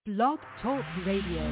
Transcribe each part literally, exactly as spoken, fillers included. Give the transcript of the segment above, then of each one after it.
Blog Talk Radio.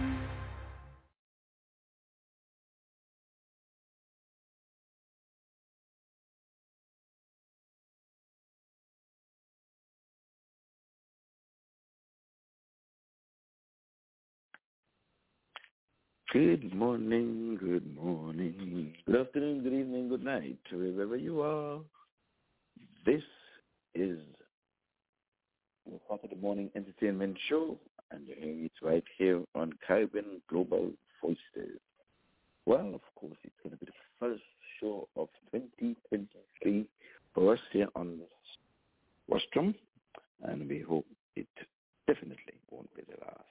Good morning, good morning, good afternoon, good evening, good night, wherever you are. This is the Saturday Morning Entertainment Show, and you're hearing it right here on Caribbean Global Voices. Well, of course, it's going to be the first show of twenty twenty-three for us here on Rostrum, and we hope it definitely won't be the last.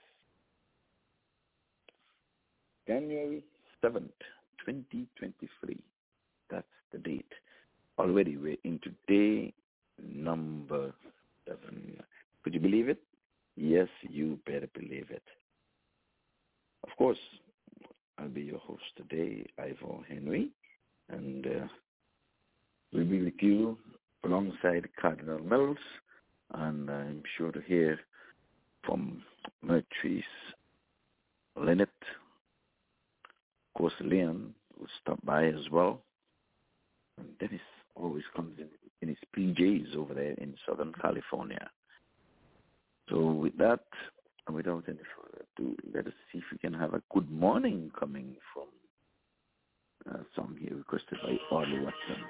January seventh, twenty twenty-three. That's the date. Already we're into day number seven. Could you believe it? Yes, you better believe it. Of course, I'll be your host today, Ivor Henry, and uh, we'll be with you alongside Cardinal Mills, and I'm sure to hear from Mertrice Lynette. Of course, Leon will stop by as well. And Dennis always comes in in his P Js over there in Southern California. So with that, and without any further ado, let us see if we can have a good morning coming from a song here requested by Audley Watson.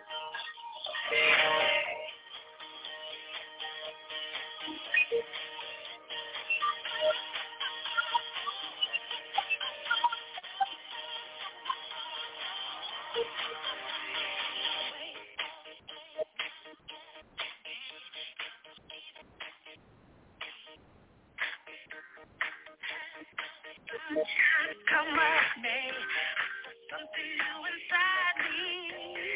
Come at me, something new inside me.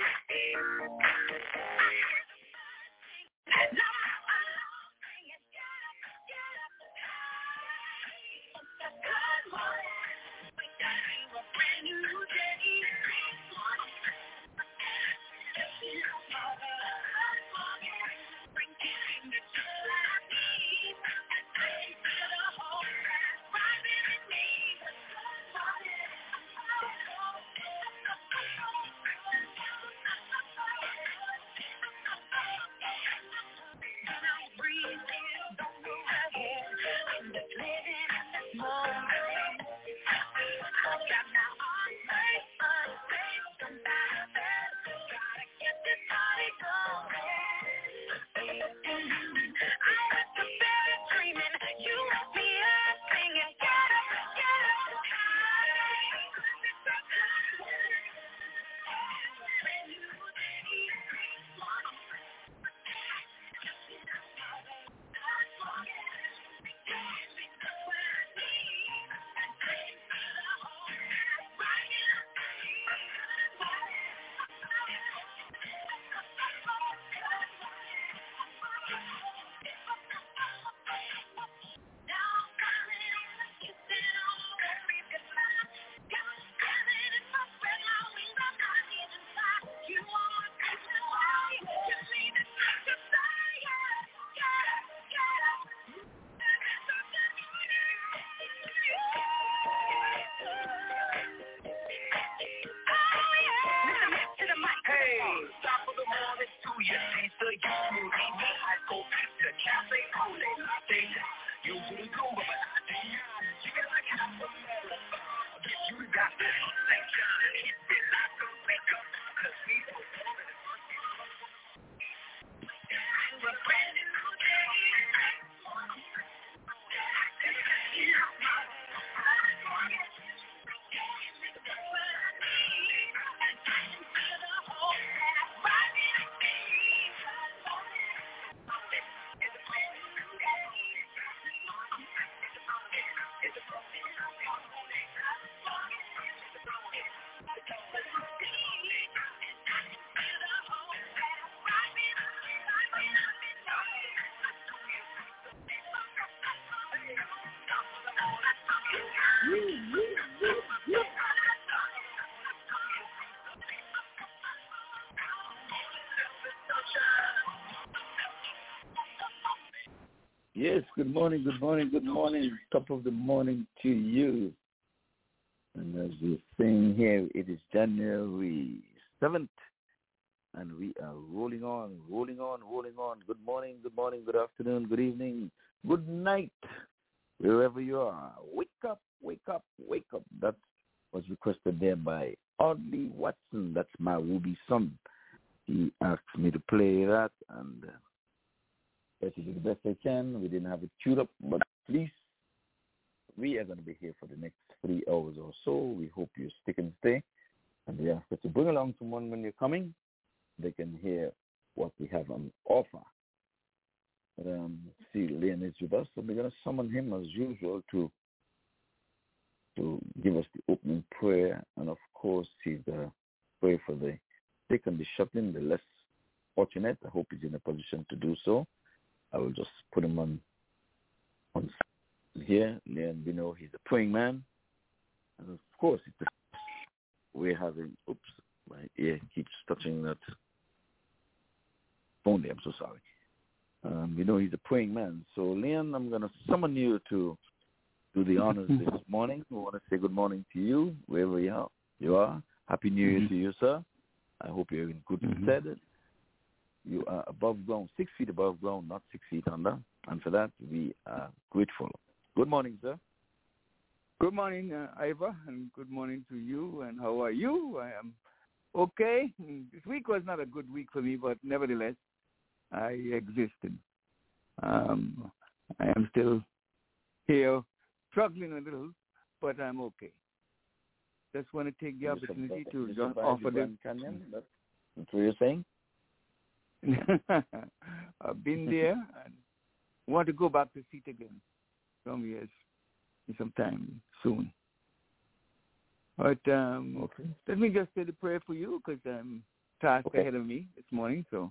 Now I'm saying, get up, get up, good morning. We got a brand new day. good morning, good morning, good morning. Top of the morning to you. And as we're saying here, it is January seventh, and we are rolling on, rolling on, rolling on. Good morning, good morning, good afternoon, good evening, good night, wherever you are. Wake up, wake up, wake up. That was requested there by Audley Watson. That's my Ruby son. He asked me to play that, and uh, I did the best I can. We didn't have it queued up, but please, we are going to be here for the next three hours or so. We hope you stick and stay. And we ask that you bring along someone when you're coming. They can hear what we have on offer. But, um, see, Leon is with us, so we're going to summon him as usual to to give us the opening prayer. And, of course, he's going to pray for the sick and the shut-in, the less fortunate. I hope he's in a position to do so. I will just put him on on here. Leon, we know he's a praying man. And, of course, it's a, we're having, oops, my ear keeps touching that phone there. I'm so sorry. Um, we know he's a praying man. So, Leon, I'm going to summon you to do the honors this morning. I want to say good morning to you, wherever you are. You are. Happy New Year mm-hmm. to you, sir. I hope you're in good mm-hmm. stead. You are above ground, six feet above ground, not six feet under. And for that, we are grateful. Good morning, sir. Good morning, uh, Ivor, and good morning to you. And how are you? I am okay. This week was not a good week for me, but nevertheless, I existed. Um, I am still here, struggling a little, but I'm okay. Just want to take the opportunity to just offer them. Canyon, that's what you're saying? I've been there and want to go back to see it again some years, sometime soon. But um, okay. Let me just say the prayer for you because I'm task okay. ahead of me this morning. So,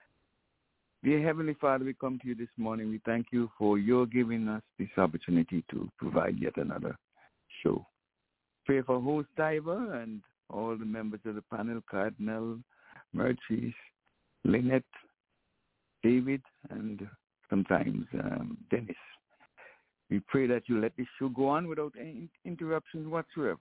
dear Heavenly Father, we come to you this morning. We thank you for your giving us this opportunity to provide yet another show. Pray for host Ivor and all the members of the panel, Cardinal, Mercedes, Lynette, David, and sometimes um, Dennis. We pray that you let this show go on without any interruptions whatsoever.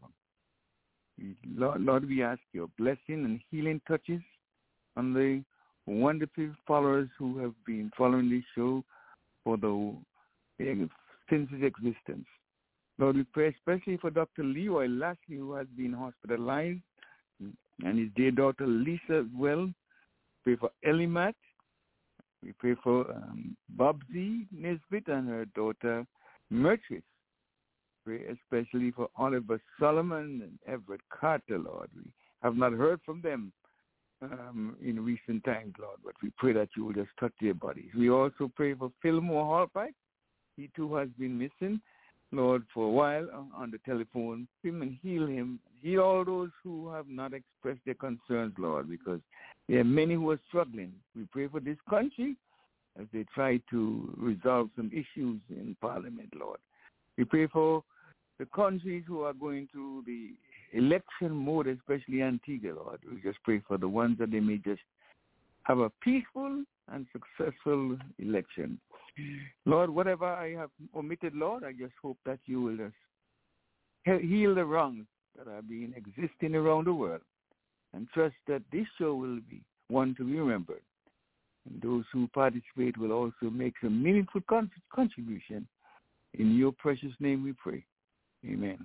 Lord, Lord, we ask your blessing and healing touches on the wonderful followers who have been following this show for the since its existence. Lord, we pray especially for Doctor Leroy Lashley, who has been hospitalized, and his dear daughter Lisa as well. Pray for Ellie Matt. We pray for um, Bobsy Nesbitt and her daughter Mertris. Pray especially for Oliver Solomon and Everett Carter, Lord. We have not heard from them um, in recent times, Lord, but we pray that you will just touch their bodies. We also pray for Fillmore Hallpike. He too has been missing, Lord, for a while on the telephone. Him and heal him. Heal all those who have not expressed their concerns, Lord, because there are many who are struggling. We pray for this country as they try to resolve some issues in Parliament, Lord. We pray for the countries who are going through the election mode, especially Antigua, Lord. We just pray for the ones that they may just have a peaceful and successful election. Lord, whatever I have omitted, Lord, I just hope that you will just heal the wrongs that are being existing around the world and trust that this show will be one to be remembered. And those who participate will also make some meaningful con- contribution. In your precious name we pray. Amen.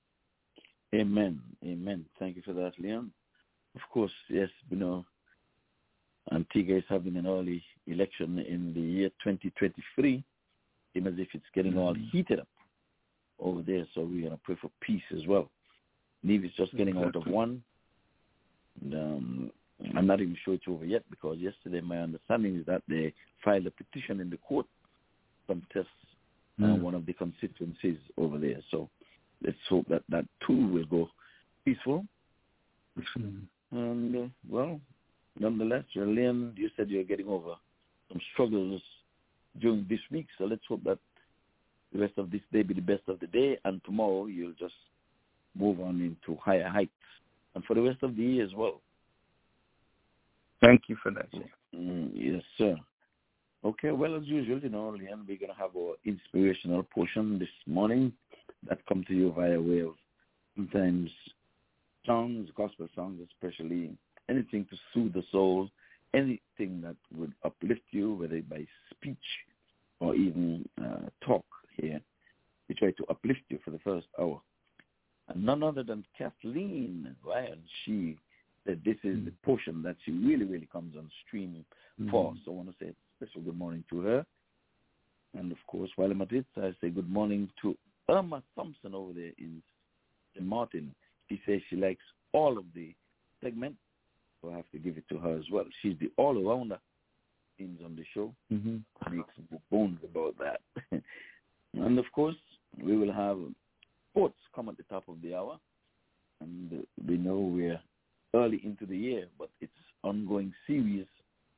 Amen. Amen. Thank you for that, Leon. Of course, yes, you know, Antigua is having an early election in the year twenty twenty-three, even as if it's getting mm-hmm. all heated up over there. So we're going to pray for peace as well. Neve is just getting exactly. out of one. And, um, I'm not even sure it's over yet because yesterday my understanding is that they filed a petition in the court to contest uh, mm. one of the constituencies over there. So let's hope that that too will go peaceful. Mm. And, uh, well, nonetheless, Leon, you said you're getting over some struggles during this week, so let's hope that the rest of this day be the best of the day, and tomorrow you'll just move on into higher heights, and for the rest of the year as well. Thank you for that. Mm, yes, sir. Okay, well, as usual, you know, Leanne, we're going to have our inspirational portion this morning that come to you via way of sometimes songs, gospel songs especially, anything to soothe the soul, anything that would uplift you, whether by speech or even uh, talk here. We try to uplift you for the first hour. And none other than Kathleen Ryan, she said this is mm-hmm. the portion that she really, really comes on stream mm-hmm. for. So I want to say a special good morning to her. And, of course, while I'm at it, I say good morning to Irma Thompson over there in Saint Martin. She says she likes all of the segments, so I have to give it to her as well. She's the all-arounder teams on the show. Mm-hmm. Makes no bones about that. And, of course, we will have sports come at the top of the hour. And we know we're early into the year, but it's ongoing series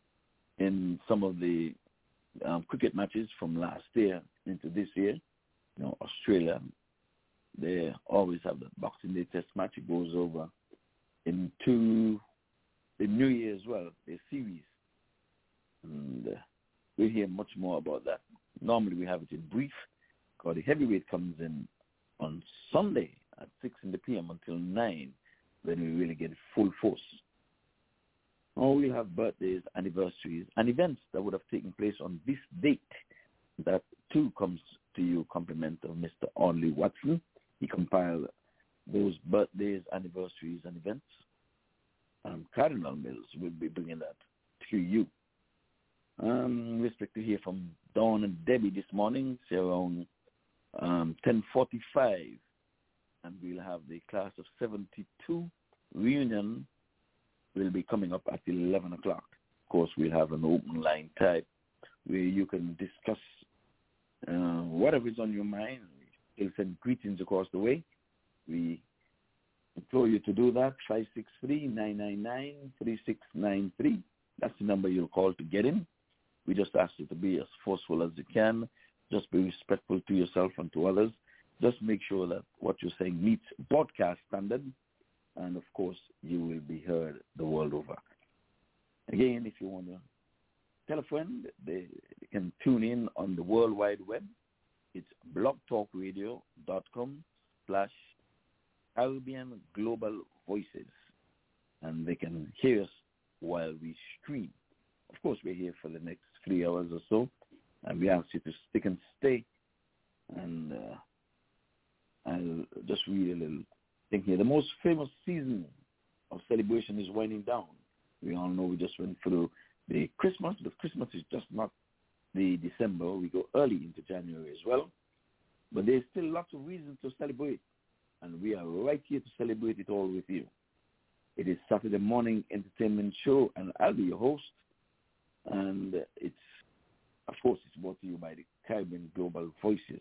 in some of the um, cricket matches from last year into this year. You know, Australia, they always have the Boxing Day Test match. It goes over into the New Year as well, a series. And uh, we'll hear much more about that. Normally we have it in brief, because the heavyweight comes in on Sunday at six in the p m until nine, when we really get full force. Oh, we'll have birthdays, anniversaries, and events that would have taken place on this date. That, too, comes to you compliment of Mister Audley Watson. He compiled those birthdays, anniversaries, and events. Um, Cardinal Mills will be bringing that to you. Um, we expect to hear from Dawn and Debbie this morning, say around um, ten forty-five. And we'll have the class of seventy-two reunion will be coming up at eleven o'clock. Of course, we'll have an open line type where you can discuss uh, whatever is on your mind. You'll send greetings across the way. We implore you to do that, five six three, nine nine nine, three six nine three. That's the number you'll call to get in. We just ask you to be as forceful as you can. Just be respectful to yourself and to others. Just make sure that what you're saying meets broadcast standard. And, of course, you will be heard the world over. Again, if you want to tell a friend, they, they can tune in on the World Wide Web. It's blogtalkradio.com slash Caribbean Global Voices. And they can hear us while we stream. Of course, we're here for the next three hours or so. And we ask you to stick and stay. And uh, I'll just read a little thing here. The most famous season of celebration is winding down. We all know we just went through the Christmas, but Christmas is just not the December. We go early into January as well. But there's still lots of reasons to celebrate. And we are right here to celebrate it all with you. It is Saturday morning entertainment show, and I'll be your host. And it's, of course, it's brought to you by the Caribbean Global Voices.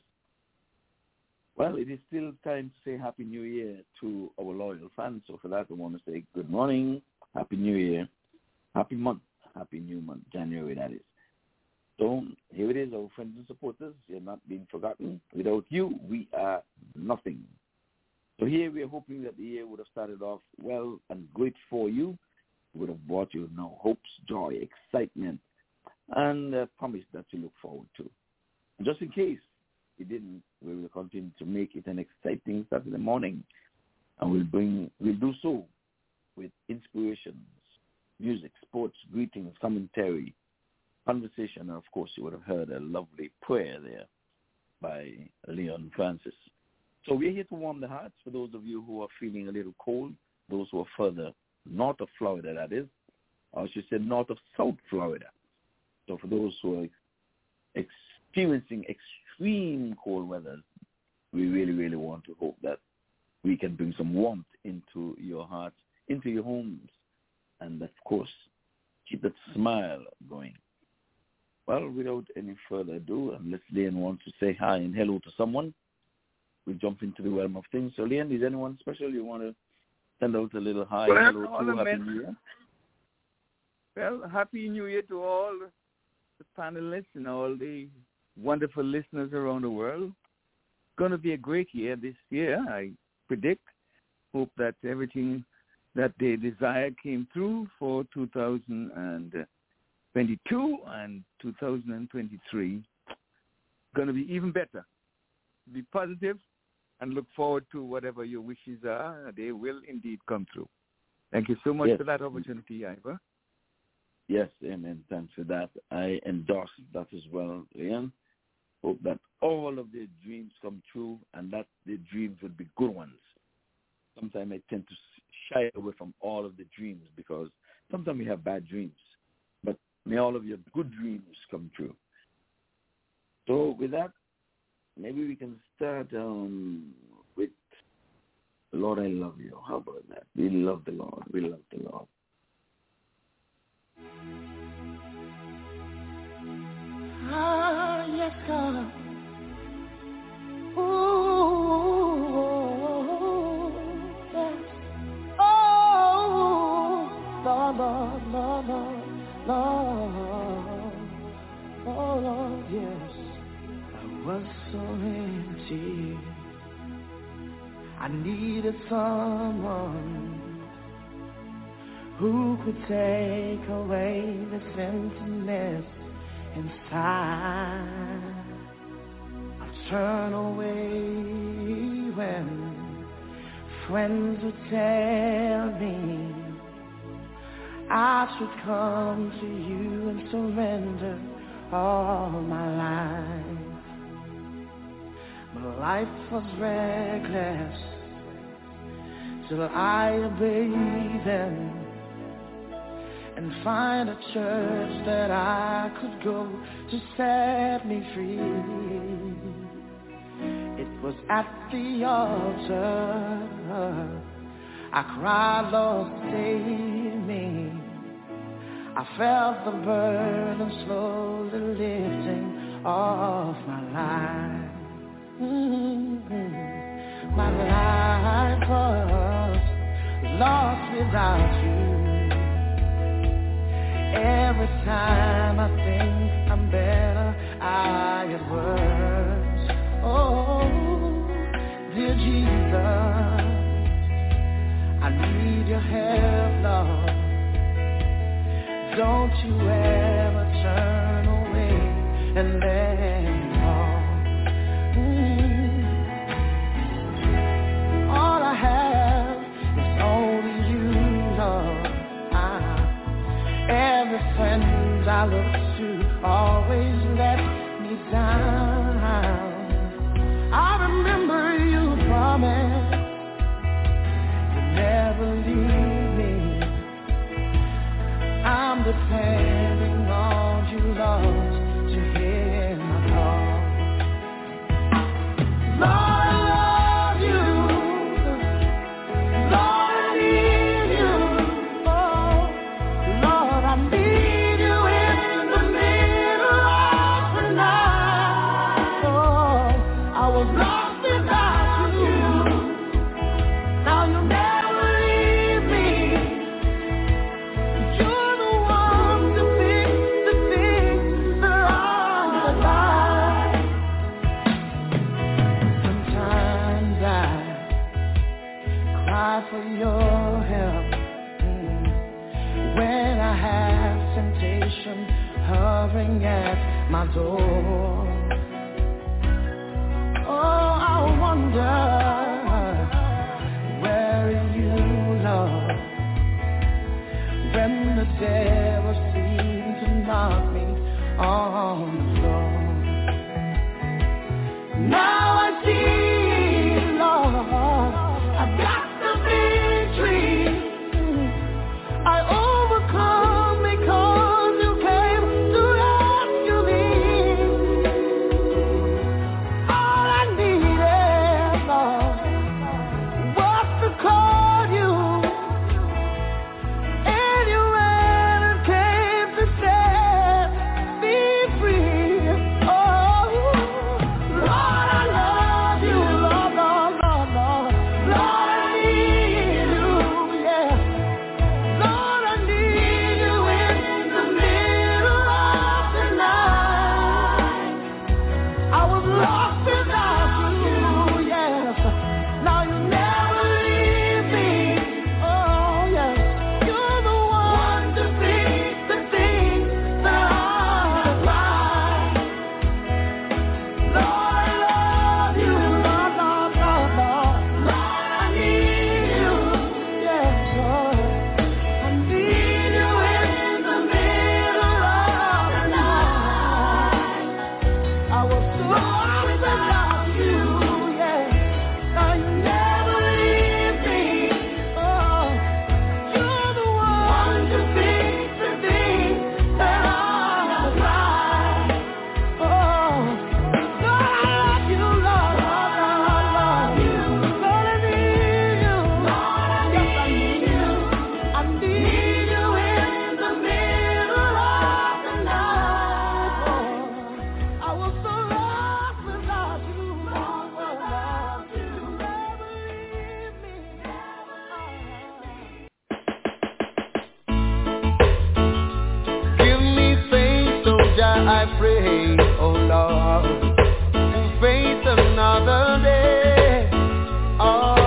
Well, it is still time to say Happy New Year to our loyal fans. So for that, I want to say good morning, Happy New Year, Happy month, Happy New Month, January, that is. So here it is, our friends and supporters. You're not being forgotten. Without you, we are nothing. So here we are hoping that the year would have started off well and great for you. It would have brought you no hopes, joy, excitement, and a promise that you look forward to. And just in case it didn't, we will continue to make it an exciting Saturday morning, and we'll bring, we'll do so with inspirations, music, sports, greetings, commentary, conversation, and of course you would have heard a lovely prayer there by Leon Francis. So we're here to warm the hearts for those of you who are feeling a little cold, those who are further north of Florida, that is, or I should say north of South Florida. So for those who are experiencing extreme cold weather, we really, really want to hope that we can bring some warmth into your hearts, into your homes, and, of course, keep that smile going. Well, without any further ado, unless Leanne wants to say hi and hello to someone, we'll jump into the realm of things. So, Leanne, is anyone special you want to send out a little hi well, and hello to? Happy New New Year. Well, Happy New Year to all the panelists and all the wonderful listeners around the world. It's going to be a great year this year, I predict. Hope that everything that they desired came through for two thousand twenty-two and two thousand twenty-three going to be even better. Be positive and look forward to whatever your wishes are. They will indeed come true. Thank you so much yes. for that opportunity, Ivor. Yes, amen. Thanks for that. I endorse that as well, Leon. Hope that all of their dreams come true and that their dreams would be good ones. Sometimes I tend to shy away from all of the dreams because sometimes we have bad dreams. But may all of your good dreams come true. So with that, maybe we can start um, with Lord, I love you. How about that? We love the Lord. We love the Lord. Ah, yes, God. Ooh, yes. Oh, Lord, Lord, Lord, Lord, Lord, oh, Lord, yes. I was so empty. I needed someone who could take away this emptiness inside. I turn away when friends would tell me I should come to you and surrender all my life. My life was reckless till I obeyed them and find a church that I could go to set me free. It was at the altar I cried, Lord, save me. I felt the burden slowly lifting off my life. Mm-hmm. My life was lost without you. Every time I think I'm better, I get worse. Oh, dear Jesus, I need your help, Lord. Don't you ever turn away and let me fall. Mm. All I have is only you, Lord. Every friend I look to always let me down. I remember you promised you'd never leave me. I'm depending on you, Lord, to hear my call. Lord, for your help mm. when I have temptation hovering at my door. Oh, I wonder, where are you, Lord, when the devil seems to knock me on the floor. Now I see, Lord, I've got I overcome because you came to rescue me. I pray, oh Lord, to face another day. Oh,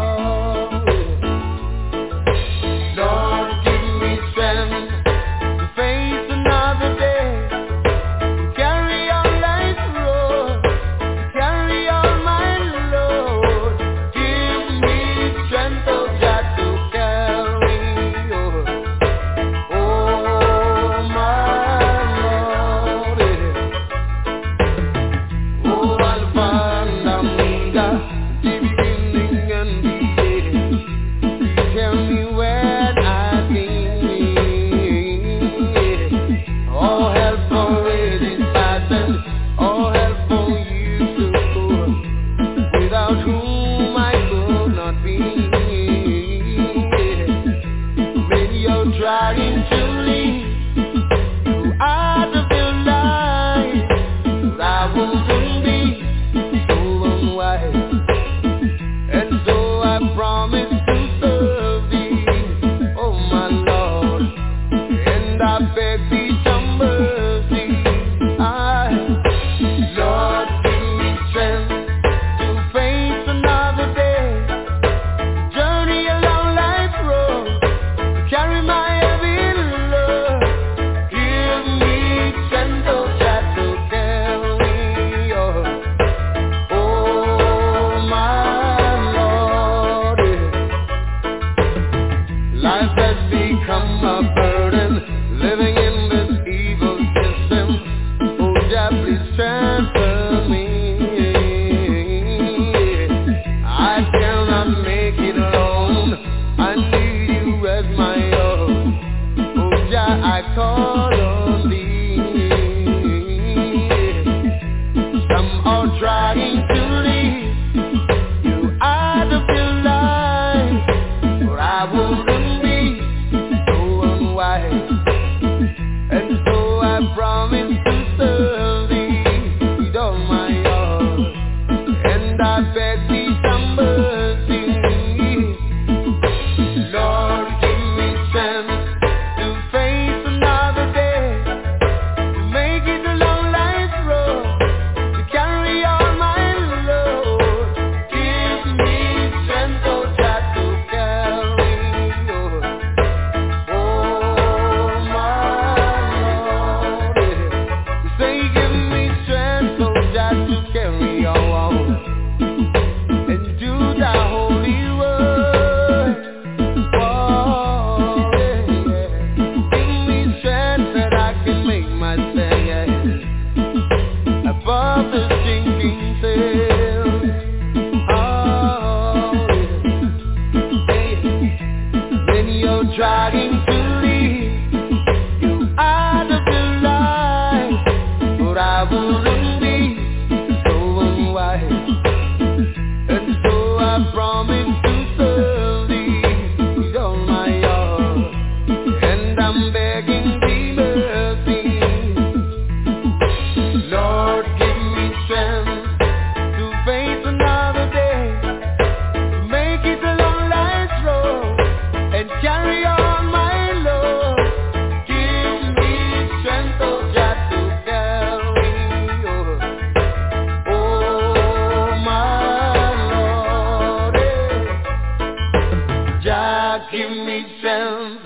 Lord, give me strength to face another day, to carry on life's road, to carry on my load. Give me strength, oh God, to carry on. Oh, my Lord, yeah. Oh, Alpha and Omega, the beginning and the end. You tell me when I've been, yeah. All help for it is passing, all help for you to go, without whom I could not be, yeah. Many are trying to leave you out of your life, but I wouldn't be so unwise. And so I promise to serve thee, oh my Lord, and I beg thee some mercy. I, Lord, give me strength to face another day, journey along life's road, to carry my heavy load. Give me strength, oh God, to carry on. Oh, my Lord, yeah. Life has become a burden, living in this evil system. Oh, God, please strengthen me. I cannot make it alone. I need you as my own. Oh, God, I call on thee. Some are trying to leave you out of your life, but I wouldn't be so unwise. And so I promise to serve thee with all my heart, and I beg thee some mercy. Lord, give me strength to face another day, to make it along life's road, to carry on my load. Give me strength, oh God, to carry on. Oh, my Lord, yeah. You say give me strength, oh God, to carry on and do thy holy word. Oh, yeah, yeah. Give me strength that I can make my stand above the sinking sail. Oh, yeah. Hey, many are trying to leave you out of your life, but I wouldn't be so unwise. And so I promise to serve thee with all my heart, and I'm begging thee mercy. Lord, give me strength to face another day, to make it along life's road, and carry on my load. Give me strength, oh God, to carry on. Oh, my Lord, yeah. Jah, give me strength.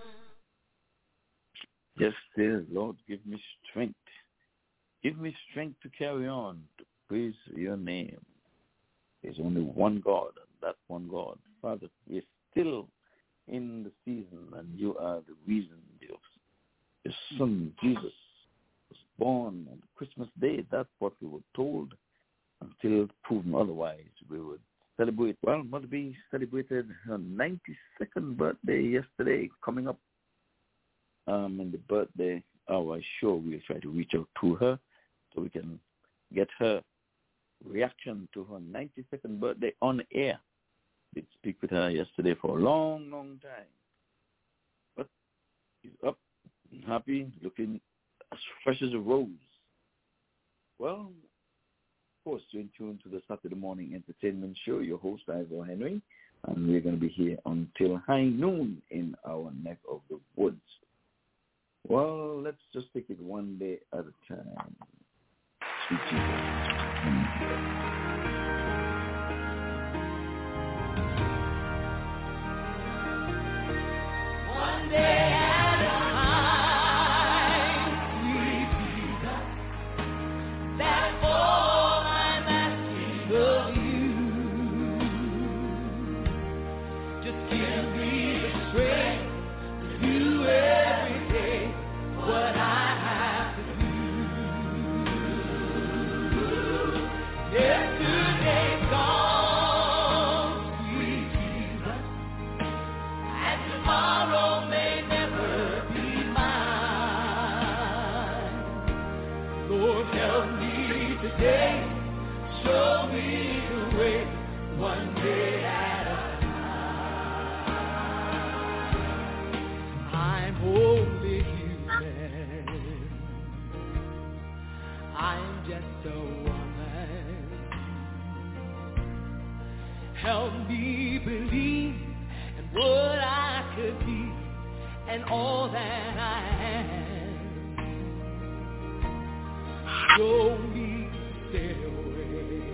Yes, dear Lord, give me strength. Give me strength to carry on, to praise your name. There's only one God, and that one God. Father, we're still in the season, and you are the reason your, your son, Jesus, was born on Christmas Day. That's what we were told. Until proven otherwise, we would celebrate. Well, Mother B celebrated her ninety-second birthday yesterday, coming up. Um, in the birthday hour, sure we'll try to reach out to her so we can get her reaction to her ninety-second birthday on air. Did speak with her yesterday for a long, long time. But she's up, happy, looking as fresh as a rose. Well, of course, you're in tune to the Saturday Morning Entertainment Show. Your host, Ivor Henry, and we're going to be here until high noon in our neck of the woods. Well, let's just take it one day at a time. Sweet Jesus. One day at a time, sweet Jesus. That's all I'm asking of you. Just give me the strength to do every day what I have to do. Yesterday's gone, sweet Jesus, and tomorrow may never be mine. Lord, help me today, show me the way, one day at a time. I'm only human, I'm just a woman. Help me believe in what I could be and all that I am. Show me the stairway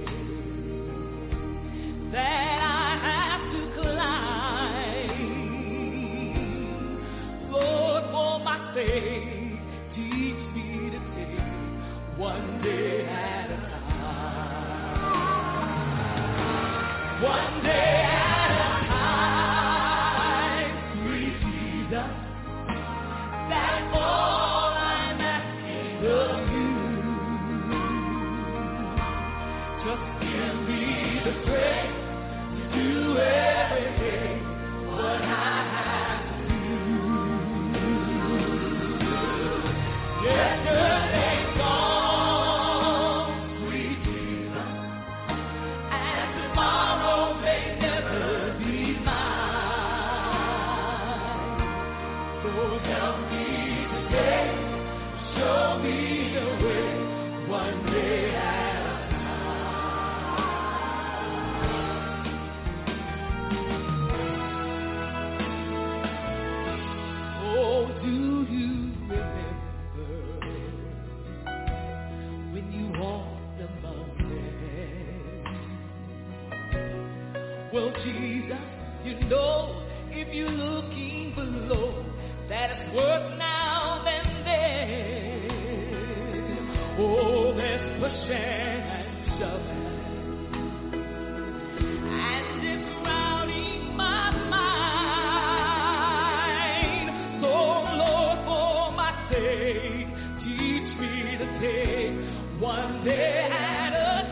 that I have to climb. Lord, for my sake, teach me to take one day at a time. One day at a time, sweet Jesus. That's all I'm asking of you. Just give me the strength to do everything what I have to do. Yesterday's gone, sweet Jesus, and tomorrow may never be mine. Lord, help me today, show me the way, one day at a time. Oh, do you remember when you walked among them? Well, Jesus, you know, if you're looking below, that it's worse now than then. Oh, there's pushing and shoving, and it's crowding my mind. So, Lord, for my sake, teach me to take one day at a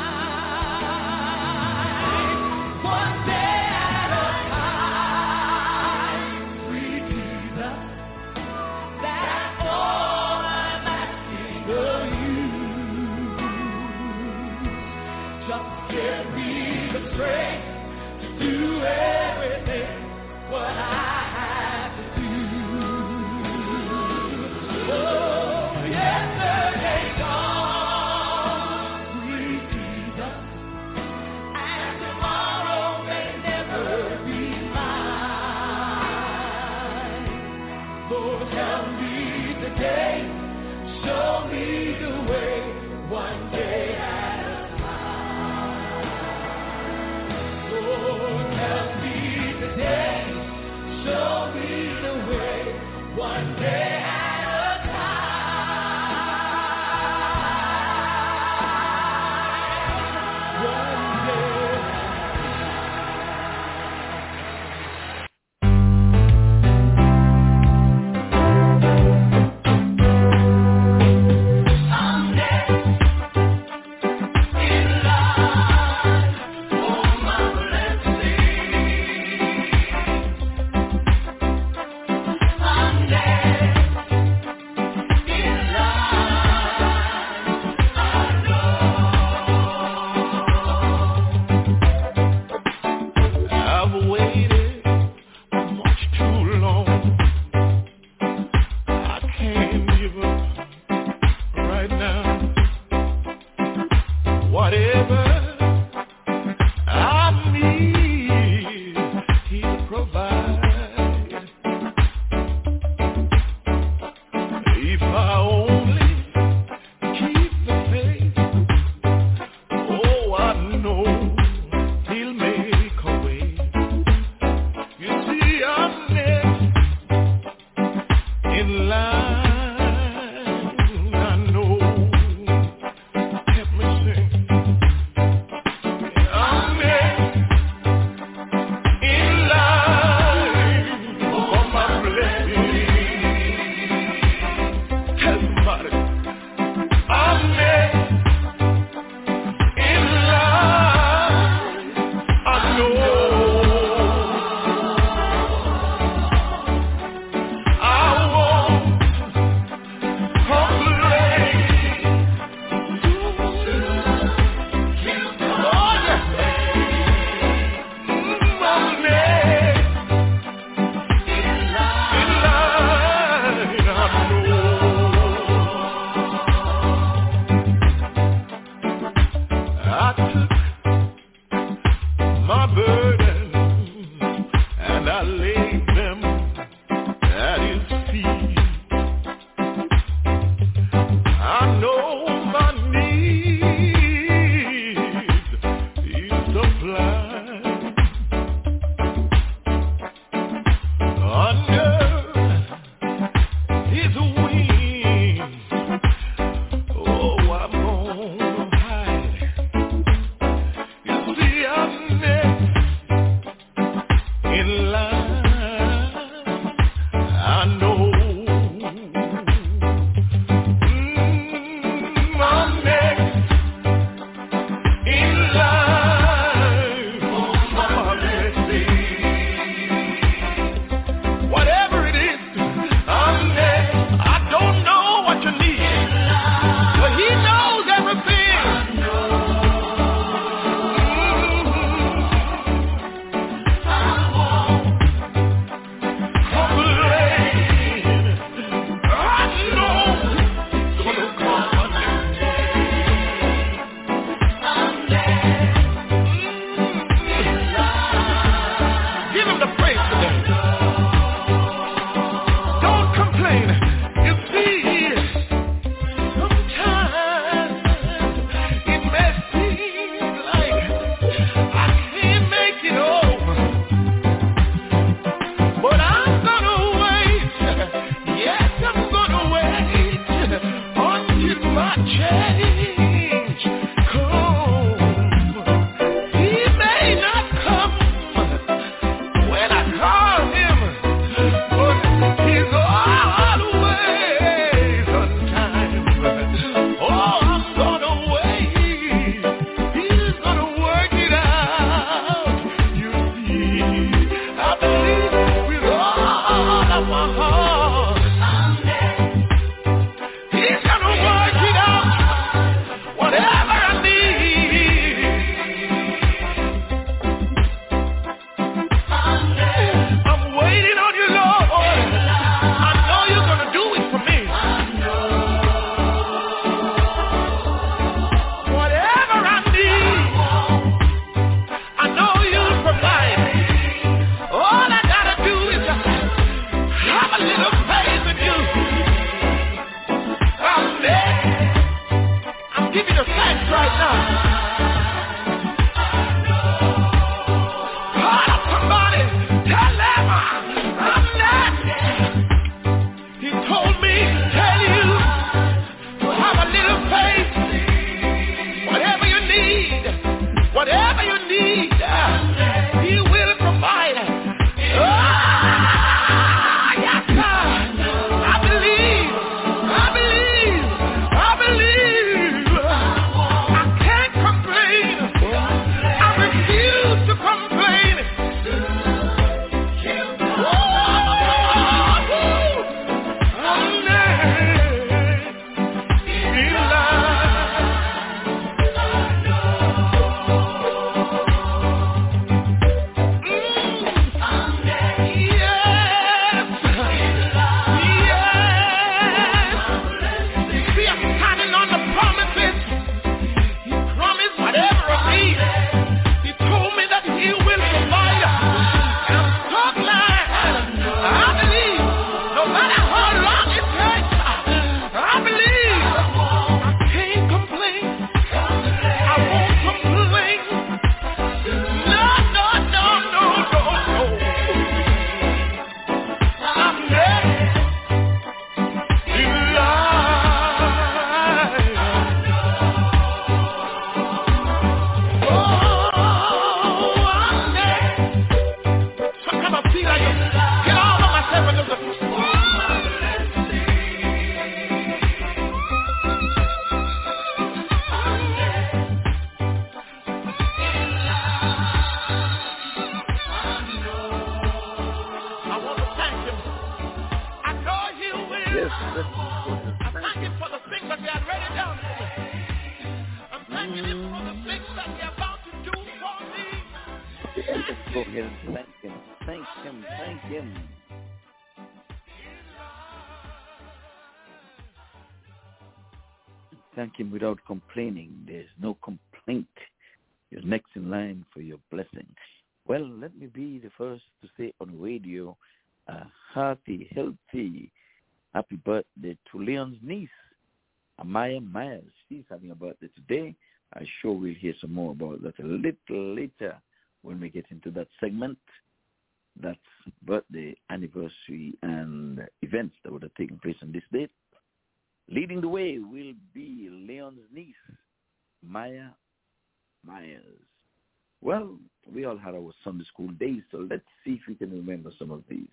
time. One day at a time, sweet Jesus. That's all I'm asking of you. Just give me the strength to do everything what I have to do. Oh, yesterday's gone, sweet Jesus, and tomorrow may never be mine. Lord, help me today, show me the way, one day at a time. Lord, help me today, my burdens and I laid them at his feet. I know my need is supplied under his wings. Oh, I'm gonna hide. You see, I'm next in line. I know. Mm, I'm next in line for my blessing. Whatever it is, I'm next. I don't know what you need, but he knows everything. Give him the praise today. Don't complain. You see, sometimes it may seem like I can't make it home, but I'm gonna wait. Yes, I'm gonna wait until my change comes. He may not come when I call him, but he's always on time. Oh, I'm gonna wait. He's gonna work it out. You see, I believe with all of my heart. He's gonna work it out. Whatever I need. I'm waiting on you, Lord. I know you're gonna do it for me. Whatever I need, I know you'll provide. All I gotta do is have a little faith in you. I'm there. I'm giving you thanks right now. Call up somebody. Tell them I'm there. He told me to tell you to have a little faith. Whatever you need, whatever you need, he will provide. Ah, yes, sir. I believe, I believe, I believe. I can't complain. I refuse to complain. I'm next in go ahead and thank him. Thank him. Thank him. Thank him without complaining. There's no complaint You're next in line for your blessing. Well, let me be the first to say on radio, a hearty, healthy, happy birthday to Leon's niece, Amaya Myers. She's having a birthday today. I'm sure we'll hear some more about that a little later when we get into that segment. That's birthday, anniversary, and events that would have taken place on this date. Leading the way will be Leon's niece, Maya Myers. Well, we all had our Sunday school days, so let's see if we can remember some of these.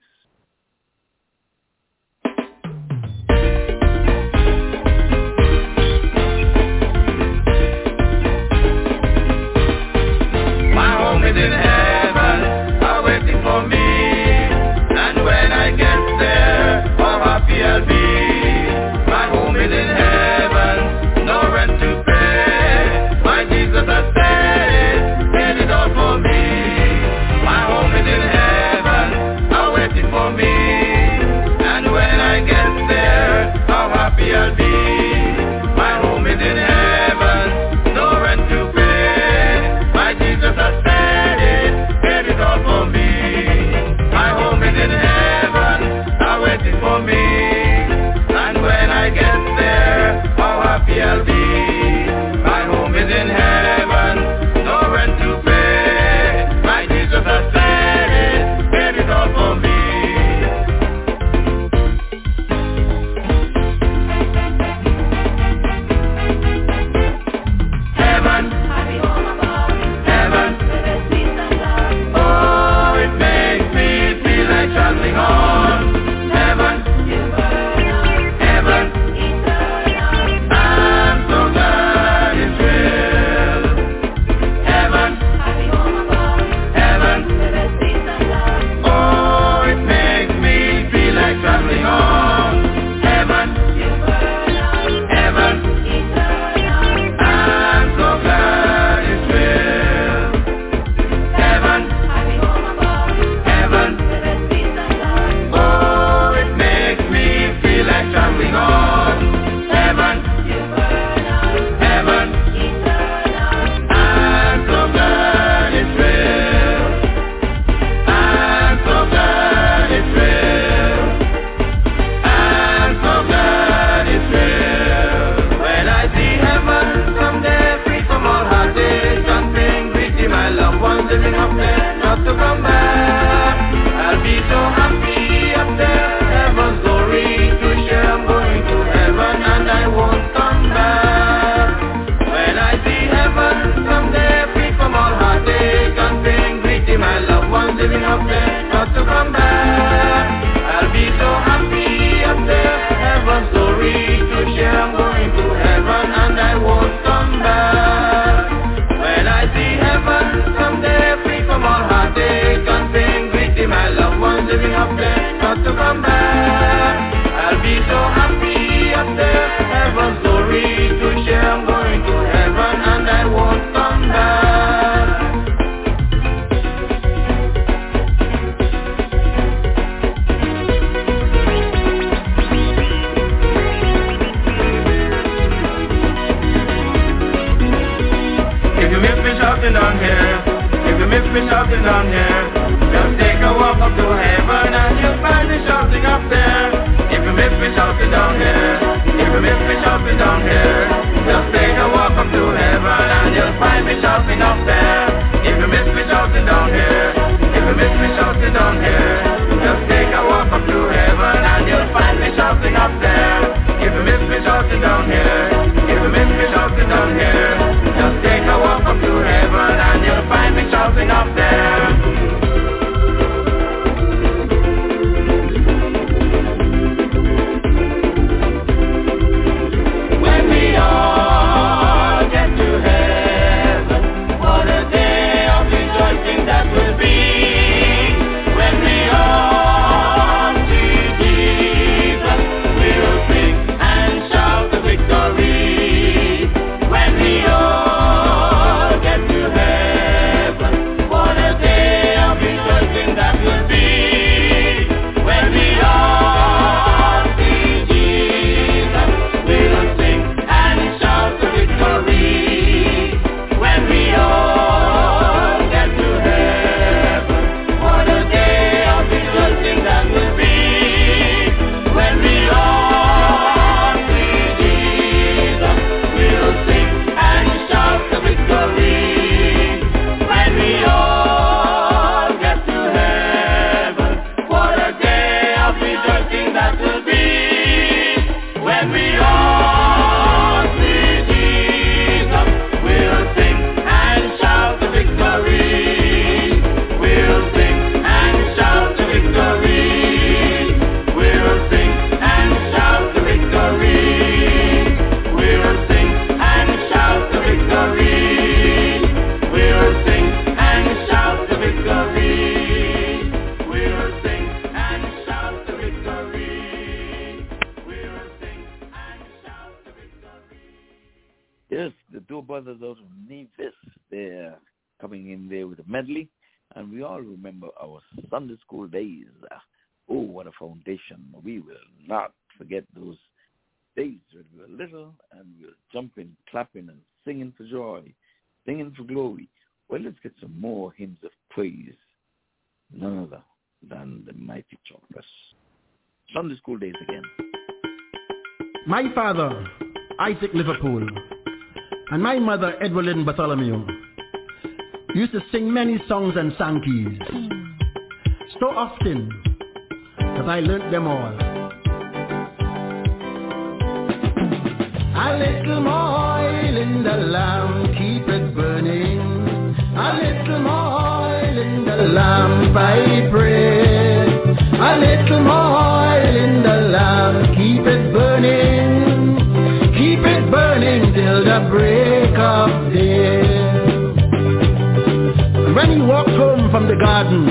My home is in heaven, are waiting for me. And when I get there, how happy I'll be. My home is in heaven, no rent to pay. My Jesus has said, paid it all for me. My home is in heaven, are waiting for me. And when I get there, how happy I'll be. My home is in heaven, no rent to pay. My Jesus has said it, paid it all for me. My home is in heaven, are waiting for me. And when I get there, how happy I'll be. My home is in heaven, no rent to pay. My Jesus has said it, paid it all for me. Heaven, heaven, oh, it makes me feel like traveling on. Heaven, heaven, I'm so glad it's real. Heaven, heaven, oh, it makes me feel like traveling on. Heaven, heaven, I'm so glad it's real. Heaven, heaven, oh, it makes me feel like traveling on. Heaven, heaven, I'm so glad it's real. I'm so glad it's real. I'm so glad it's real. When I see heaven someday, free from all heartache and pain, greeting my loved ones living up there, not to come back. I'll be so happy up there, heaven's glory to share. I'm going to heaven and I won't come back. When I see heaven someday, free from all heartache and pain, greeting my loved ones living up there, not to come back. I'll be so happy up there, heaven's glory to share. I'm going to heaven and I won't come back. When I see heaven someday, free from all heartache and pain, greeting my loved ones living up there, not to come back. I'll be so happy up there, heaven's glory to share. I'm going to heaven and I won't come back. If you miss me shouting down here, if you miss me shouting down here, just take a walk up to heaven and you'll find me shouting up there. If you miss me shouting down here, if you miss me shouting down here, just take a walk up to heaven and you'll find me shouting up there. If you miss me shouting down here, if you miss me shouting down here, just take a walk up to heaven and you'll find me shouting up there. If you miss me shouting down here, if you miss me shouting down here, just take a walk up to heaven and you'll find me shouting up there. When we all get to heaven, what a day. brothers out of Nevis, they're coming in there with a medley. And we all remember our Sunday school days. Oh, what a foundation. We will not forget those days when we were little and we were jumping, clapping, and singing for joy, singing for glory. Well, let's get some more hymns of praise. None other than the mighty chorus. Sunday school days again. My father, Isaac Liverpool, and my mother, Edwardine Bartholomew, used to sing many songs and sankeys, so often that I learnt them all. A little more oil in the lamp, keep it burning. A little more oil in the lamp, I pray. A little more oil in the lamp, keep it burning. Keep it burning till the break of day. When he walked home from the garden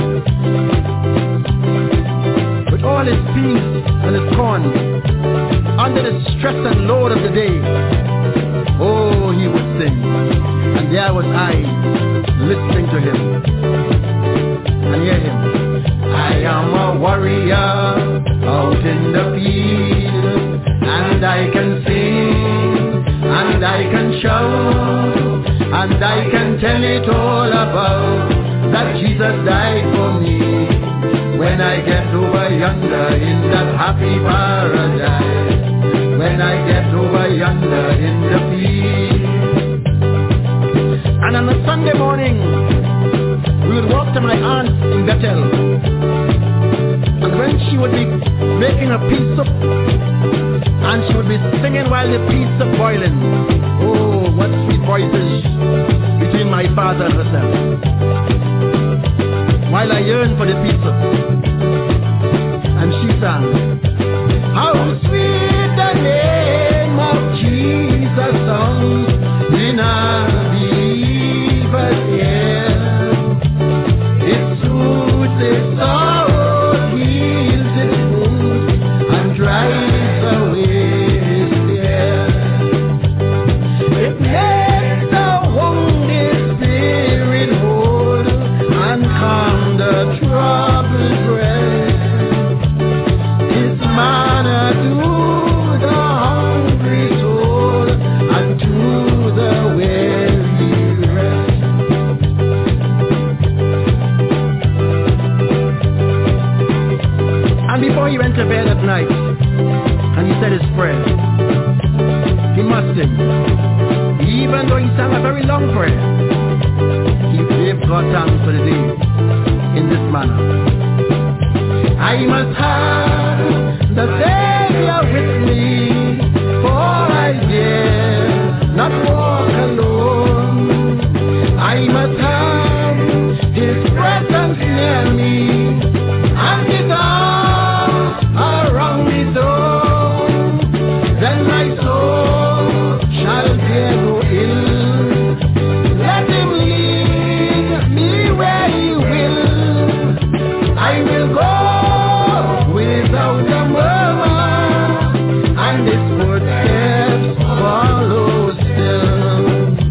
with all his peas and his corn, under the stress and load of the day, oh, he would sing. And there was I, listening to him and hear him. I am a warrior out in the field, and I can sing, and I can shout, and I can tell it all about that Jesus died for me. When I get over yonder in that happy paradise, when I get over yonder in the field. And on a Sunday morning, we would walk to my aunt in Bethel, and when she would be making a pea soup, and she would be singing while the peas are boiling. Oh, what sweet voices between my father and herself. While I yearned for the pea soup, and she sang, how sweet the name of Jesus sounds in a believer's ear. It soothes its sorrow, heals its wounds, and drives away his fear. It makes the wounded spirit whole and calm the troubled breast. His manna to the hungry soul and to the weary rest. And before he went to bed at night, and he said his prayer, he must sing. Even though he sang a very long prayer, he gave God thanks for the day in this manner. I must have the Savior with me, for I dare not walk alone. I must have his presence near me, and his arms around me so, then my soul shall bear no ill. Let him lead me where he will. I will go without a murmur, and his footsteps follow still.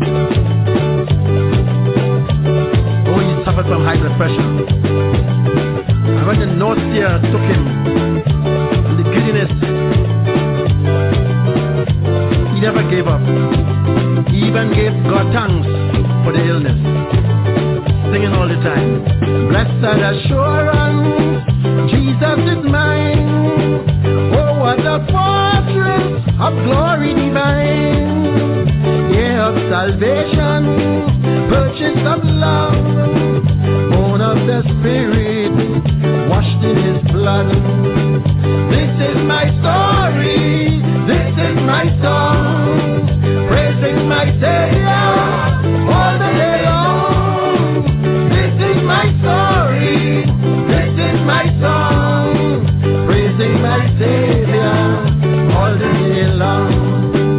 Oh, he suffered from high blood pressure. And when the nausea took him, and the giddiness, he never gave up. He even gave God thanks for the illness, singing all the time. Blessed assurance, Jesus is mine. Oh, what a fortress of glory divine. Yeah, of salvation, purchase of love, born of the Spirit, washed in his blood. This is my story, this is my song, praising my Savior all the day long. This is my story, this is my song, praising my Savior all the day long.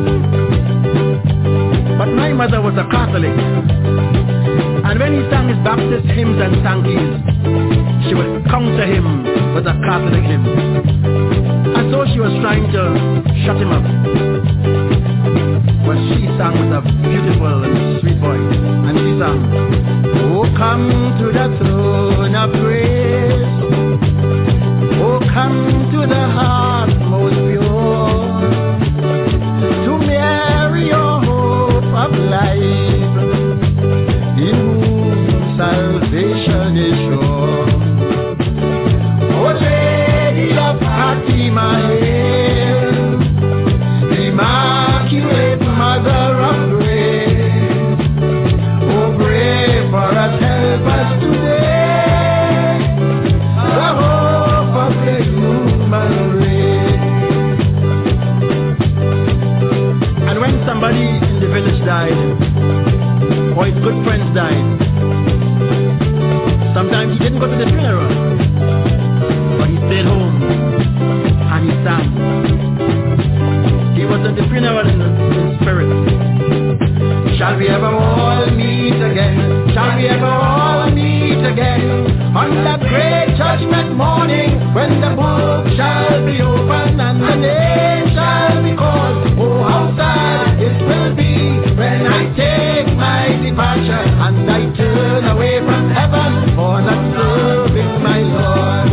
But my mother was a Catholic, and when he sang his Baptist hymns and sankeys, she would counter him with a Catholic hymn. And so she was trying to shut him up. but she sang with a beautiful and sweet voice. And she sang, oh, come to the throne of grace. Oh, come to the heart most pure. To Mary, your hope of life, in whom salvation is sure. Oh, Lady of Fatima, hail, Immaculate Mother of Grace. Oh, pray for us, help us today, the hope of the human race. And when somebody in the village died, or his good friends died, sometimes he didn't go to the funeral, but he stayed home and he sang. He was at the funeral in, in spirit. Shall we ever all meet again? Shall we ever all meet again? On that great judgment morning, when the book shall be opened and the name shall be called. Oh, how sad it will be when I take my departure and I turn away from heaven for not serving my Lord.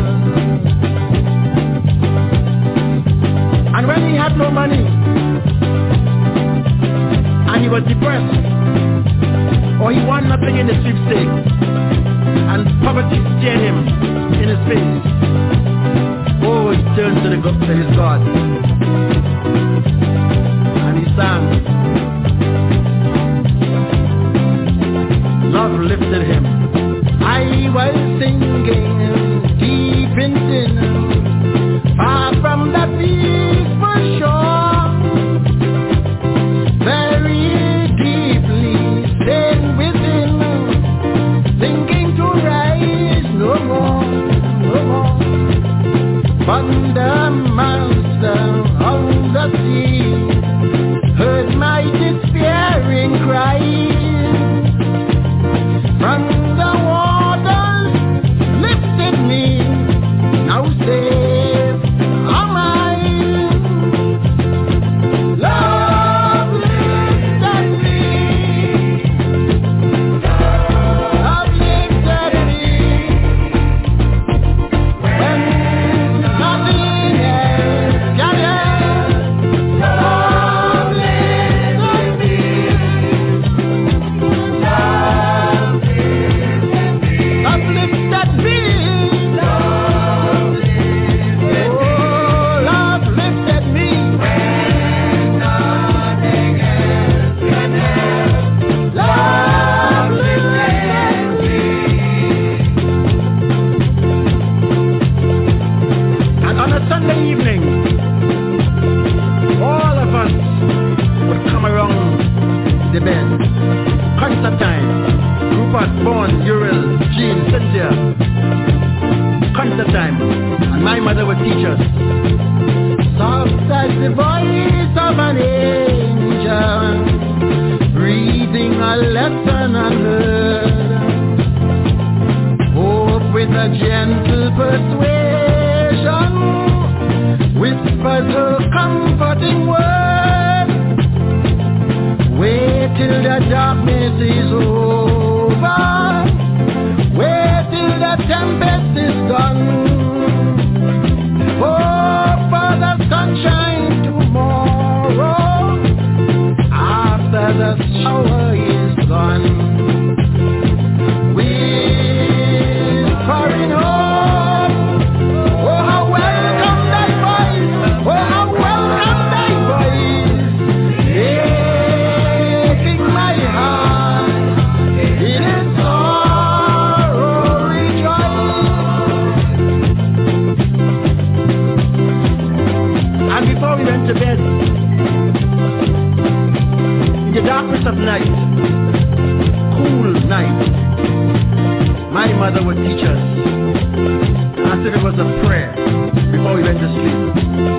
And when he had no money, and he was depressed, or he won nothing in the sweepstakes, and poverty stared him in his face, oh, he turned to, the, to his God, and he sang. Love lifted him. I was singing deep in sin, far from the peaceful shore, very deeply staying within, thinking to rise no more, no more. But the master of the sea heard my despairing cry. From the waters lifted me, now safe am I. Love lifted me, love lifted me, when nothing else can help. Love lifted me, love uplifted me, love lifted me, oh, love lifted me, when nothing else can help. Love lifted me. And on a Sunday evening, all of us would come around the bed. Concert time. Rupert, Vaughn, Uriel, Jean, Cynthia. Concert time. And my mother would teach us. Soft as the voice of an angel, breathing a lesson unheard. Hope with a gentle persuasion, whispers her comforting word. Wait till the darkness is over, wait till the tempest is done. Hope for the sunshine tomorrow, after the shower is gone. Whispering hope, oh how welcome thy voice, oh how welcome thy voice, making my heart in its sorrow rejoice. And before we went to bed, in the darkness of night, cool night, my mother would teach us, as if it was a prayer, before we went to sleep.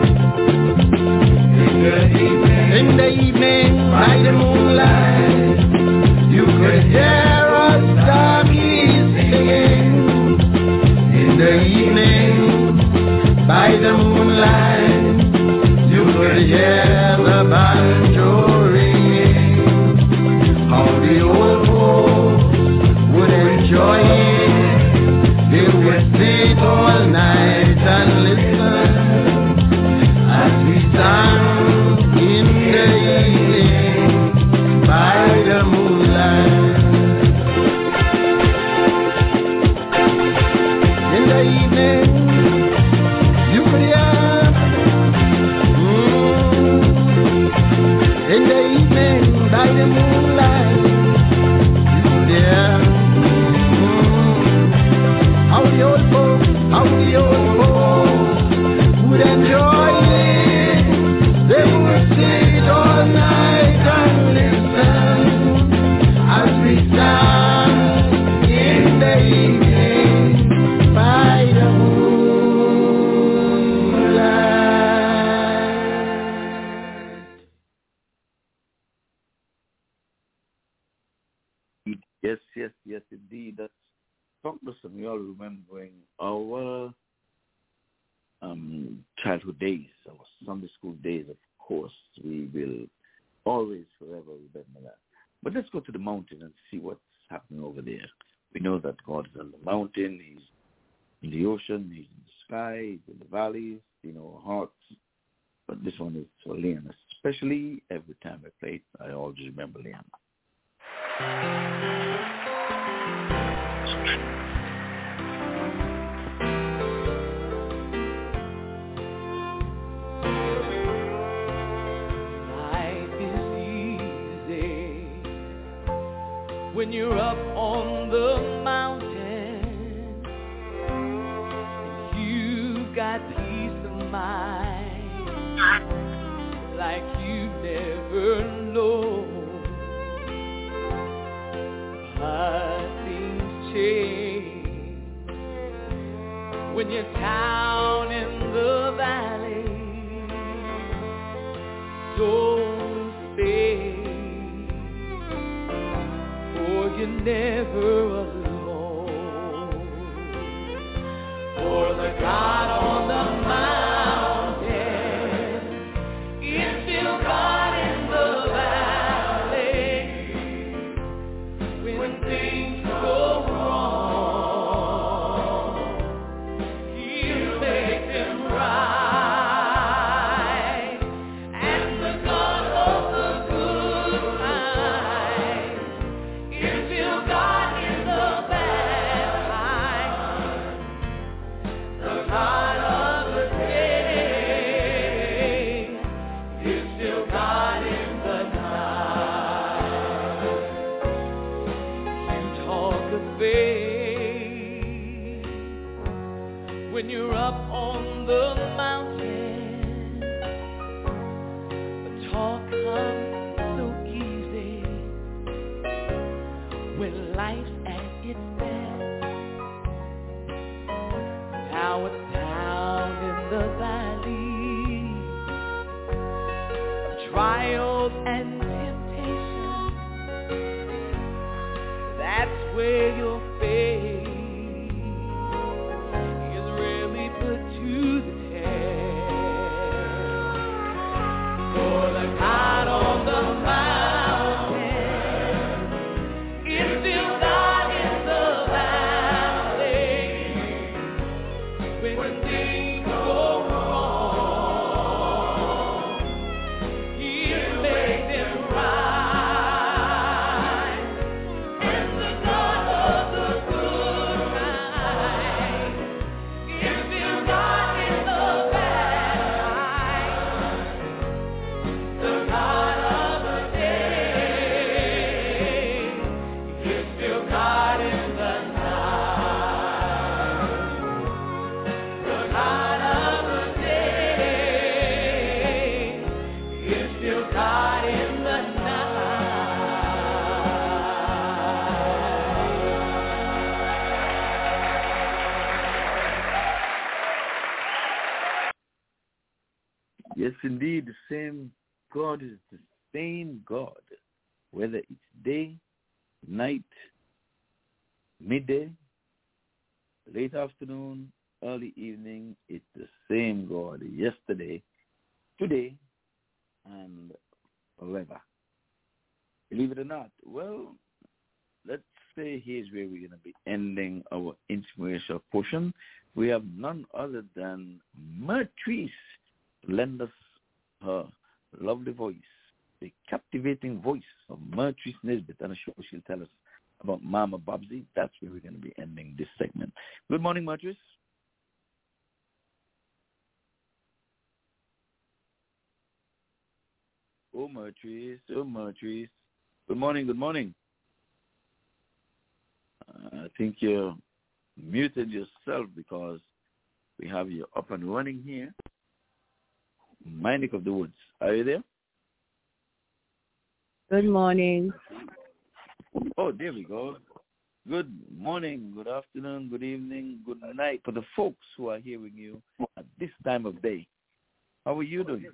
In the evening, in the evening by the moonlight, you could hear us darkly singing. In the evening by the moonlight, you could hear the banjo ring. Proclus, and we all remembering our um, childhood days, our Sunday school days, of course. We will always, forever remember that. But let's go to the mountain and see what's happening over there. We know that God is on the mountain, he's in the ocean, he's in the sky, he's in the valleys, in our hearts. But this one is for Leanna. Especially every time I play it, I always remember Leanna. When you're up on the mountain, you've got peace of mind like you never know. But things change when you're down in the valley. Don't stay, you're never alone. For the God on the mountain is still God in the valley. When things go wrong, he'll make them right. And the God of the good times is still God in the bad times. The God of the day is still God in the night. You talk of faith when you're up on the mountain, but talk comes so easy when life's at its best. Now it's down in the valley, trials and temptations. That's where your faith is really put to the test. For the God on the mountain is still God in the valley. When things go wrong, he'll make them right. And the God of the good times is still God in the bad times. The God of the day is still God in the night. The God of the day is still God in the night. Yes, indeed, the same God is the same God, whether it's day, night, midday, late afternoon, early evening, it's the same God yesterday, today, and forever. Believe it or not. Well, let's say here's where we're going to be ending our inspirational portion. We have none other than Mertrice to lend us her lovely voice, the captivating voice of Mertrice Nesbitt, and I'm sure she'll tell us about Mama Bobsy. That's where we're going to be ending this segment. Good morning, Mertrice. Oh, Mertrice, oh, Mertrice. Good morning, good morning. Uh, I think you're muted yourself because we have you up and running here. My neck of the woods. Are you there? Good morning. Oh, there we go. Good morning, good afternoon, good evening, good night for the folks who are hearing you at this time of day. How are you doing?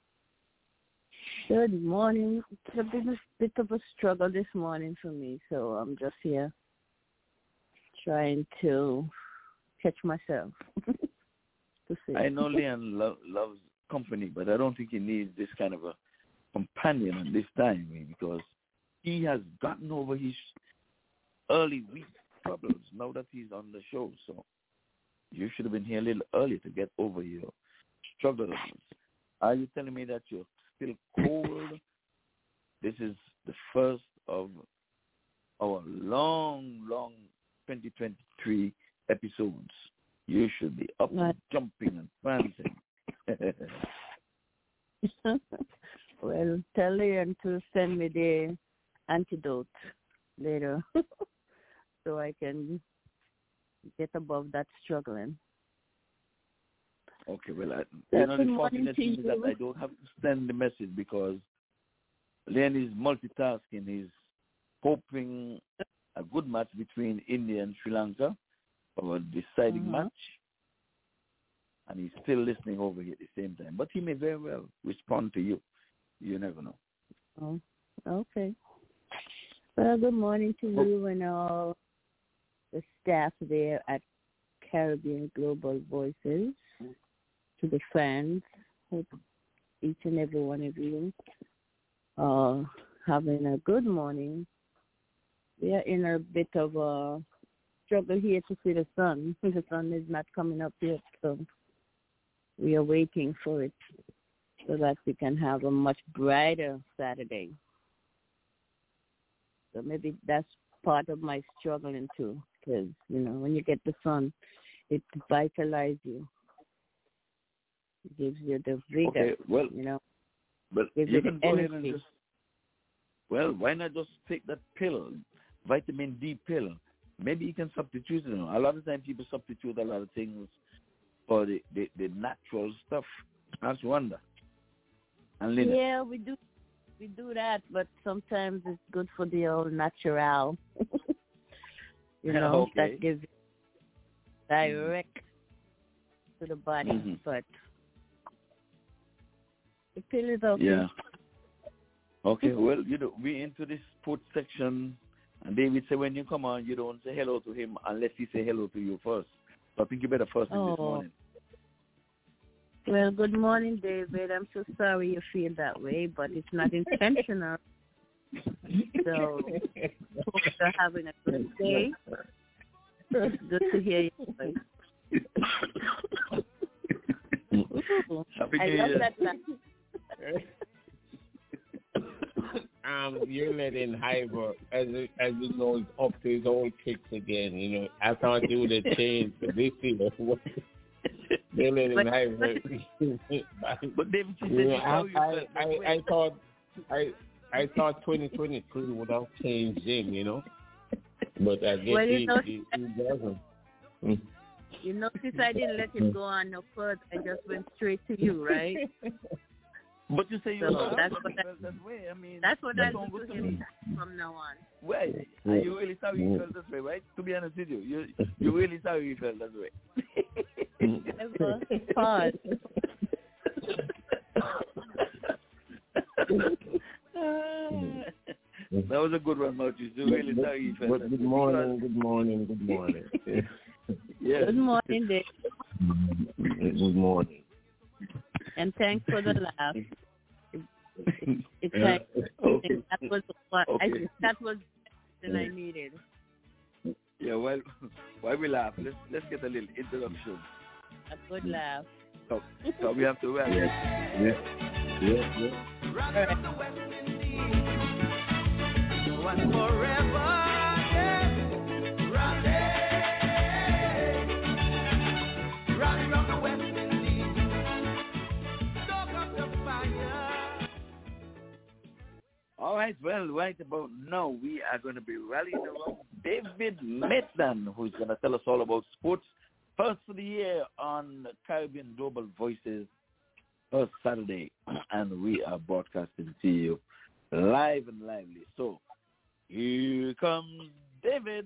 Good morning. It's a bit, bit of a struggle this morning for me, so I'm just here trying to catch myself. to see. I know Leon lo- loves company, but I don't think he needs this kind of a companion at this time because he has gotten over his early week troubles now that he's on the show. So you should have been here a little earlier to get over your struggles. Are you telling me that you're still cold? This is the first of our long, long twenty twenty-three episodes. You should be up and jumping and prancing. Well, tell Leon to send me the antidote later so I can get above that struggling. Okay, well, I, you know, the fortunate thing is that I don't have to send the message because Leon is multitasking. He's hoping a good match between India and Sri Lanka, our deciding uh-huh. match, and he's still listening over here at the same time. But he may very well respond to you. You never know. Oh, okay. Well, good morning to oh. you and all the staff there at Caribbean Global Voices, to the fans, hope each and every one of you are having a good morning. We are in a bit of a struggle here to see the sun. The sun is not coming up yet, so we are waiting for it so that we can have a much brighter Saturday. So maybe that's part of my struggling too, because, you know, when you get the sun, it vitalizes you. It gives you the vigor, okay, well, you know. But gives you you can the go energy. ahead and just, well, why not just take that pill, vitamin D pill? Maybe you can substitute it. A lot of times people substitute a lot of things for the, the, the natural stuff. That's wonder. And Lynette. Yeah, we do we do that, but sometimes it's good for the old natural. you know, okay. that gives you direct mm-hmm. to the body. Mm-hmm. But the pill is okay. Yeah. Okay, well, you know, we into this sports section, and David said when you come on, you don't say hello to him unless he say hello to you first. So I think you better first thing oh. this morning. Well, good morning, David. I'm so sorry you feel that way, but it's not intentional. So, hope you're having a good day. It's good to hear your voice. Ooh, I love that laugh. um, you're letting Hyber, as it, as you know, is up to his old kicks again. You know, I thought you would have changed for this year. They let him have But David, she said you know, you I, you I, I, I thought I I thought twenty twenty-three would have changed him, you know. But I guess well, he, know, he, he doesn't. You know, since I didn't let it go on no further, I just went straight to you, right? But you say you so that's what I, that way. I mean, that's what I do to him from now on. Well, are you really sorry you felt this way, right? To be honest with you, you you really sorry you felt that way. It's hard. That was a good one, Marcus. You really sorry you felt that good way. Morning, good morning, good morning, good morning. Yes. Good morning, Dave. Good morning. And thanks for the laugh. It, it, it's like okay. that was what okay. I that was the I needed. Yeah, well, why we laugh? Let's let's get a little introduction. A good laugh. So, so we have to wrap. Yes, yes, yes, yes. Right. One forever. All right, well, right about now, we are going to be rallying around David Maitland, who's going to tell us all about sports. First of the year on Caribbean Global Voices, first Saturday, and we are broadcasting to you live and lively. So, here comes David.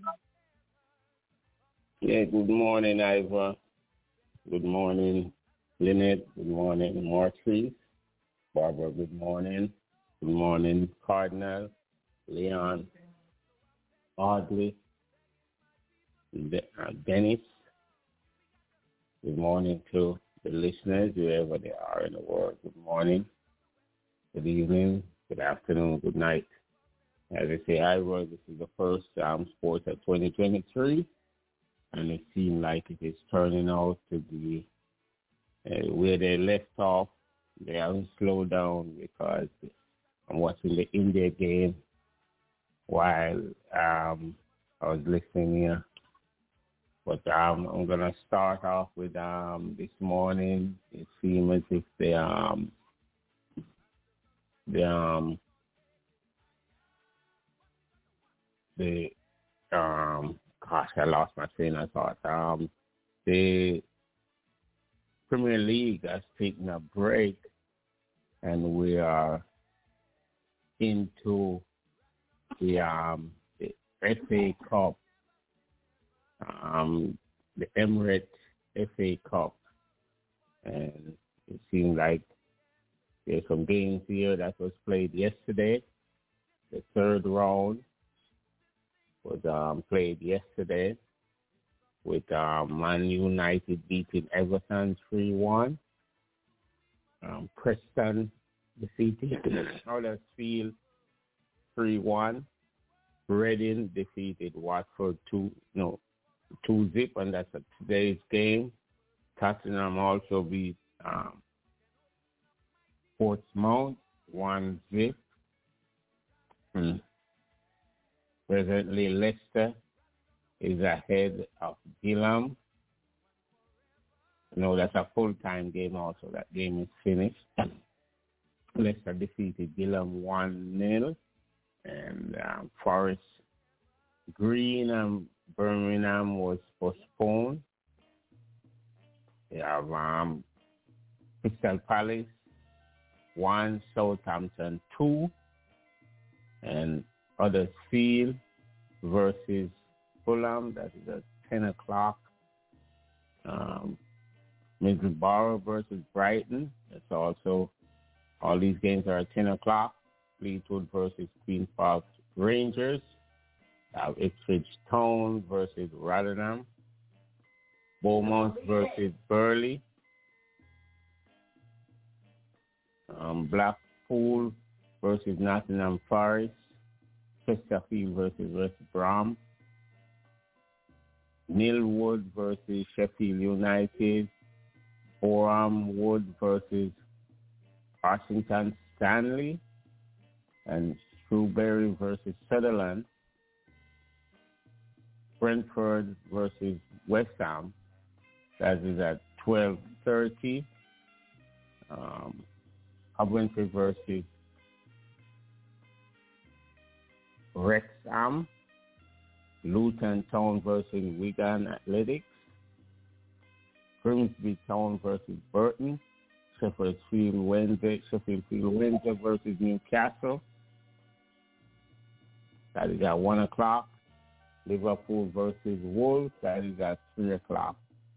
Yeah, good morning, Ivor. Good morning, Lynette. Good morning, Marcy. Barbara, good morning. Good morning, Cardinal, Leon, Audley, De- uh, Dennis. Good morning to the listeners, wherever they are in the world. Good morning, good evening, good afternoon, good night. As I say, I Roy, this is the first um, sports of twenty twenty-three, and it seems like it is turning out to be uh, where they left off. They haven't slowed down because I'm watching the India game while um, I was listening here. But um, I'm going to start off with um, this morning. It seems as if the, um, the, um, the um, gosh, I lost my train of thought. Um, the Premier League has taken a break, and we are into the, um, the F A Cup. Um, the Emirates F A Cup, and it seems like there's some games here that was played yesterday. The third round was um, played yesterday with um, Man United beating Everton three one. Um, Preston defeated Huddersfield three one. Reading defeated Watford two no. two zip, and that's a today's game. Tottenham also beat um, Portsmouth one zip. Hmm. Presently, Leicester is ahead of Gillingham. No, that's a full-time game also. That game is finished. Leicester defeated Gillingham one nil, and um, Forest Green and Birmingham was postponed. We have um, Crystal Palace one, Southampton two, and Huddersfield versus Fulham. That is at ten o'clock. Um, Middlesbrough versus Brighton. That's also, all these games are at ten o'clock. Fleetwood versus Queen's Park Rangers. Uh, Ipswich Town versus Rotherham. Bournemouth versus Burley. Um, Blackpool versus Nottingham Forest. Chesterfield versus West Brom. Millwood versus Sheffield United. Orham Wood versus Washington Stanley. And Shrewsbury versus Sunderland. Brentford versus West Ham. That is at twelve thirty. Um, Coventry versus Wrexham. Luton Town versus Wigan Athletics. Grimsby Town versus Burton. Sheffield Field Wednesday. Sheffield Field Wednesday versus Newcastle. That is at one o'clock. Liverpool versus Wolves, that is at three o'clock.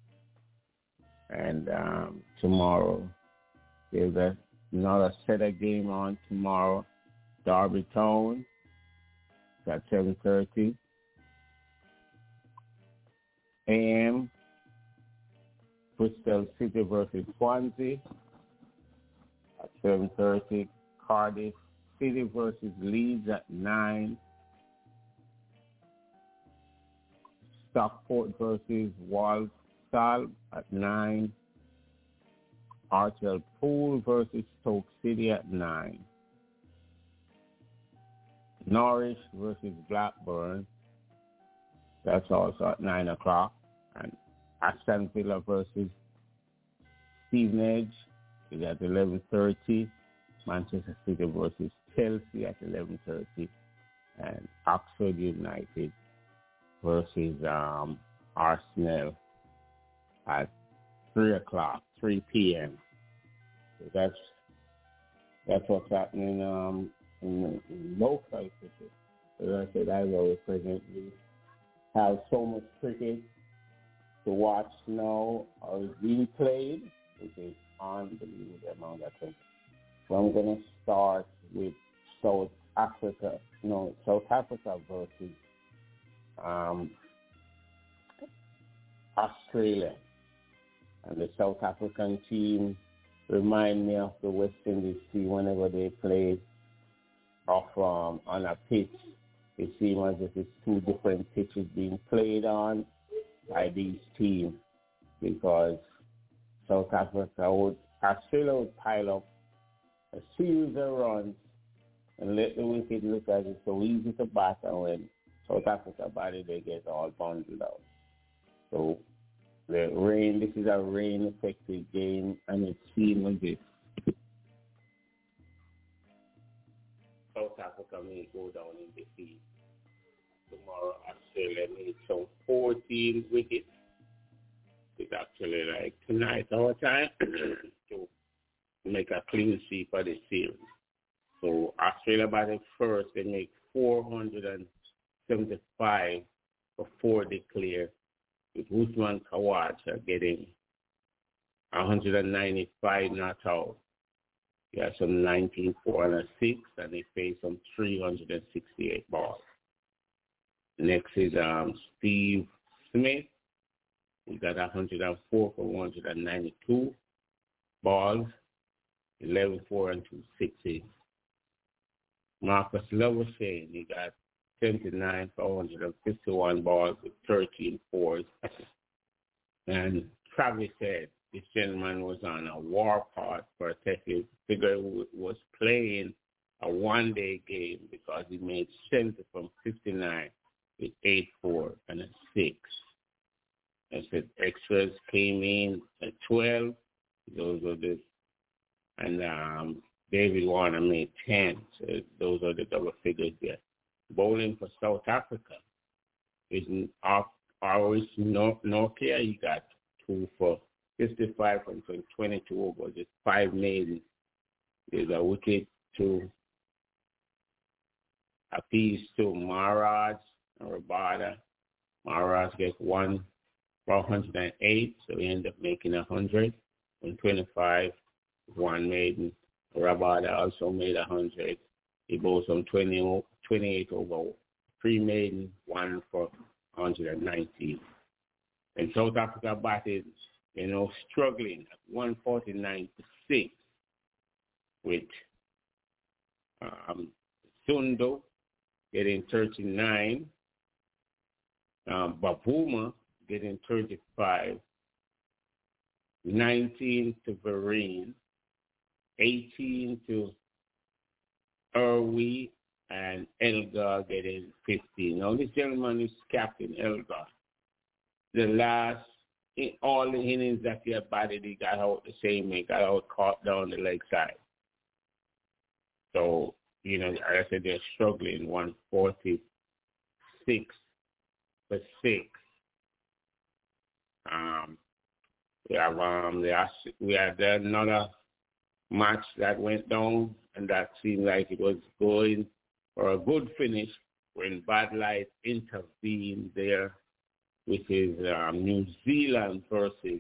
And um, tomorrow, there's a, another set of game on tomorrow. Derby Town, at seven thirty a.m. Bristol City versus Swansea, at seven thirty. Cardiff City versus Leeds at nine. Stockport versus Walsall at nine. Archel Pool versus Stoke City at nine. Norwich versus Blackburn, that's also at nine o'clock. And Aston Villa versus Stevenage is at eleven thirty. Manchester City versus Chelsea at eleven thirty. And Oxford United versus um, Arsenal at three o'clock, three p.m. So that's that's what's happening um, in, in local cricket. As I said, I will presently have so much cricket to watch now or is being played, which is unbelievable the amount of cricket. So I'm going to start with South Africa, no, South Africa versus um, Australia. And the South African team remind me of the West Indies team whenever they play off um, on a pitch. It seems as if it's two different pitches being played on by these teams, because South Africa would, Australia would pile up a series of runs and let the wicket look as it's so easy to bat, and when South Africa bat it, they get all bundled out. So the rain, this is a rain-affected game, and it seems as if South Africa may go down in defeat. Tomorrow, Australia needs some fourteen wickets. It's actually like tonight our time to make a clean sweep for the series. So Australia batted first. They make four hundred seventy-five before they clear, with Usman Khawaja getting one hundred ninety-five not out. He has some nineteen, four, and a six, and they face some three hundred sixty-eight balls. Next is um, Steve Smith. He got one hundred four for one hundred ninety-two balls, eleven, four, and two sixes. Marcus Lovershain, he got seventy-nine for one hundred fifty-one balls with thirteen fours. And Travis said this gentleman was on a warpath for a test. He figured he was playing a one-day game because he made seventy from fifty-nine with eight, four, and a six. I said extras came in at twelve. Those are the, and um, David Warner made ten. So those are the double figures there. Bowling for South Africa is off Oris Nokia. He got two for fifty-five from twenty-two over. Just five maiden. There's a wicket to a piece to Maharaj and Rabada. Maharaj gets one for one hundred eight, so he ended up making one hundred. And twenty-five, one maiden. Rabada also made one hundred. He bowled some twenty, twenty-eight over. Three maiden, one for one hundred nineteen. And South Africa batted, you know, struggling at one forty-nine to six with um, Sundo getting thirty-nine, um, Babuma getting thirty-five, nineteen to Vereen, eighteen to Irwi, and Elgar getting fifteen. Now, this gentleman is Captain Elgar. The last, in all the innings that he had batted, he got out the same way, got out caught down the leg side. So, you know, like I said, they're struggling, one forty-six for six. Um, we have um, we had another match that went down, and that seemed like it was going for a good finish when Bad Light intervened there, which is um, New Zealand versus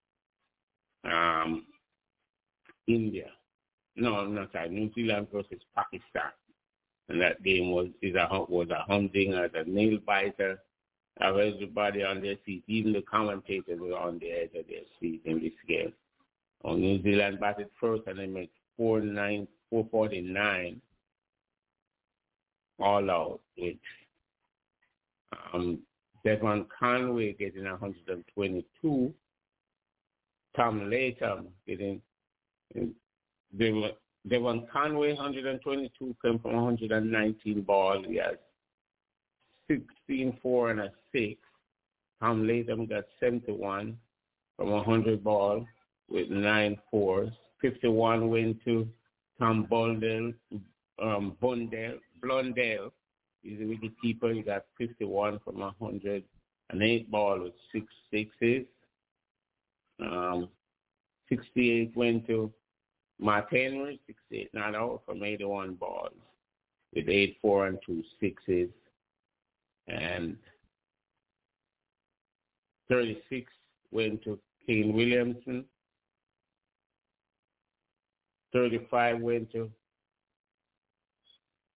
um, India. No, not that. New Zealand versus Pakistan, and that game was is a was a humdinger, a nail biter of everybody on their seat. Even the commentators were on the edge of their seat in this game. Oh, New Zealand batted first, and they made four nine four forty nine all out with um, Devon Conway getting one hundred twenty-two, Tom Latham getting Devon, Devon Conway one hundred twenty-two came from one hundred nineteen balls. He has sixteen, four, and a six. Tom Latham got seventy-one from one hundred balls with nine fours. fifty-one went to Tom Bundell, um, Bundell, Blundell. He's a wicket keeper. He got fifty-one from one hundred eight ball with six sixes. Um, sixty-eight went to Matt Henry, sixty-eight not out from eighty-one balls with eight, four, and two sixes. And thirty-six went to Kane Williamson. thirty-five went to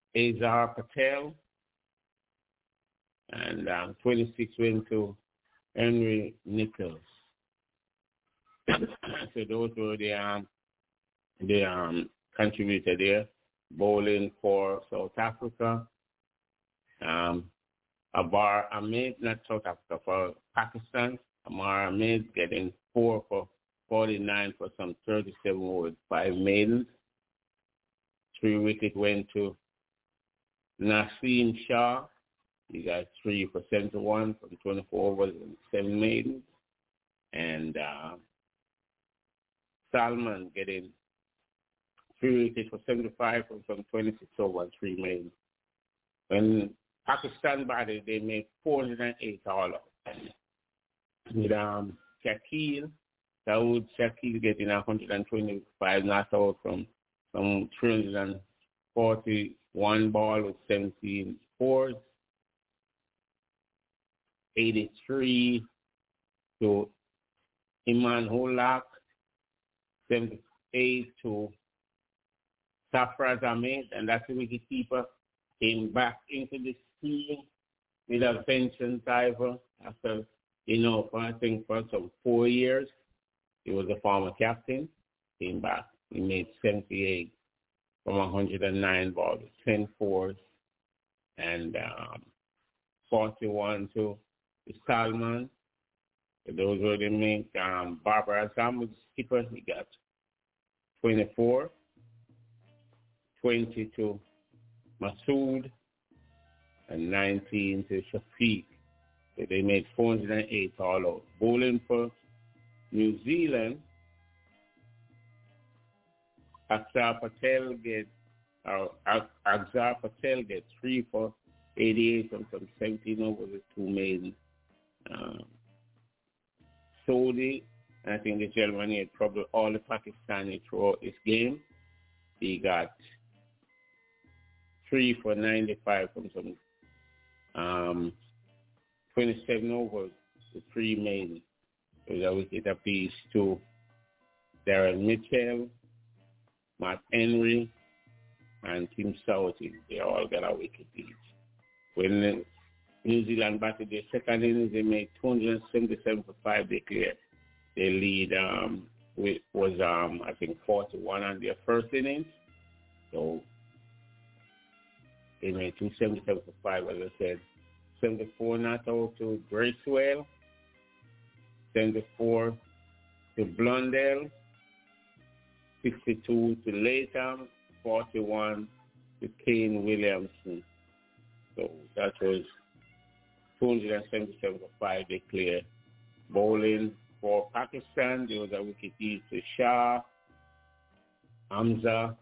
Azhar Patel. And um, twenty-six went to Henry Nichols. So those were the um the um contributor there. Bowling for South Africa. Um, Abar Ahmed, not South Africa, for Pakistan. Amar Ahmed getting four for forty-nine for some thirty-seven with five maidens. Three wickets went to Naseem Shah. He got three for seventy-one from twenty-four overs and seven maidens. And uh, Salman getting three wickets for seventy-five from some twenty-six overs, three maidens. When Pakistan batted, they made four hundred eight all out. With um, Shakil, Dawood Shakil getting one hundred twenty-five not out from some three hundred forty-one ball with seventeen fours. eighty-three to Iman Holak, seventy-eight to Safraz Ahmed, and that's the wicketkeeper, came back into the team with a pension diver after, you know, for, I think for some four years. He was a former captain, came back. He made seventy-eight from one hundred nine balls, ten fours, and um, forty-one to Salman. Those were the main. Um, Barbara Azam was the skipper. He got twenty-four, twenty to Masood, and nineteen to Shafiq. So they made four hundred eight all out. Bowling for New Zealand, Akshar Patel get, uh, Akshar Patel get three for eighty-eight from some seventeen overs with two maidens. Um, Sodi, I think the gentleman had probably all the Pakistani throughout this game. He got three for ninety-five from some um, twenty-seven overs with three maidens. So that wicket apiece to Darren Mitchell, Matt Henry, and Tim Southey. They all got a wicket each. When New Zealand batted their second innings, they made two hundred seventy-seven for five. They cleared. Their lead um, was, um, I think, forty-one on their first innings. So they made two hundred seventy-seven for five, as I said. seventy-four not out to Bracewell. seventy-four to Blundell. sixty-two to Latham. forty-one to Kane Williamson. So that was two hundred seventy-seven for five. They cleared. Bowling for Pakistan, there was a wicket each to Shah, Hamza,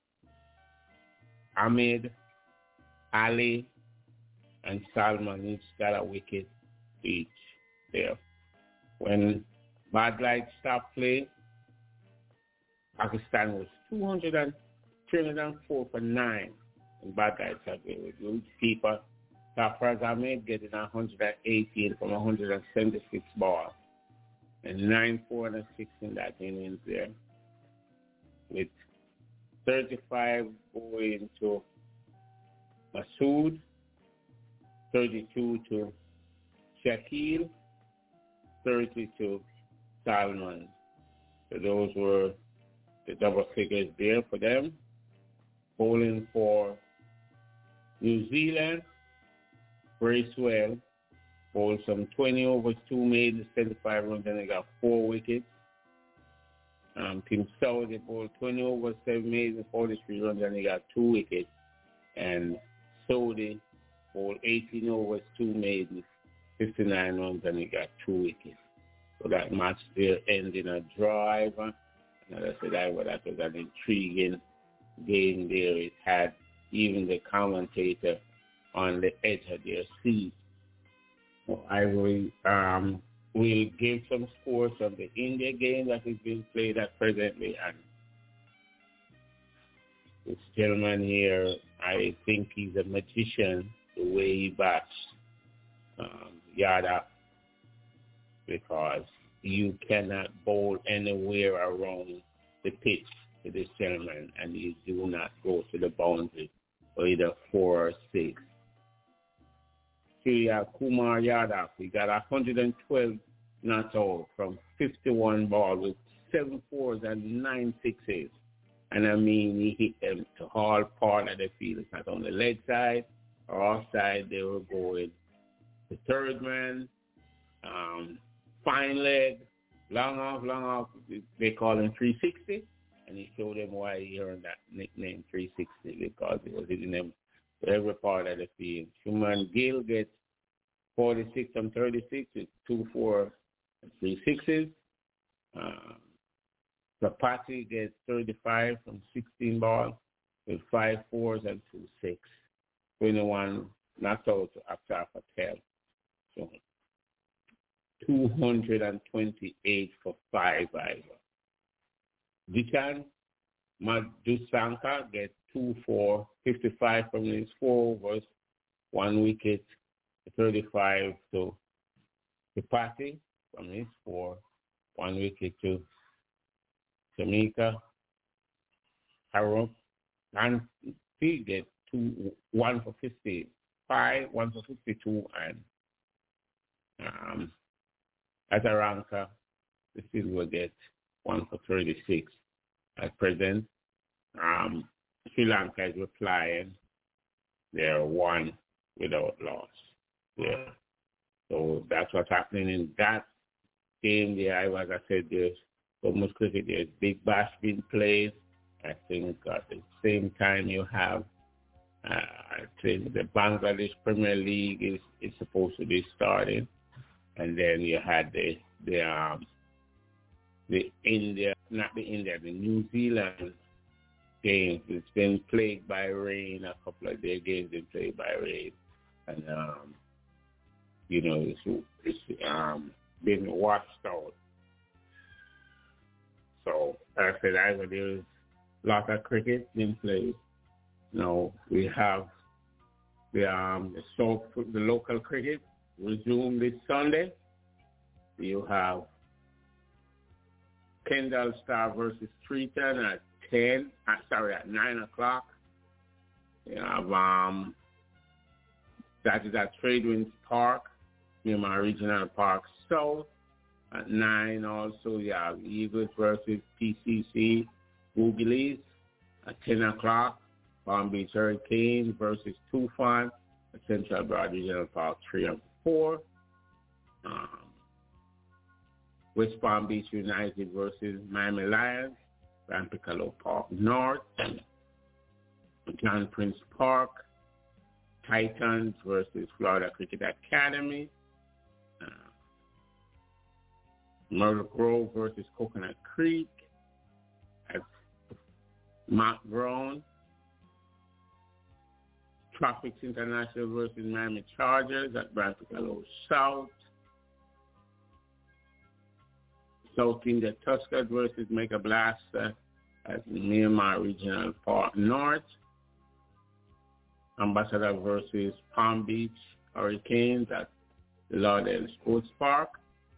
Ahmed, Ali, and Salman each got a wicket each there. When Bad Light stopped play, Pakistan was two hundred three hundred four for nine. And Bad Light stopped play with the keeper Safraz Ahmed getting one hundred eighteen from one hundred seventy-six balls. And nine, four, and six in that innings there. With thirty-five going to Masood, thirty-two to Shakil, thirty to Salman. So those were the double figures there for them. Bowling for New Zealand, Bracewell bowled some twenty overs, two maidens, seventy-five runs, and they got four wickets. Um, Tim Southey bowled twenty overs, seven maidens, forty-three runs, and they got two wickets. And Southey bowled eighteen overs, two maidens, fifty-nine runs, and he got two wickets. So that match there ended in a drive. And as I said, I, well, that was an intriguing game there. It had even the commentator on the edge of their seat. So I will um, will give some scores of the India game that is being played at presently. And this gentleman here, I think he's a magician the way he bats um, Yadav, because you cannot bowl anywhere around the pitch to this gentleman, and you do not go to the boundary for either four or six. Australia, Kumar Yadav. He got one hundred twelve not out from fifty-one balls with seven fours and nine sixes. And I mean, he hit them to all part of the field. It's not on the leg side or offside. They were going the third man, um, fine leg, long off, long off. They call him three sixty. And he showed them why he earned that nickname three sixty, because he was hitting them to every part of the field. Shuman Gill gets forty-six from thirty-six with two, four, and three sixes. Um, Sapati gets thirty-five from sixteen balls with five fours and two six. twenty-one knocked out to Akhtar Patel. So two hundred twenty-eight for five, Ivor. Vishan Madhusanka gets two four, fifty-five from his four overs, one wicket, thirty-five to Sapati from his four, one wicket to Jamaica, Harold, and he gets two, one for fifty-five, one for fifty-two, and um, Ataranka, the field will get one for thirty-six. At present, um, Sri Lanka is replying. They're one without loss. Yeah. So that's what's happening in that game there. As I said, there's so much cricket. There's Big Bash being played. I think at the same time you have, uh, I think the Bangladesh Premier League is, is supposed to be starting. And then you had the, the, um, the India, not the India, the New Zealand games. It's been plagued by rain. A couple of their games been plagued by rain. And, um, you know, it's, it's um, been washed out. So, as I said, either there's a lot of cricket being played. You know, we have the, um, the, so, the local cricket resume this Sunday. You have Kendall Star versus Treaton at ten. Uh, sorry, at nine o'clock. You have um, that is at Tradewinds Park, Myanmar Regional Park South. At nine, also you have Eagles versus P C C Googleys. At ten o'clock, Palm Beach Hurricanes versus Tufan at Central Broad Regional Park three and four. Um, West Palm Beach United versus Miami Lions, Grand Piccolo Park North, John Prince Park, Titans versus Florida Cricket Academy, uh, Myrtle Grove versus Coconut Creek, at Mount Brown, Tropics International versus Miami Chargers at Grand Piccolo South, South India Tuskers versus Mega Blaster at Myanmar Regional Park North. Ambassador versus Palm Beach Hurricanes at Lauderdale Sports Park.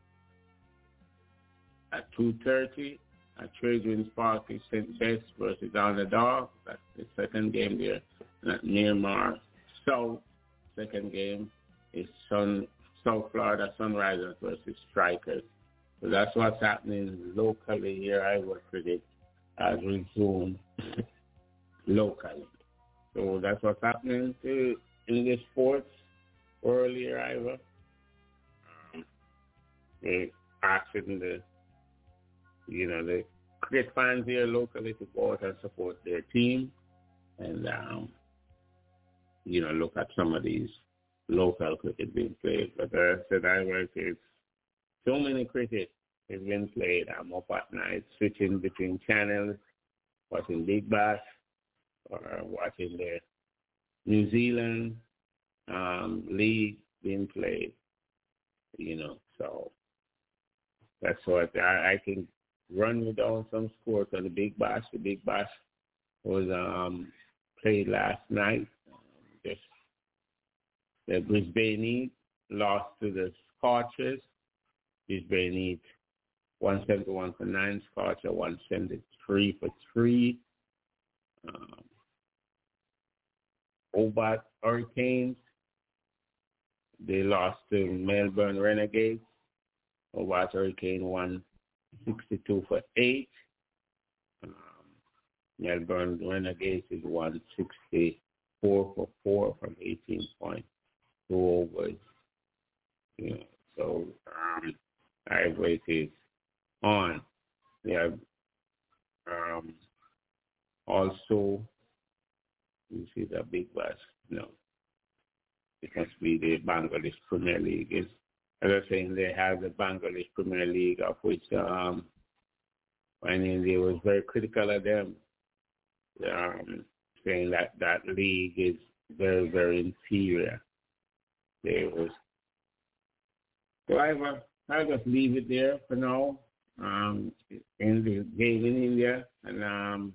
At two thirty, at Tradewinds Park is Saint Bess versus Underdog. That's the second game there. And at Myanmar South, second game is Sun, South Florida Sunrisers versus Strikers. So that's what's happening locally here. I work with it as resumed locally. So that's what's happening to, in the sports earlier, Ivor. Um, they asking the, you know, the cricket fans here locally to go out and support their team and, um, you know, look at some of these local cricket being played. But as I said, Ivor, it's so many cricket has been played. I'm up at night switching between channels, watching Big Bash or watching the New Zealand um, league being played, you know. So that's what I, I can run you down some scores on the Big Bash. The Big Bash was um, played last night. Um, just the Brisbane Heat lost to the Scorchers. Brisbane Heat one seventy-one for nine, Scorcher one seventy-three for three. Um, Hobart Hurricanes they lost to Melbourne Renegades. Hobart Hurricane won sixty-two for eight. Um, Melbourne Renegades is one sixty-four for four from eighteen point two overs. You know, so um, Ivory is on. They have um, also, you see the big bash. No, it must be the Bangladesh Premier League. It's, as I was saying, they have the Bangladesh Premier League, of which um, when India was very critical of them, um, saying that that league is very, very inferior. They was. So I will, I'll just leave it there for now. Um, in the game in India, and um,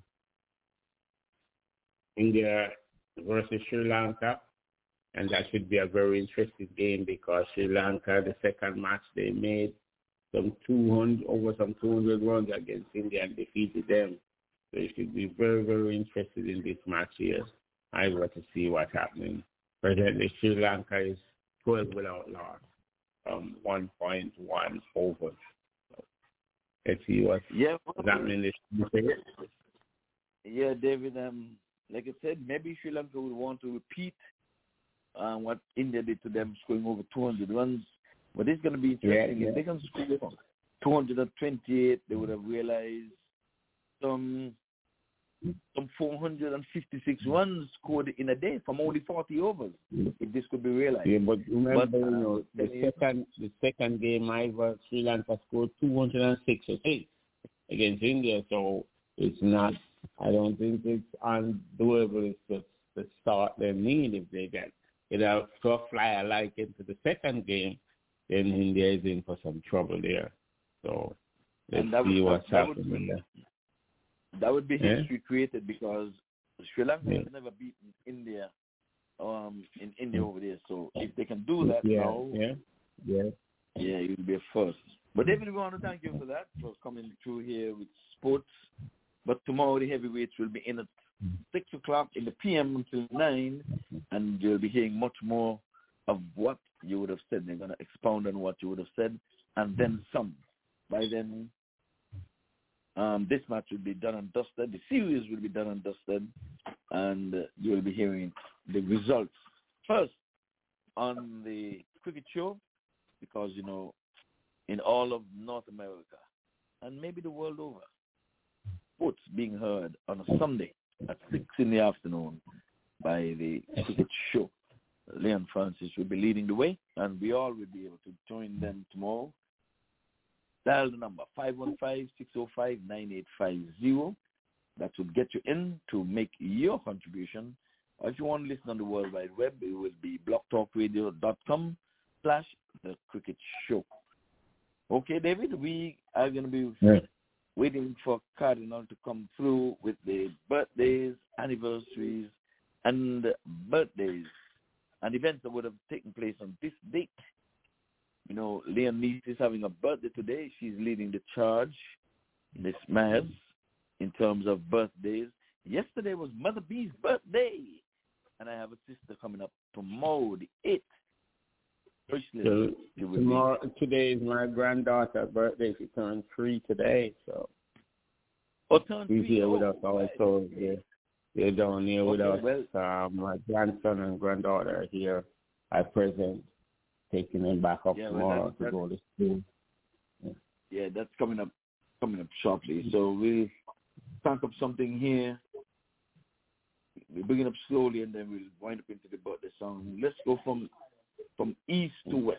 India versus Sri Lanka, and that should be a very interesting game because Sri Lanka, the second match they made some two hundred over some two hundred runs against India and defeated them. So you should be very, very interested in this match here. I want to see what's happening. Presently, Sri Lanka is twelve without loss, um, one point one over. So let's see what's yeah, happening this year. Yeah, David. Um, like I said, maybe Sri Lanka would want to repeat uh, what India did to them, scoring over two hundred runs. But it's going to be interesting. Yeah, yeah. If they can score two hundred twenty-eight, they would have realized some some four hundred fifty-six runs scored in a day from only forty overs. If this could be realized. Yeah, but remember, but, uh, you know, the second the second game, Ivory Sri Lanka scored two hundred six or eight against India. So it's not. I don't think it's undoable to to start their need if they get get a tough flyer like into the second game. Then India is in for some trouble there. So let's see would, what's that happening would be, there. That would be yeah? history created because Sri Lanka yeah. has never beaten India um, in India over there. So if they can do that yeah. now, yeah, yeah, yeah, it will be a first. But David, we want to thank you for that, for coming through here with sports. But tomorrow the heavyweights will be in at six o'clock in the P M until nine, and you'll be hearing much more of what you would have said. They're going to expound on what you would have said, and then some. By then, um, this match will be done and dusted. The series will be done and dusted, and uh, you'll be hearing the results first on the cricket show, because, you know, in all of North America, and maybe the world over, sports being heard on a Sunday at six in the afternoon by the cricket show. Leon Francis will be leading the way, and we all will be able to join them tomorrow. Dial the number five one five, six oh five, nine eight five zero. That will get you in to make your contribution. Or if you want to listen on the World Wide Web, it will be blogtalkradio.com slash the cricket show. Okay, David, we are going to be yeah. waiting for Cardinal to come through with the birthdays, anniversaries, and birthdays, and events that would have taken place on this date. You know, Leon Neese is having a birthday today. She's leading the charge, Miss Maz, in terms of birthdays. Yesterday was Mother B's birthday, and I have a sister coming up tomorrow, the eighth. So, tomorrow, today is my granddaughter's birthday. She turned three today, so oh, turned she's three. here with oh, us also. They're, they're down here with okay, us. Well, um, my grandson and granddaughter are here at present, taking them back up yeah, tomorrow well, to go to school. Yeah. yeah, that's coming up, coming up shortly. So we'll pack up something here. We'll bring it up slowly, and then we'll wind up into the birthday song. Let's go from from east to west.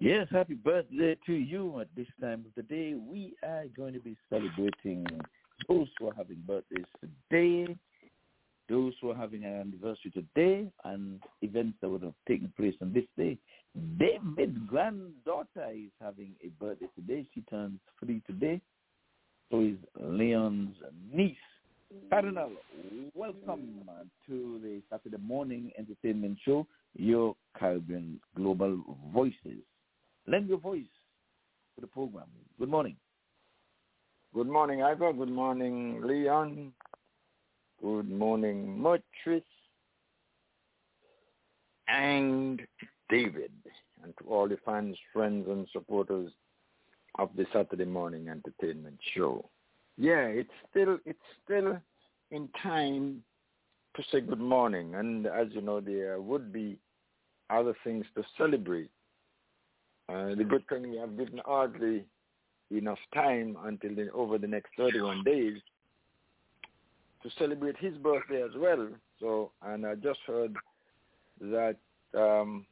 Yes, happy birthday to you at this time of the day. We are going to be celebrating those who are having birthdays today, those who are having an anniversary today, and events that would have taken place on this day. David's granddaughter is having a birthday today. She turns three today. So is Leon's niece. Cardinal, welcome to the Saturday morning entertainment show, your Caribbean Global Voices. Lend your voice to the program. Good morning. Good morning, Ivor. Good morning, Leon. Good morning, Murtris and David, and to all the fans, friends, and supporters of the Saturday morning entertainment show. Yeah, it's still it's still in time to say good morning, and as you know, there would be other things to celebrate. Uh, the good thing, we have given hardly enough time until the, over the next thirty-one days to celebrate his birthday as well. So, and I just heard that um,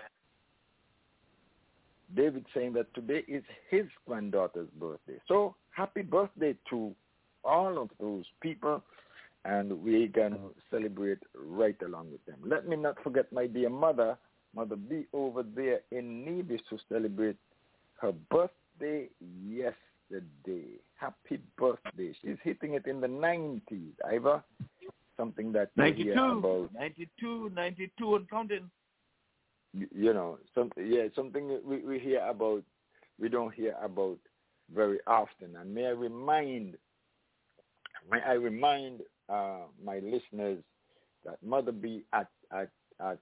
David saying that today is his granddaughter's birthday. So, happy birthday to all of those people, and we can celebrate right along with them. Let me not forget my dear mother, Mother B over there in Nevis, to celebrate her birthday yesterday. Happy birthday. She's hitting it in the nineties, Ivor. Something that you ninety-two, hear about. ninety-two, ninety-two and counting. You know, some, yeah, something we, we hear about, we don't hear about very often. And may I remind, may I remind uh, my listeners that Mother B at, at, at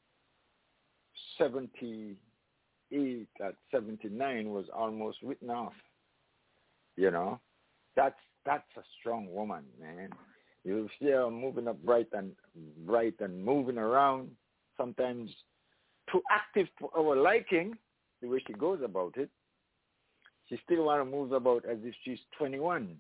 seventy-eight, at seventy-nine was almost written off. You know, that's that's a strong woman, man. You see her moving up bright and bright and moving around, sometimes too active for our liking, the way she goes about it. She still want to move about as if she's twenty-one.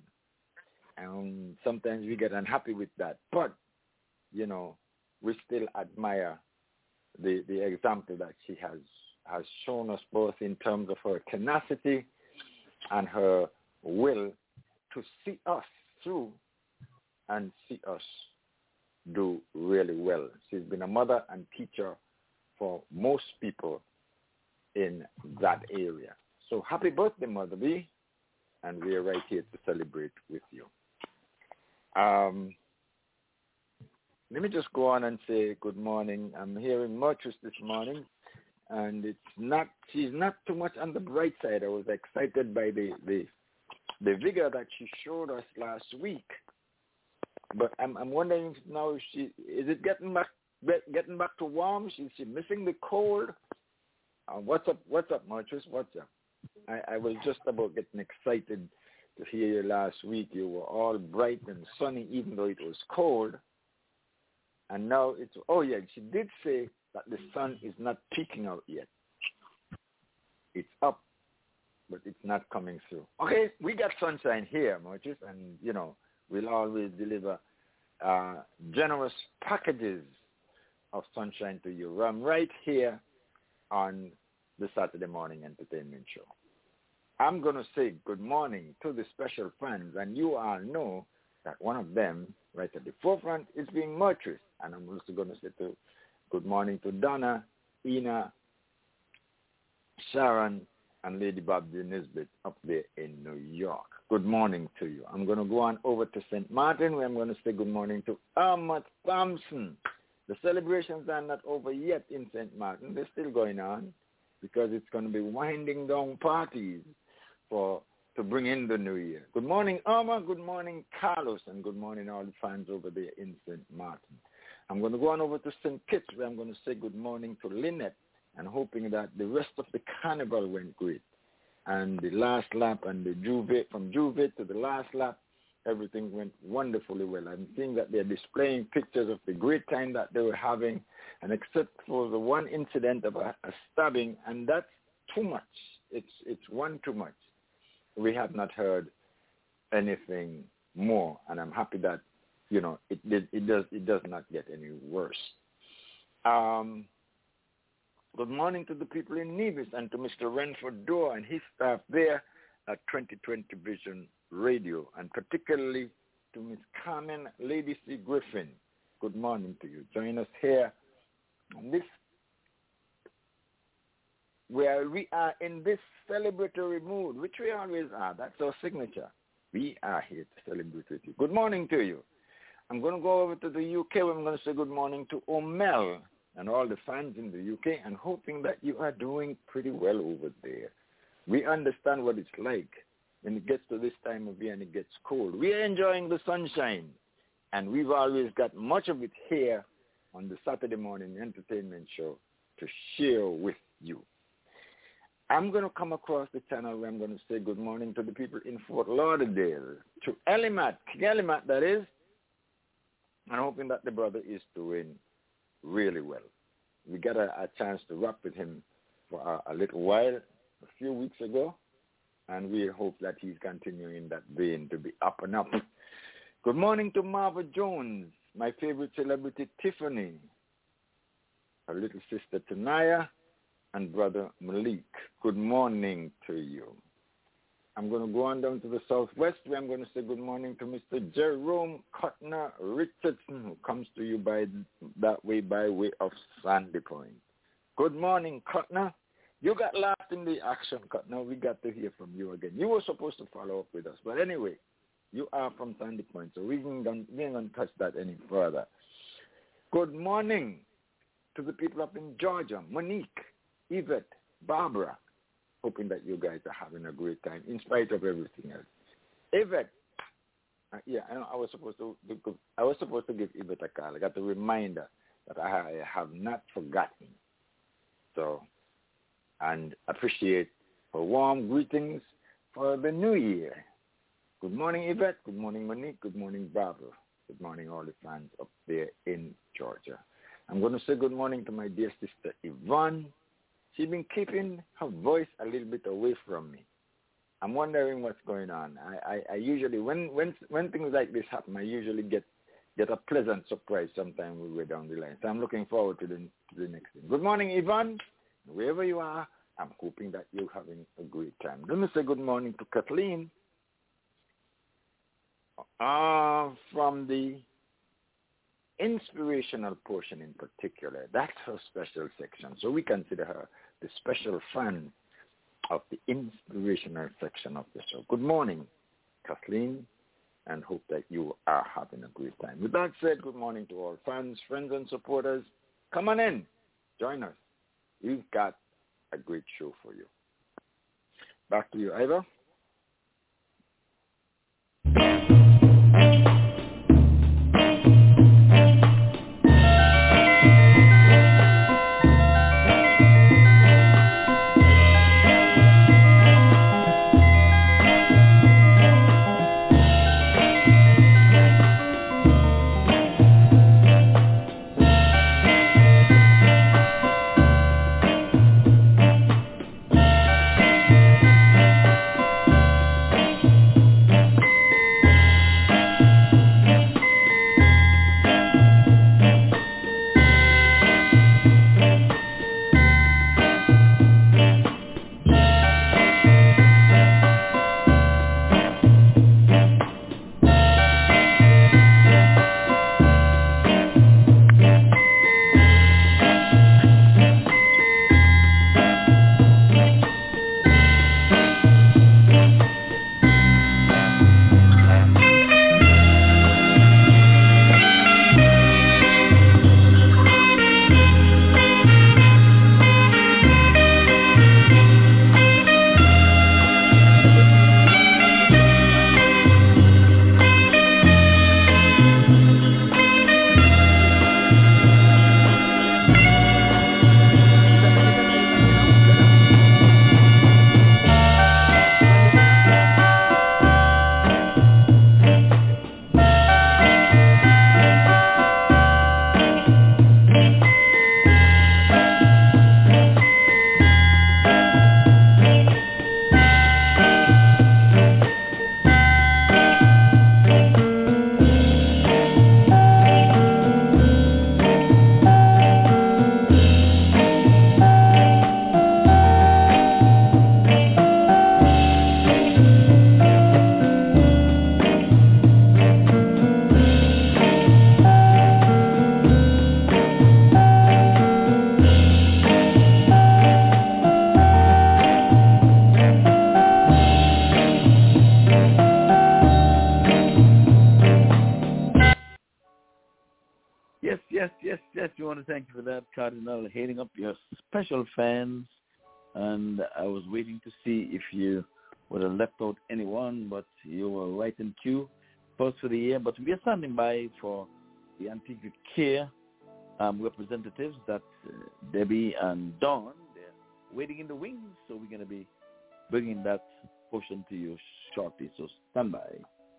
And sometimes we get unhappy with that. But, you know, we still admire the, the example that she has, has shown us, both in terms of her tenacity and her will to see us through and see us do really well. She's been a mother and teacher for most people in that area. So happy birthday, Mother B, and we are right here to celebrate with you. Um, let me just go on and say good morning. I'm hearing Murtris this morning, and it's not, she's not too much on the bright side. I was excited by the, the, the vigor that she showed us last week. But I'm, I'm wondering now, if she, is it getting back getting back to warm? Is she missing the cold? Uh, what's up, what's up, Murtris? What's up? I, I was just about getting excited to hear you last week. You were all bright and sunny, even though it was cold. And now it's, oh yeah, she did say that the sun is not peeking out yet. It's up, but it's not coming through. Okay, we got sunshine here, Murtris, and, you know, we'll always deliver uh, generous packages of sunshine to you. I'm right here on the Saturday morning entertainment show. I'm going to say good morning to the special fans, and you all know that one of them, right at the forefront, is being Murtris. And I'm also going to say to, good morning to Donna, Ina, Sharon, and Lady Bob Nisbet up there in New York. Good morning to you. I'm going to go on over to Saint Martin, where I'm going to say good morning to Ahmad Thompson. The celebrations are not over yet in Saint Martin. They're still going on, because it's going to be winding down parties for to bring in the new year. Good morning, Irma. Good morning, Carlos. And good morning, all the fans over there in Saint Martin. I'm going to go on over to Saint Kitts, where I'm going to say good morning to Lynette, and hoping that the rest of the carnival went great. And the last lap and the Juve, from Juve to the last lap, everything went wonderfully well. I'm seeing that they're displaying pictures of the great time that they were having, and except for the one incident of a, a stabbing, and that's too much. It's it's one too much. We have not heard anything more, and I'm happy that, you know, it it, it does it does not get any worse. Um, Good morning to the people in Nevis and to Mister Renford Dorr and his staff there at twenty twenty Vision Radio, and particularly to Miss Carmen Lady C. Griffin. Good morning to you. Join us here on this, where we are in this celebratory mood, which we always are. That's our signature. We are here to celebrate with you. Good morning to you. I'm going to go over to the U K where I'm going to say good morning to Omel and all the fans in the U K, and hoping that you are doing pretty well over there. We understand what it's like when it gets to this time of year and it gets cold. We are enjoying the sunshine, and we've always got much of it here on the Saturday morning entertainment show to share with you. I'm going to come across the channel where I'm going to say good morning to the people in Fort Lauderdale, to Elimat, King Elimat that is, and hoping that the brother is doing really well. We got a, a chance to rap with him for a, a little while, a few weeks ago, and we hope that he's continuing in that vein to be up and up. Good morning to Marva Jones, my favorite celebrity Tiffany, her little sister Tanaya, and brother Malik. Good morning to you. I'm going to go on down to the southwest where I'm going to say good morning to Mister Jerome Cutner Richardson, who comes to you by that way by way of Sandy Point. Good morning, Cutner. You got lost in the action, Cutner. We got to hear from you again. You were supposed to follow up with us, but anyway, you are from Sandy Point, so we ain't going to touch that any further. Good morning to the people up in Georgia, Monique, Yvette, Barbara. Hoping that you guys are having a great time in spite of everything else. Yvette, uh, yeah, I, I was supposed to, to I was supposed to give Yvette a call. I got a reminder that I have not forgotten. So, and appreciate her warm greetings for the new year. Good morning, Yvette. Good morning, Monique. Good morning, Barbara. Good morning, all the fans up there in Georgia. I'm going to say good morning to my dear sister Yvonne. She's been keeping her voice a little bit away from me. I'm wondering what's going on. I, I, I usually, when, when when things like this happen, I usually get get a pleasant surprise sometime we way down the line. So I'm looking forward to the, to the next thing. Good morning, Yvonne. Wherever you are, I'm hoping that you're having a great time. Let me say good morning to Kathleen uh, from the inspirational portion in particular. That's her special section. So we consider her the special fan of the inspirational section of the show. Good morning, Kathleen, and hope that you are having a great time. With that said, good morning to all fans, friends, and supporters. Come on in. Join us. We've got a great show for you. Back to you, Ivor. that, Cardinal, heading up your special fans. And I was waiting to see if you would have left out anyone, but you were right in queue first for the year. But we are standing by for the Antigua Care um, representatives, that's uh, Debbie and Dawn. They're waiting in the wings, so we're going to be bringing that portion to you shortly. So stand by.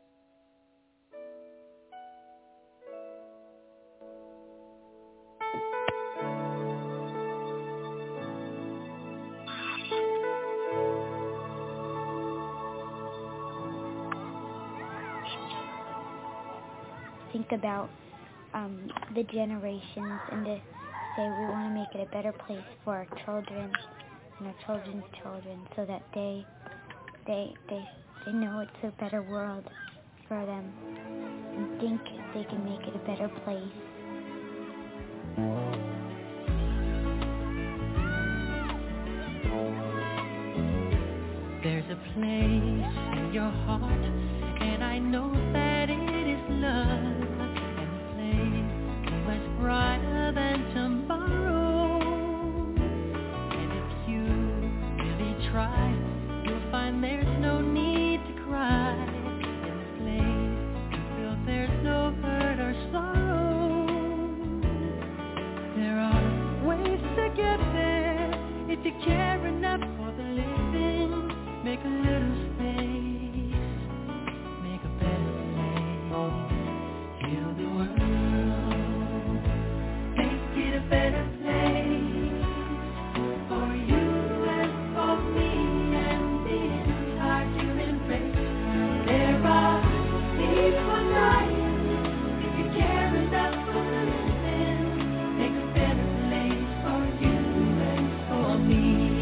Think about um, the generations and to say we want to make it a better place for our children and our children's children, so that they they they they know it's a better world for them and think they can make it a better place. There's a place in your heart, and I know that it is love. Brighter than tomorrow, and if you really try, you'll find there's no need to cry. In this place, you feel there's no hurt or sorrow. There are ways to get there if you care enough for the living. Make a little space, make a better place. Heal the world. Better place for you and for me and the entire human race. There are people dying. If you care enough for the living, make a better place for you and for me.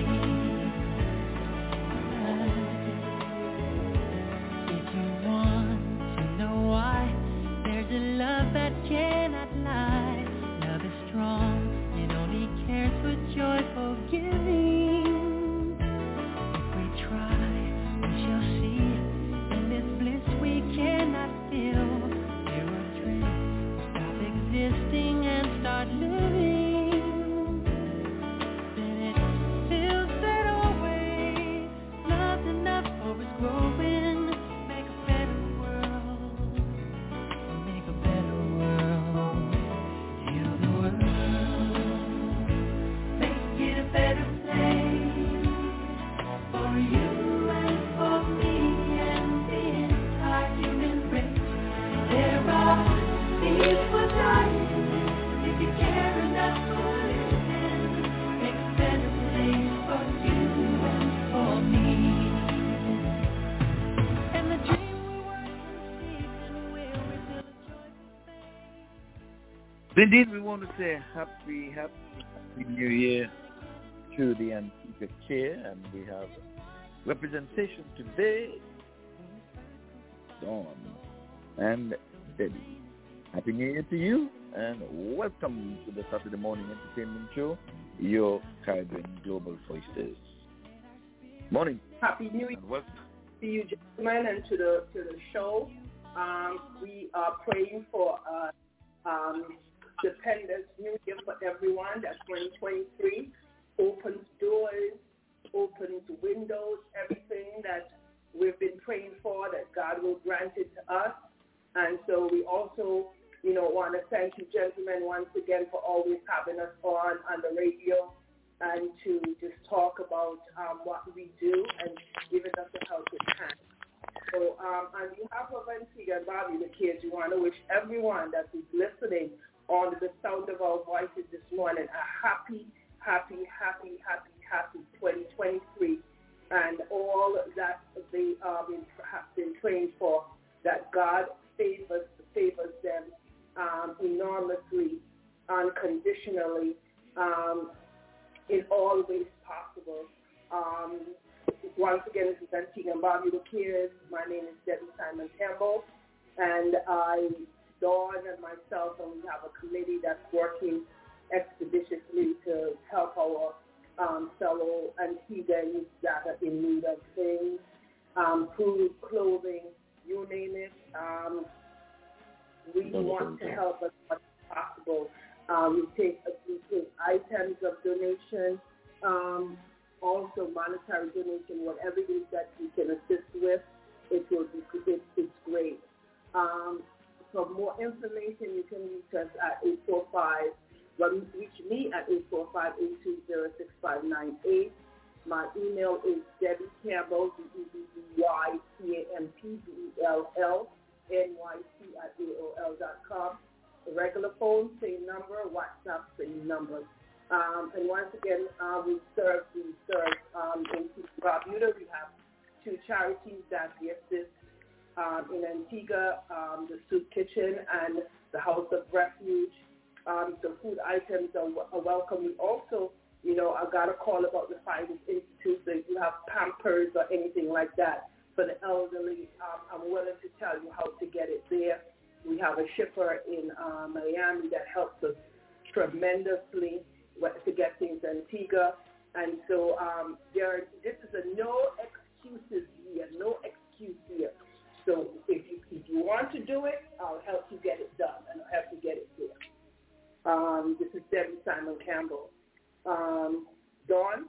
If you want to know why, there's a love that cannot lie. Love is strong. Joyful giving. If we try, we shall see. In this bliss we cannot feel. There are dreams, stop existing and start living. Then it feels that always love's enough or it's growing. Make a better world. Make a better world. Heal the world. Better place for you and for me and the entire human race. There are people dying. If you care enough for living, make a better place for you and for me. And the dream we were conceiving will reveal a joyful face. Indeed, we want to say happy, happy, happy New Year to the Antigua Care, and we have representation today, Dawn and Debbie. Happy New Year to you, and welcome to the Saturday Morning Entertainment Show, your Caribbean Global Voices. Morning. Happy New Year to you, gentlemen, and to the to the show. Um, we are praying for uh, um, stupendous New Year for everyone. That's twenty twenty-three. Opens doors, opens windows, everything that we've been praying for, that God will grant it to us. And so we also, you know, want to thank you, gentlemen, once again for always having us on on the radio and to just talk about um, what we do and giving us the help with hand. So um, on behalf of Antigua and Bobby, the kids, we want to wish everyone that is listening on the sound of our voices this morning a happy Happy, happy, happy, happy twenty twenty-three, and all that they um, have been trained for, that God favors favors them um, enormously, unconditionally, um, in all ways possible. Um, once again, this is Antigua and Bobby the Kids. My name is Debbie Simon Campbell, and I, Dawn and myself, and we have a committee that's working expeditiously to help our um, fellow Antiguans that are in need of things, um, food, clothing, you name it. Um, we want to help as much as possible. Um, we take we take items of donation, um, also monetary donation, whatever it is that we can assist with, it will be it, it's great. Um, for more information, you can reach us at eight four five. Well, reach me at eight four five, eight two zero, six five nine eight. My email is Debbie Campbell, D E B B Y C A M P B E L L N Y C at A O L dot com. The regular phone, same number. WhatsApp, same number. Um, and once again, uh, we serve, we serve um, in Barbuda. We have two charities that we assist um, in Antigua, um, the Soup Kitchen and the House of Refuge. Um, the food items are, are welcome. We also, you know, I got a call about the Fidus Institute. So if you have Pampers or anything like that for the elderly, um, I'm willing to tell you how to get it there. We have a shipper in uh, Miami that helps us tremendously to get things to Antigua. And so um, there, this is a no excuses year, no excuse here. So if you, if you want to do it, I'll help you get it done, and I'll help you get it there. Um, this is Debbie Simon Campbell. Um, Dawn?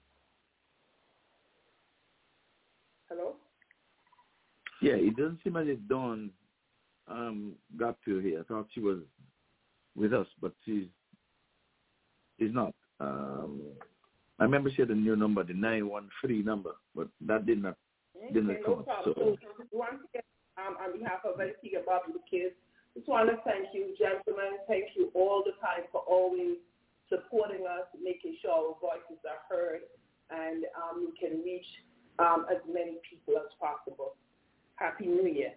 Hello? Yeah, it doesn't seem as if Dawn um, got to here. I thought she was with us, but she's, she's not. Um, I remember she had a new number, the nine one three number, but that did not, didn't okay, come. No So. Once again, um, on behalf of Antigua Barbuda Kids, just want to thank you, gentlemen. Thank you all the time for always supporting us, making sure our voices are heard, and um, we can reach um, as many people as possible. Happy New Year.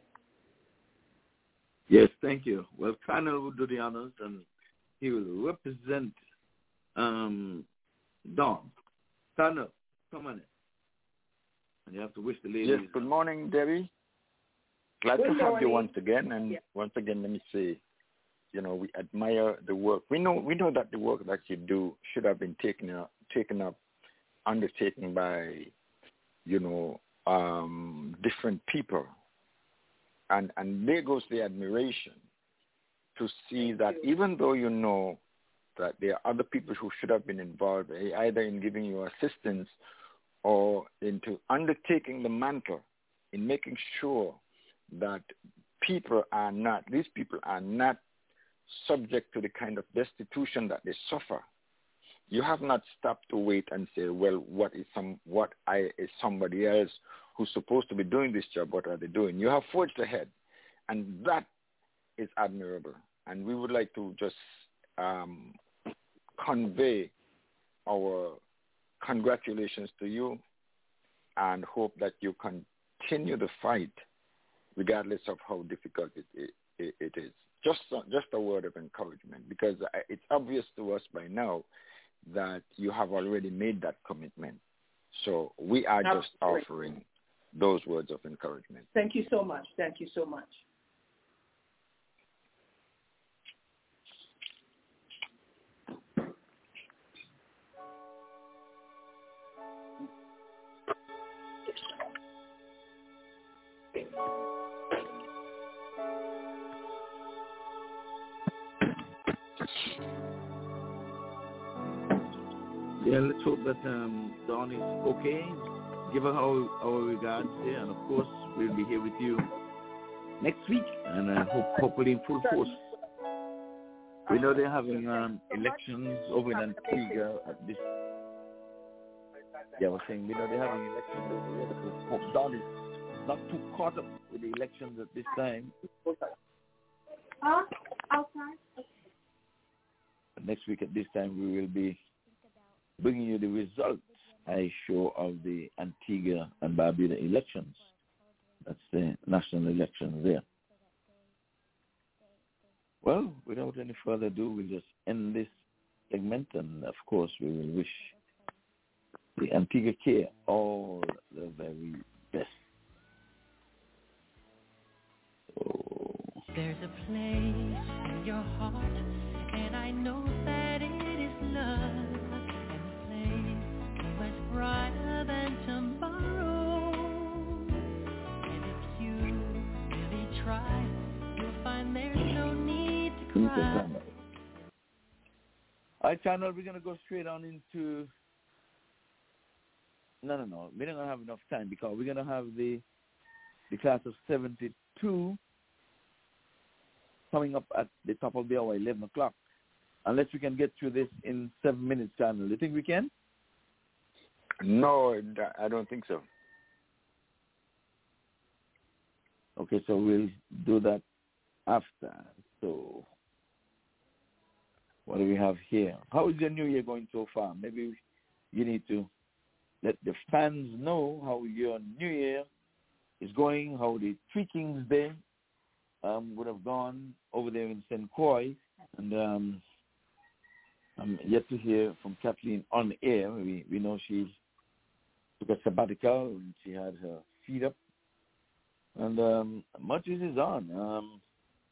Yes, thank you. Well, Colonel will do the honors, and he will represent um, Dawn. Colonel, come on in. And you have to wish the ladies. Yes, good morning, Debbie. Glad Good to have morning. you once again. And yeah. once again, let me say, you know, we admire the work. We know we know that the work that you do should have been taken up, taken up, undertaken by, you know, um, different people. And and there goes the admiration to see that even though you know that there are other people who should have been involved, either in giving you assistance or into undertaking the mantle in making sure that people are not, these people are not subject to the kind of destitution that they suffer. You have not stopped to wait and say, well, what is some, what I, is somebody else who's supposed to be doing this job, what are they doing? You have forged ahead, and that is admirable. And we would like to just um, convey our congratulations to you and hope that you continue the fight regardless of how difficult it, it, it is. Just, just a word of encouragement, because it's obvious to us by now that you have already made that commitment. So we are Absolutely. just offering those words of encouragement. Thank you so much. Thank you so much. Yeah, let's hope that um, Dawn is okay. Give her our, our regards there, and of course, we'll be here with you next week, and I hope hopefully in full force. We know they're having um, elections over in Antigua at this. Yeah, I was saying we know they're having elections over there. So hope Dawn is not too caught up with the elections at this time. Huh? Outside? Okay. Next week at this time, we will be bringing you the results, I show, of the Antigua and Barbuda elections. That's the national elections there. Well, without any further ado, we'll just end this segment, and of course, we will wish the Antigua Care all the very best. So. There's a place in your heart, and I know that it is love. Much brighter than tomorrow. And if you really try, you'll find there's no need to cry. All right, channel, we're going to go straight on into... No, no, no. We're not going to have enough time because we're going to have the the class of seventy-two coming up at the top of the hour, eleven o'clock. Unless we can get through this in seven minutes, channel. Do you think we can? No, I don't think so. Okay, so we'll do that after. So, what do we have here? How is your new year going so far? Maybe you need to let the fans know how your new year is going, how the tweakings there um, would have gone over there in Saint Croix. And um, I'm yet to hear from Kathleen on air. We we know she took a sabbatical and she had her feet up. And um, much is on. Um,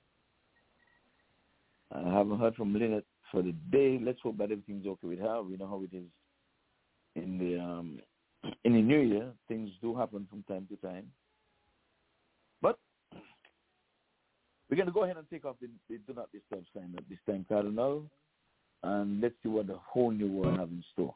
I haven't heard from Lynette for the day. Let's hope that everything's okay with her. We know how it is in the um, in the new year. Things do happen from time to time. But we're going to go ahead and take off the, the Do Not Disturb sign at this time, Cardinal, and let's see what the whole new world have in store.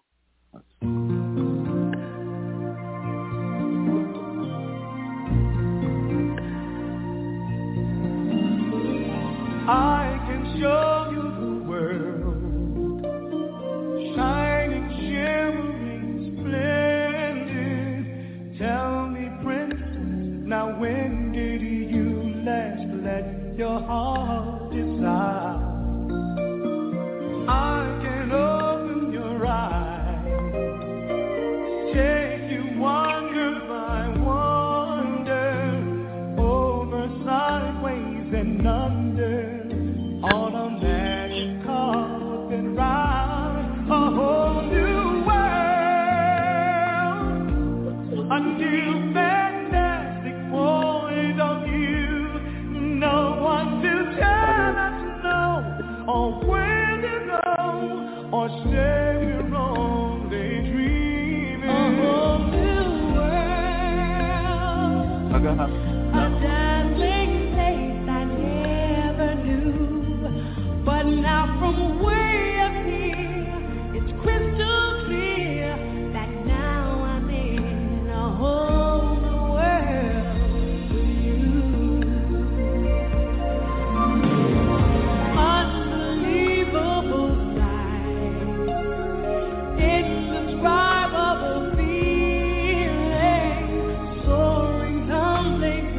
I can show you the world, shining, shimmering, splendid. Tell me, princess, now when did you last let your heart decide? I can open your eyes, take you wonder by wonder, over, sideways, and under. On a magic carpet ride, a whole new world, a new fantastic point of view. No one to tell us no, or where to go, or say we're only dreaming. A whole new world, a dazzling place I never knew. But now from way up here, it's crystal clear that now I'm in a whole new world with you. Unbelievable sight, indescribable feeling, soaring, tumbling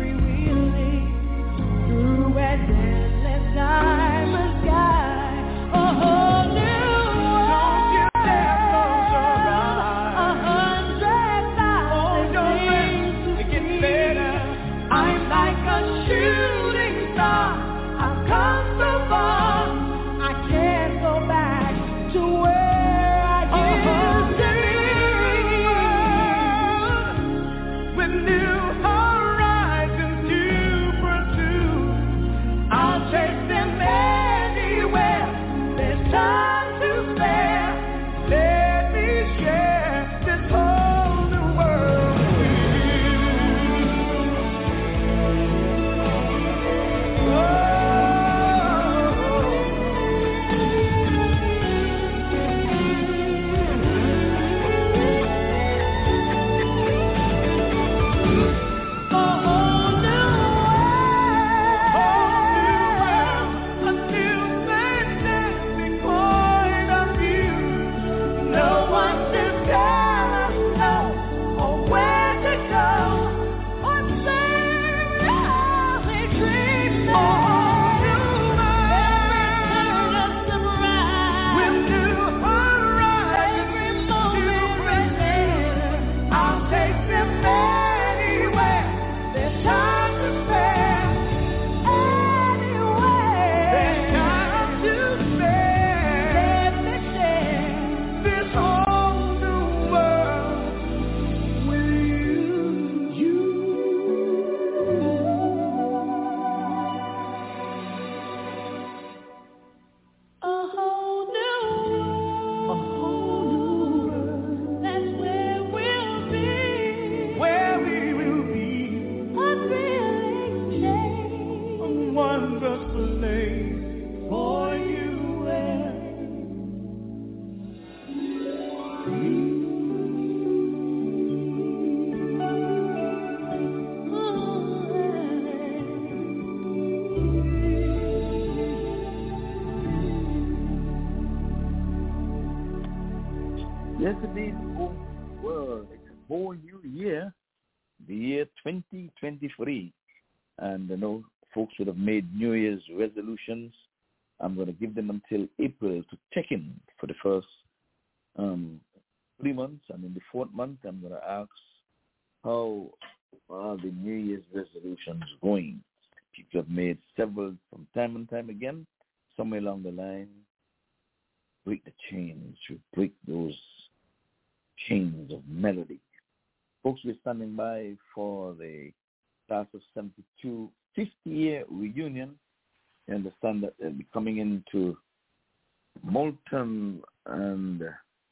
Yes, indeed. Oh, well, it's a whole new year, the year twenty twenty-three. And I know folks would have made New Year's resolutions. I'm going to give them until April to check in for the first um, three months. And in the fourth month, I'm going to ask how are the New Year's resolutions going. People have made several from time and time again. Somewhere along the line, break the chains, to break those chains of melody. Folks, we're standing by for the class of seventy-two fifty-year reunion. You understand that they'll be coming into Moulton, and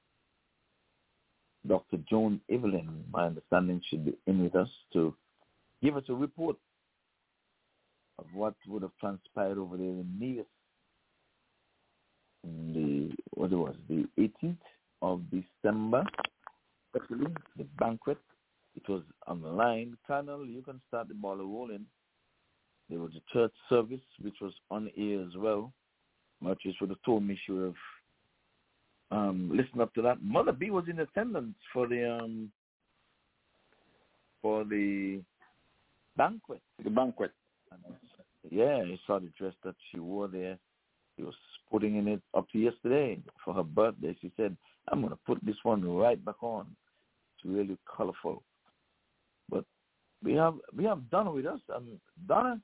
Doctor Joan Evelyn, my understanding, should be in with us to give us a report of what would have transpired over there in Nevis in the, what it was, the eighteenth of December, especially the banquet. It was on the line. Colonel, you can start the ball rolling. There was a church service, which was on air as well. Marcus would have told me she would have um, listened up to that. Mother B was in attendance for the um, for the banquet. The banquet. And, yeah, I saw the dress that she wore there. She was putting in it up to yesterday for her birthday. She said, "I'm going to put this one right back on. It's really colorful." But we have we have Donna with us. Um, Donna,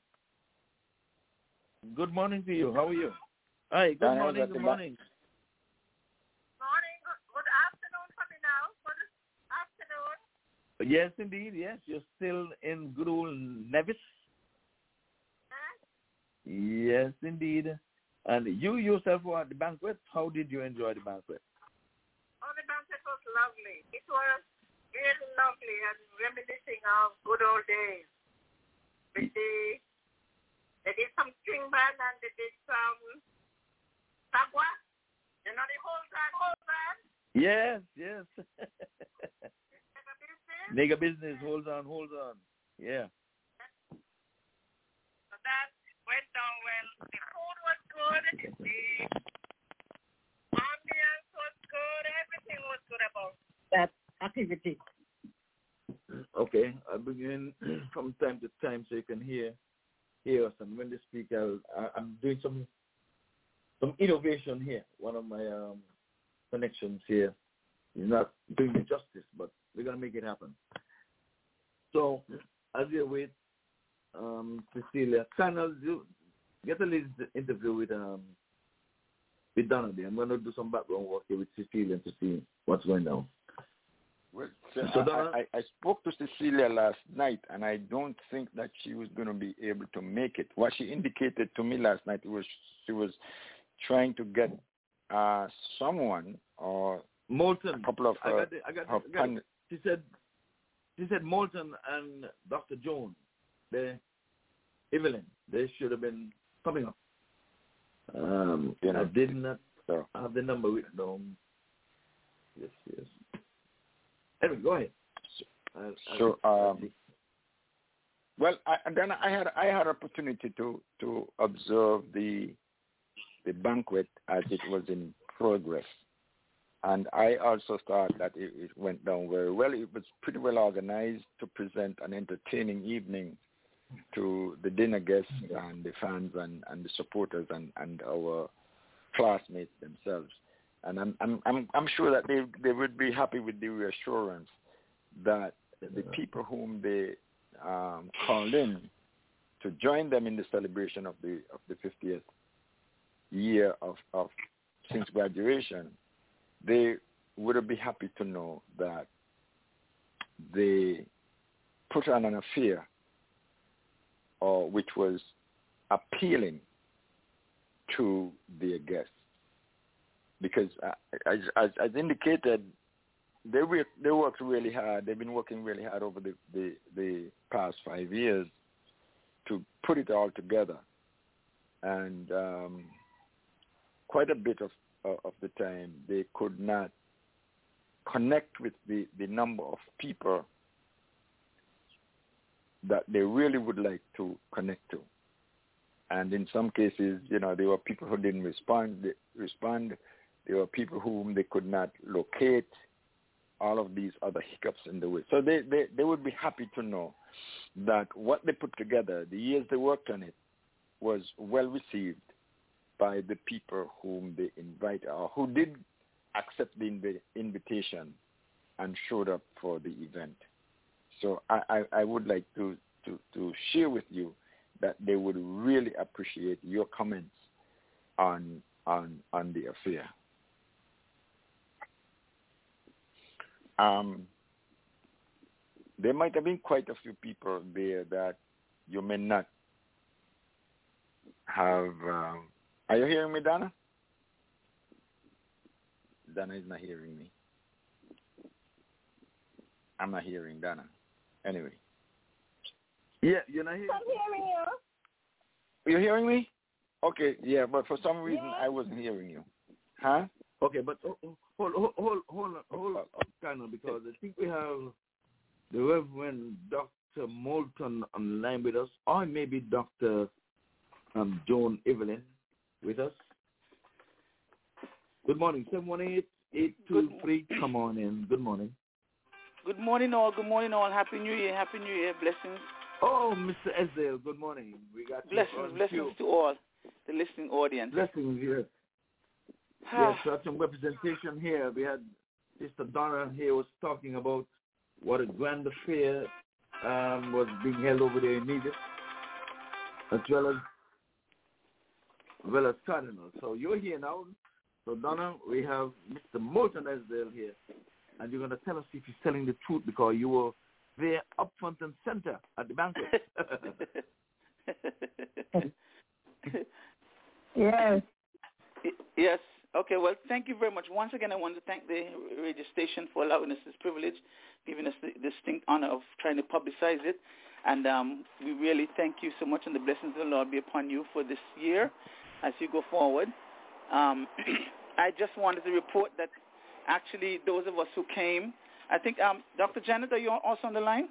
good morning to you. How are you? Hi, good Donna, morning, good morning. Morning, good, good afternoon for me now. Good afternoon. Yes, indeed, yes. You're still in good old Nevis? Huh? Yes, indeed. And you yourself were at the banquet. How did you enjoy the banquet? Oh, the banquet was lovely. It was really lovely and reminiscing of good old days. With the, they did some string band and they did some sagwa. You know the whole band, whole band? Yes, yes. Nigga business. Hold on, hold on. Yeah. So that went down well. The food was good. The ambience was good. Everything was good about that activity. Okay, I'll begin from time to time so you can hear hear us. And when they speak, I'll, I'm doing some some innovation here. One of my um, connections here is not doing me justice, but we're gonna make it happen. So as you wait, um, Cecilia, Channel, you get a little interview with um with Donna. I'm gonna do some background work here with Cecilia to see what's going on. Well, so So I, Donna, I, I spoke to Cecilia last night, and I don't think that she was going to be able to make it. What she indicated to me last night was she was trying to get uh, someone or Moulton. a couple of I her, got it. I got, her it, I got it. She said, she said Moulton and Doctor Jones, they, Evelyn, they should have been coming up. Um, you know, I did not so. have the number written down. Yes, yes. Anyway, go ahead. I'll, I'll, So, I'll um, well, I, and then I had I had opportunity to to observe the the banquet as it was in progress, and I also thought that it, it went down very well. It was pretty well organized to present an entertaining evening to the dinner guests and the fans and, and the supporters and, and our classmates themselves. And I'm I'm I'm I'm sure that they they would be happy with the reassurance that the people whom they um, called in to join them in the celebration of the of the fiftieth year of, of since graduation, they would be happy to know that they put on an affair, or which was appealing to their guests. Because uh, as, as, as indicated, they work, they worked really hard. They've been working really hard over the, the, the past five years to put it all together. And um, quite a bit of, of the time, they could not connect with the, the number of people that they really would like to connect to. And in some cases, you know, there were people who didn't respond. They respond. There were people whom they could not locate. all of these other hiccups in the way. So they, they, they would be happy to know that what they put together, the years they worked on it, was well received by the people whom they invite or who did accept the inv- invitation and showed up for the event. So I, I, I would like to, to, to share with you that they would really appreciate your comments on on on the affair. Um, there might have been quite a few people there that you may not have. Um, are you hearing me, Donna? Donna is not hearing me. I'm not hearing Donna. Anyway. Yeah, you're not hearing. I'm hearing you. You're hearing me? Okay, yeah, but for some reason yeah. I wasn't hearing you. Huh? Okay, but hold, hold, hold, hold, hold, hold up, kind of, because I think we have the Reverend Doctor Moulton on the line with us, or maybe Doctor Um, Joan Evelyn with us. Good morning, seven one eight, eight two three. Come on in. Good morning. Good morning, all. Good morning, all. Happy New Year. Happy New Year. Blessings. Oh, Mister Ezel, good morning. We got blessings. Blessings to all the listening audience. Blessings, yes. Yes, we had some representation here. We had Sister Donna here was talking about what a grand affair um, was being held over there in Egypt, as well as as well as Cardinal. So you're here now. So Donna, we have Mister Moulton Esdale here, and you're going to tell us if he's telling the truth because you were there up front and center at the banquet. Yes. Yes. Okay, well, thank you very much. Once again, I want to thank the radio station for allowing us this privilege, giving us the distinct honor of trying to publicize it. And um, we really thank you so much, and the blessings of the Lord be upon you for this year as you go forward. Um, I just wanted to report that actually those of us who came, I think, um, Doctor Janet, are you also on the line?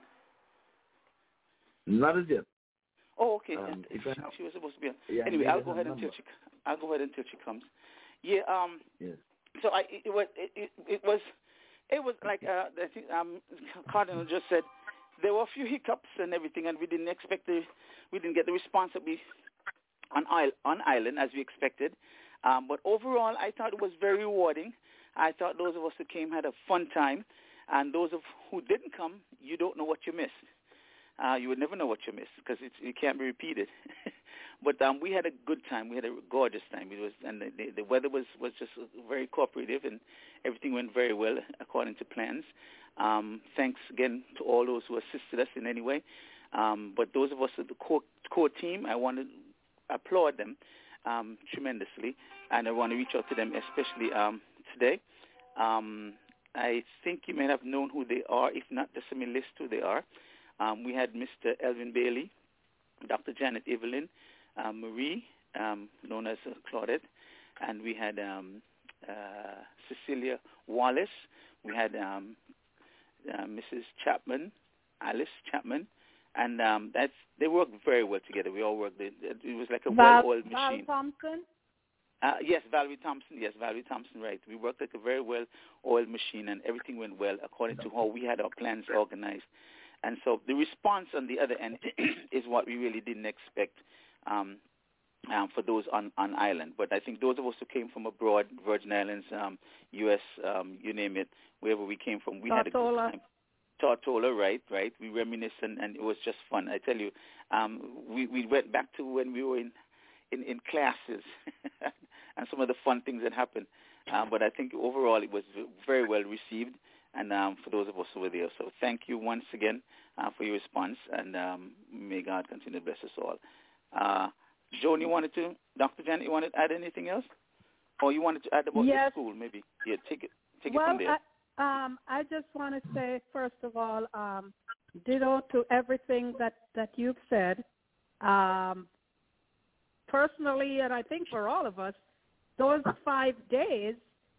Not as yet. Oh, okay. Um, she, she was supposed to be on. Yeah, anyway, I'll go ahead until she. I'll go ahead until she comes. Yeah. Um. Yes. So I it, was it, it, it was it was like uh, I think um Cardinal just said there were a few hiccups and everything, and we didn't expect the we didn't get the response that we on island on island as we expected. Um, but overall, I thought it was very rewarding. I thought those of us who came had a fun time, and those of who didn't come, you don't know what you missed. Uh, you would never know what you missed because it can't be repeated. But um, we had a good time. We had a gorgeous time. It was, and the, the weather was, was just very cooperative, and everything went very well according to plans. Um, thanks again to all those who assisted us in any way. Um, but those of us at the core, core team, I want to applaud them um, tremendously, and I want to reach out to them especially um, today. Um, I think you may have known who they are. If not, just let me list who they are. Um, we had Mister Elvin Bailey, Doctor Janet Evelyn, uh, Marie, um, known as uh, Claudette, and we had um, uh, Cecilia Wallace. We had um, uh, Missus Chapman, Alice Chapman, and um, that's they worked very well together. We all worked. It, it was like a Val, well-oiled machine. Val Thompson? Uh, yes, Valerie Thompson. Yes, Valerie Thompson, right. We worked like a very well-oiled machine, and everything went well according to how we had our plans organized. And so the response on the other end is what we really didn't expect um, um, for those on, on island. But I think those of us who came from abroad, Virgin Islands, um, U S, um, you name it, wherever we came from, we Tortola. had a good time. Tortola, right, right. We reminisced, and, and it was just fun. I tell you, um, we, we went back to when we were in, in, in classes and some of the fun things that happened. Um, but I think overall it was very well received. And um, for those of us who were there. So thank you once again uh, for your response, and um, may God continue to bless us all. Uh, Joan, you wanted to, Doctor Janet, you wanted to add anything else? Or you wanted to add about yes. the school, maybe? Yeah, take it, take well, it from there. I, um, I just want to say, first of all, um, ditto to everything that, that you've said. Um, personally, and I think for all of us, those five days,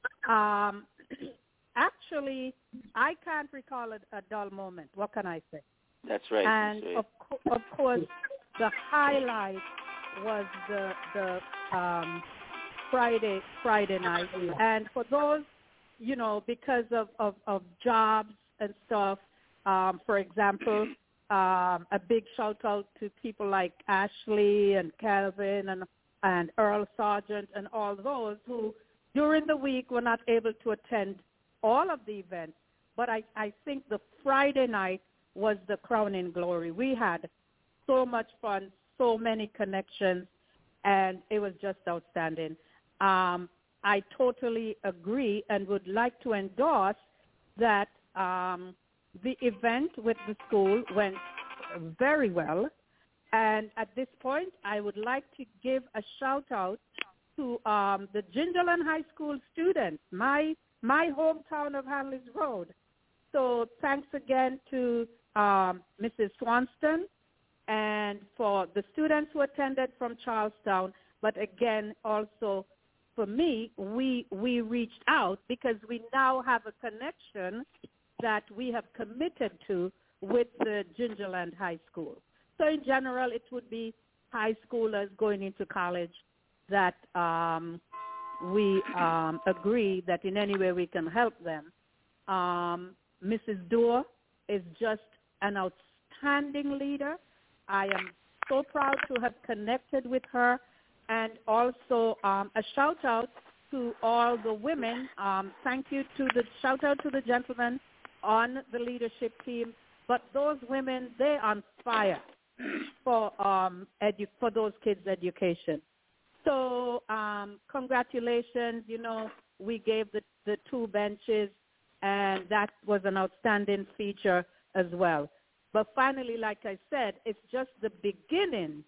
um, actually, I can't recall a, a dull moment. What can I say? That's right. And That's right. of, co- of course, the highlight was the the um, Friday Friday night. And for those you know, because of, of, of jobs and stuff, um, for example, um, a big shout out to people like Ashley and Calvin and, and Earl Sargent and all those who during the week were not able to attend all of the events. But I, I think the Friday night was the crowning glory. We had so much fun, so many connections, and it was just outstanding. Um, I totally agree and would like to endorse that um, the event with the school went very well. And at this point, I would like to give a shout-out to um, the Gingerland High School students, my my hometown of Hanley's Road. So thanks again to um, Missus Swanston and for the students who attended from Charlestown. But again, also for me, we we reached out because we now have a connection that we have committed to with the Gingerland High School. So in general, it would be high schoolers going into college that um, we um, agree that in any way we can help them. Um, Missus Doerr is just an outstanding leader. I am so proud to have connected with her. And also um, a shout-out to all the women. Um, thank you to the shout-out to the gentlemen on the leadership team. But those women, they're on fire for um, edu- for those kids' education. So um, congratulations. You know, we gave the, the two benches, and that was an outstanding feature as well. But finally, like I said, it's just the beginning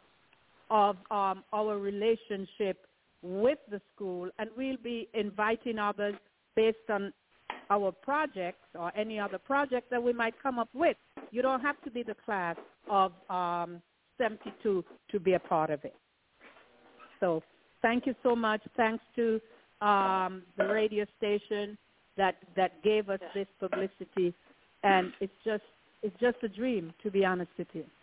of um, our relationship with the school, and we'll be inviting others based on our projects or any other project that we might come up with. You don't have to be the class of um, seventy-two to be a part of it. So thank you so much. Thanks to um, the radio station that that gave us this publicity, and it's just it's just a dream, to be honest with you.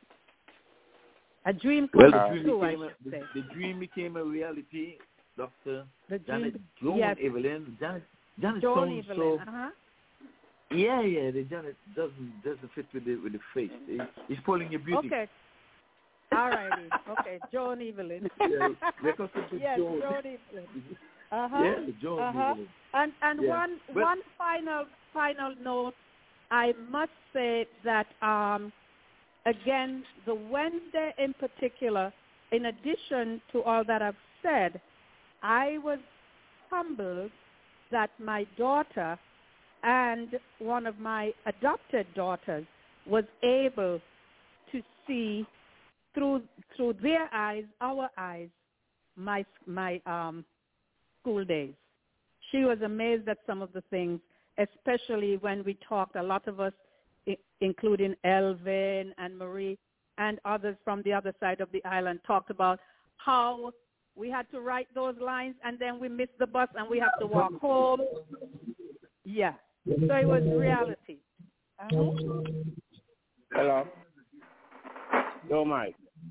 A dream come well, true, I should a, say. The, the dream became a reality, Doctor The Janet dream, Joan yes. Evelyn. Janet, Janet Joan sounds Evelyn, so. uh-huh. Yeah, yeah. The Janet doesn't doesn't fit with the with the face. He, he's pulling your beauty. Okay. All righty. Okay, Joan Evelyn. Yeah, make us into yes, Joan. Joan Evelyn. Uh-huh. Yeah, Joan uh-huh. Evelyn. And and Yeah. one Well, one final final note, I must say that um, again, the Wednesday in particular, in addition to all that I've said, I was humbled that my daughter and one of my adopted daughters was able to see through through their eyes, our eyes, my my um, school days. She was amazed at some of the things, especially when we talked, a lot of us, I- including Elvin and Marie and others from the other side of the island, talked about how we had to write those lines and then we missed the bus and we have to walk home. Yeah. So it was reality. Uh-huh. Hello. Yo, Mike.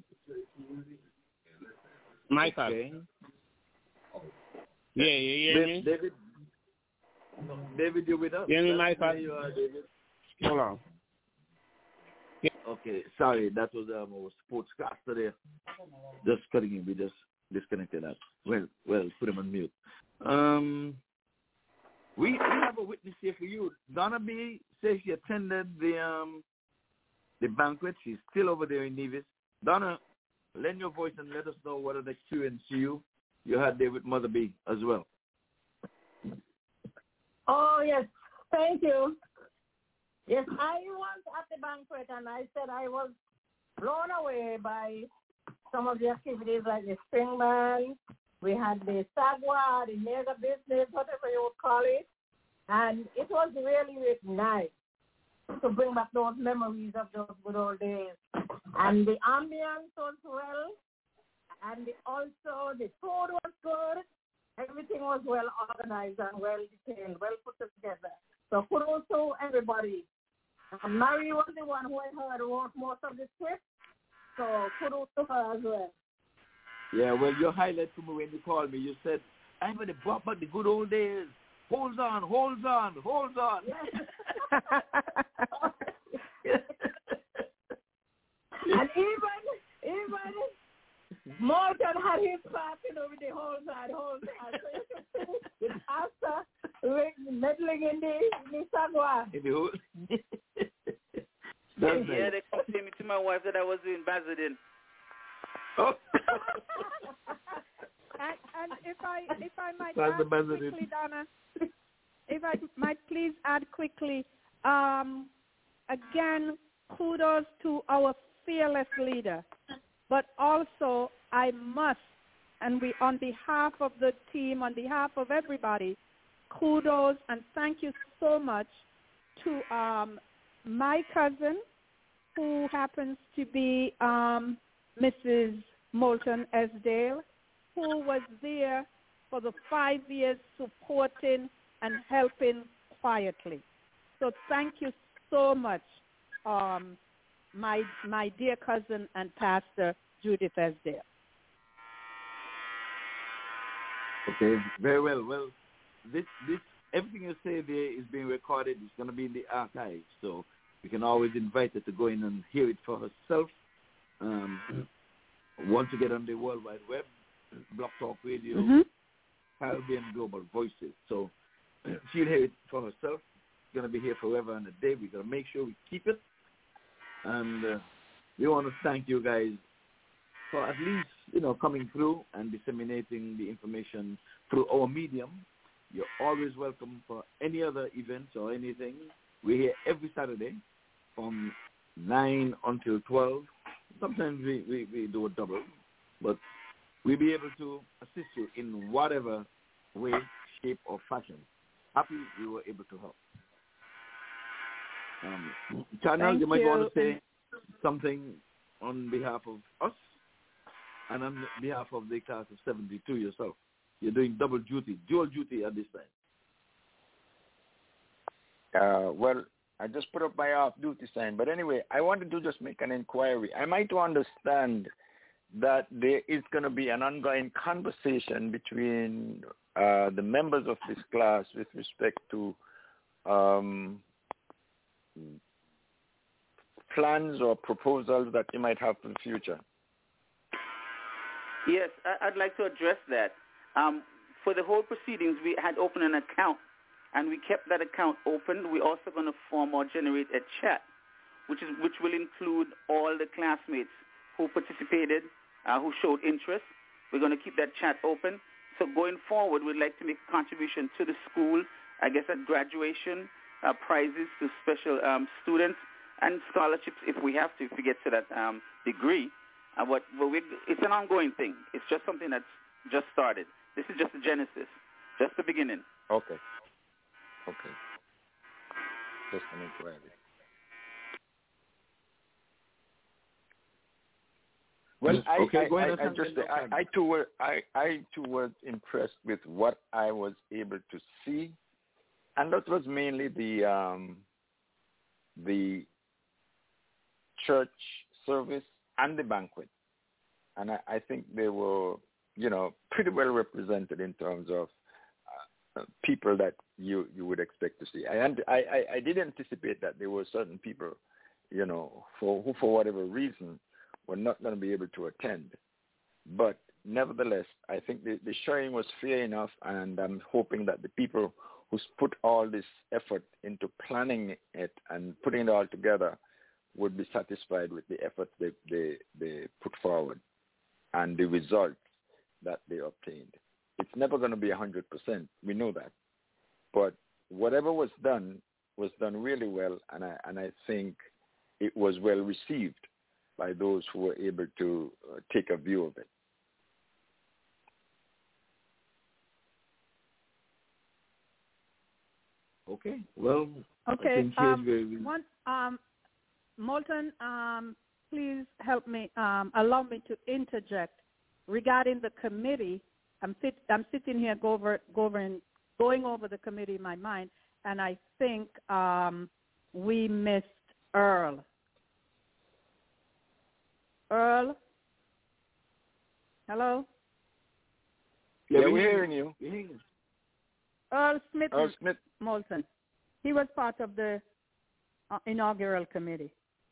Michael. Okay. Yeah, you hear Da- me? David, David, you with us? You hear me, That's Michael? where you are, David. Hold on. Okay, sorry, that was um, our sportscaster there. Just cutting in, we just disconnected that. Well, well, put him on mute. Um, we we have a witness here for you. Donna B says she attended the um the banquet. She's still over there in Nevis. Donna, lend your voice and let us know what an experience you you had there with Mother B as well. Oh, yes. Thank you. Yes, I was at the banquet, and I said I was blown away by some of the activities like the string band. We had the sagwa, the mega business, whatever you would call it. And it was really, really nice to bring back those memories of those good old days. And the ambience was well, and the, also the food was good. Everything was well organized and well detailed, well put together. So kudos to everybody. And Mary was the one who I heard wrote most of the script, so kudos to her as well. Yeah, well, your highlight to me when you called me, you said, I'm going to brought back the good old days. holds on, holds on, holds on. And even, even Morton had his part, you know, with the whole side, whole side. So you can see the pastor meddling in the, in the sagwa. Yeah, they compared me to my wife that I was doing Bazadin. Oh. and, and if I if I might That's add quickly, Donna, if I might please add quickly, um, again, kudos to our fearless leader, but also I must, and we on behalf of the team, on behalf of everybody, kudos and thank you so much to um, my cousin, who happens to be um, Missus Moulton Esdale, who was there for the five years supporting and helping quietly. So thank you so much, um, my my dear cousin and pastor, Judith Esdale. Okay, very well. Well, this this everything you say there is being recorded. It's going to be in the archives, so you can always invite her to go in and hear it for herself. Um, once you get on the World Wide Web, Blog Talk Radio, mm-hmm. Caribbean Global Voices. So she'll hear it for herself. It's going to be here forever and a day. We're going to make sure we keep it. And uh, we want to thank you guys for at least, you know, coming through and disseminating the information through our medium. You're always welcome for any other events or anything. We're here every Saturday from nine until twelve. Sometimes we, we, we do a double, but we'll be able to assist you in whatever way, shape, or fashion. Happy we were able to help. Um, Channel, you, you might want to say something on behalf of us and on behalf of the class of seventy-two yourself. You're doing double duty, dual duty at this time. Uh, well, I just put up my off-duty sign. But anyway, I wanted to just make an inquiry. Am I to understand that there is going to be an ongoing conversation between uh, the members of this class with respect to um, plans or proposals that you might have for the future? Yes, I'd like to address that. Um, for the whole proceedings, we had opened an account, and we kept that account open. We're also going to form or generate a chat, which is which will include all the classmates who participated, uh, who showed interest. We're going to keep that chat open. So going forward, we'd like to make a contribution to the school, I guess at graduation, uh, prizes to special um, students, and scholarships if we have to, if we get to that um, degree. Uh, but but we, it's an ongoing thing. It's just something that's just started. This is just the genesis, just the beginning. Okay. Okay. Just an inquiry. Well, I, okay, I, go I, ahead I, I just I, I too were I, I too was impressed with what I was able to see, and that was mainly the um, the church service and the banquet, and I, I think they were, you know, pretty well represented in terms of uh, people that you, you would expect to see. I, I I did anticipate that there were certain people, you know, for who for whatever reason were not going to be able to attend, but nevertheless, I think the, the showing was fair enough, and I'm hoping that the people who's put all this effort into planning it and putting it all together would be satisfied with the efforts they, they, they put forward and the results that they obtained. It's never going to be one hundred percent. We know that. But whatever was done was done really well, and I, and I think it was well received by those who were able to uh, take a view of it. Okay. Well, okay. Um, one, um, Moulton, um, please help me, um, allow me to interject regarding the committee. I'm, sit, I'm sitting here go over, go over and going over the committee in my mind, and I think um, we missed Earl. Earl? Hello? Yeah, yeah we're hearing you. We're hearing you. Earl Smith. Earl Smith. Moulton. He was part of the uh, inaugural committee.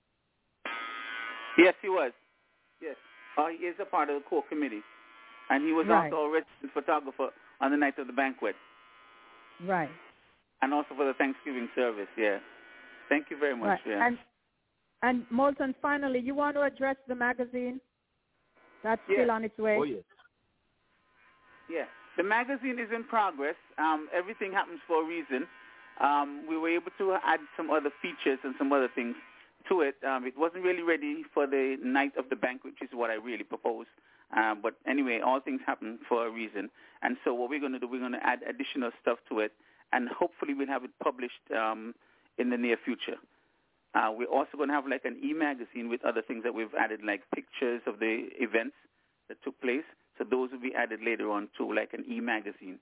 Yes, he was. Yes. Uh, he is a part of the core committee. And he was Right. also a resident photographer on the night of the banquet. Right. And also for the Thanksgiving service, yeah. Thank you very much. Right. Yeah. And and Moulton, finally, you want to address the magazine? That's Yes. still on its way. Oh, yes. Yeah. The magazine is in progress. Um, everything happens for a reason. Um, we were able to add some other features and some other things to it. Um, it wasn't really ready for the night of the banquet, which is what I really proposed. Uh, but anyway, all things happen for a reason. And so what we're going to do, we're going to add additional stuff to it, and hopefully we'll have it published um, in the near future. Uh, we're also going to have like an e-magazine with other things that we've added, like pictures of the events that took place. So those will be added later on too, like an e-magazine.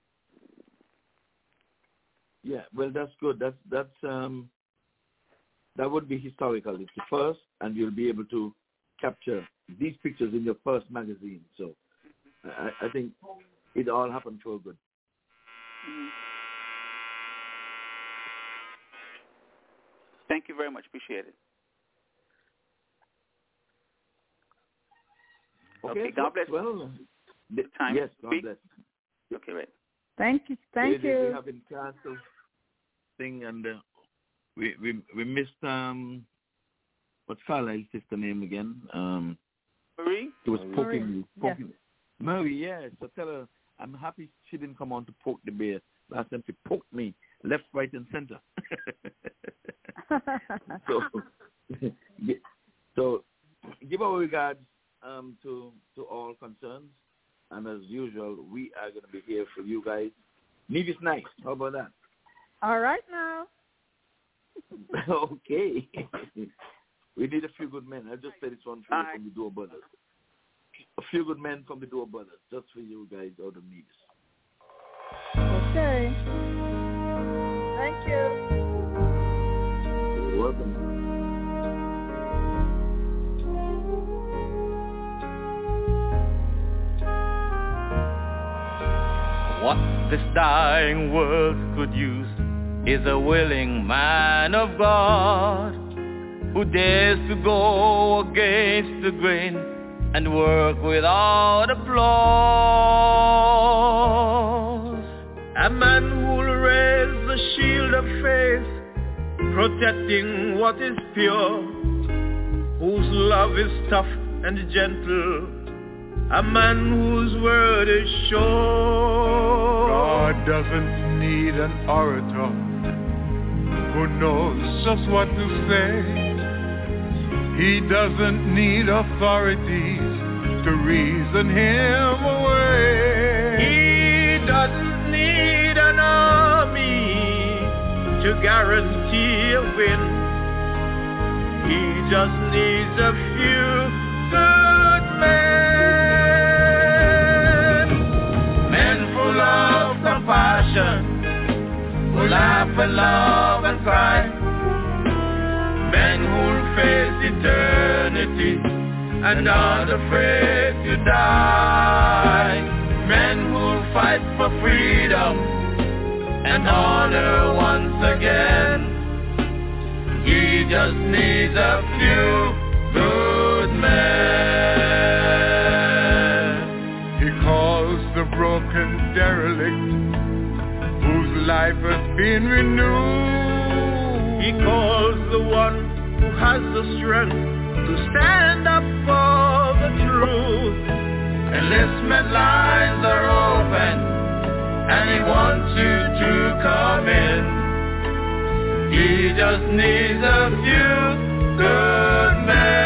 Yeah, well, that's good. That's that's um, that would be historical. It's the first, and you'll be able to capture these pictures in your first magazine. So I, I think it all happened for good. Mm-hmm. Thank you very much. Appreciate it. Okay, Okay, God bless. Well, the, Time yes, to God speak. bless. Okay, right. Thank you. Thank we, you. We have in cancelled thing, and uh, we we we missed um, what's Carlisle's sister name again? Um, Marie. She was Marie. poking me. Yeah. Poking Marie, yes. So tell her I'm happy she didn't come on to poke the bear. Last time she poked me left, right, and center. so, so give our regards um, to to all concerns, and as usual, we are going to be here for you guys. Leave is nice. How about that? All right now. Okay. We need a few good men. I just said it's one for you Bye. from the Door Brothers. A few good men from the Door Brothers, just for you guys out of Nevis. Okay. Thank you. You're welcome. What this dying world could use is a willing man of God who dares to go against the grain and work without applause. A man who'll raise the shield of faith, protecting what is pure, whose love is tough and gentle, a man whose word is sure. God doesn't need an orator who knows just what to say. He doesn't need authorities to reason him away. He doesn't need an army to guarantee a win. He just needs a few good men. Men full of compassion, who laugh and love and cry. Men who'll face eternity and not afraid to die. Men who'll fight for freedom and honor once again. He just needs a few good men. He calls the broken derelict whose life has been renewed. He calls the one who has the strength to stand up for the truth. Enlistment lines are open, and he wants you to come in. He just needs a few good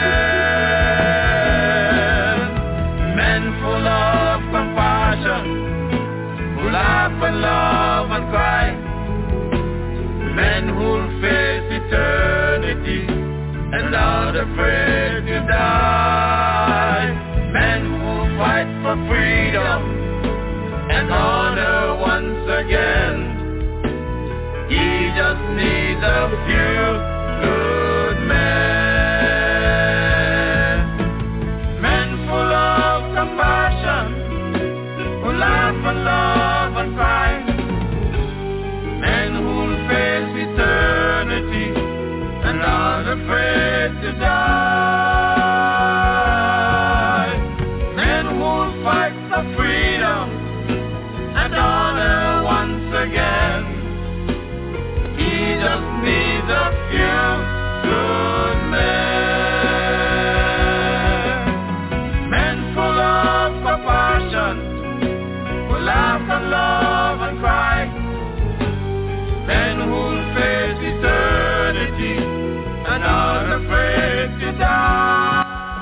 men. Men full of compassion, who laugh and love and cry. Men who'll face eternity and not afraid to die. Men who fight for freedom and honor once again. He just needs a few good men. Men full of compassion, who laugh and love and cry. to die. Men who fight for freedom and honor once again. He just needs a few good men. Men full of compassion, who laugh and love and cry. Men who face eternity and are afraid to die.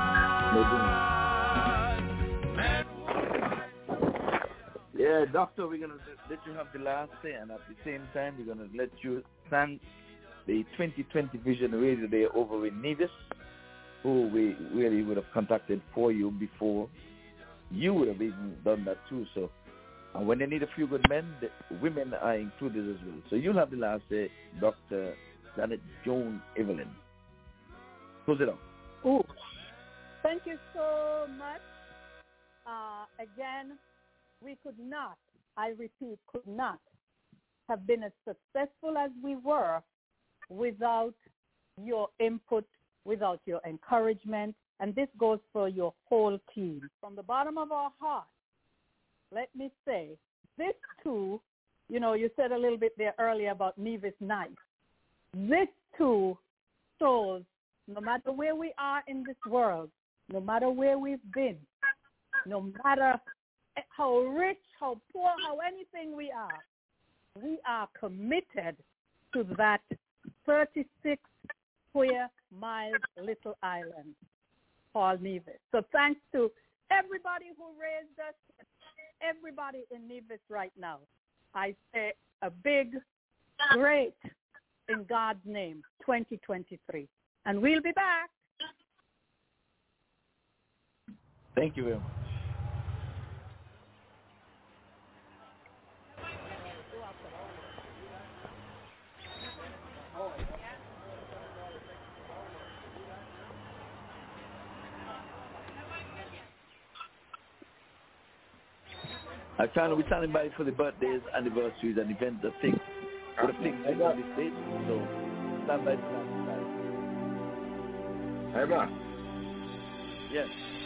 Yeah, Doctor, we're going to let you have the last say, and at the same time, we're going to let you thank the twenty twenty Vision Radio Day over in Nevis, who we really would have contacted for you before you would have even done that too. So, and when they need a few good men, the women are included as well. So you'll have the last say, Doctor Janet Joan Evelyn. Close it out. Oh, thank you so much. Uh, again, we could not, I repeat, could not have been as successful as we were without your input, without your encouragement, and this goes for your whole team. From the bottom of our heart, let me say, this too, you know, you said a little bit there earlier about Nevis Night. This too shows no matter where we are in this world, no matter where we've been, no matter how rich, how poor, how anything we are, we are committed to that thirty-six square mile little island called Nevis. So thanks to everybody who raised us, everybody in Nevis right now, I say a big, great, in God's name, twenty twenty-three. And we'll be back. Thank you very much. I trying to we standing by for the birthdays, anniversaries, and events that things would have taken place on this date. So stand by. Hey, man. Yes.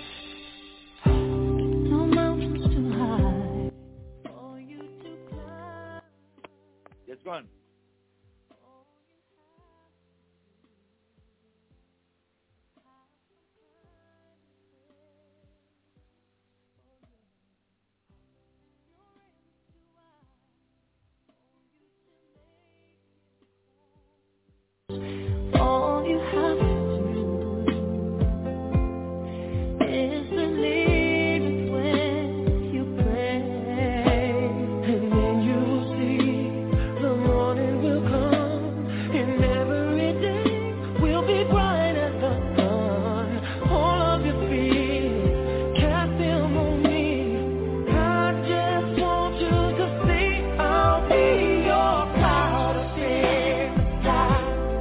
No mountains too high for you to climb. Yes, go on. All you have to do is believe it when you pray, and then you will see the morning will come, and every day will be bright as the sun. All of your fears, cast them on me. I just want you to see I'll be your cloud of fear.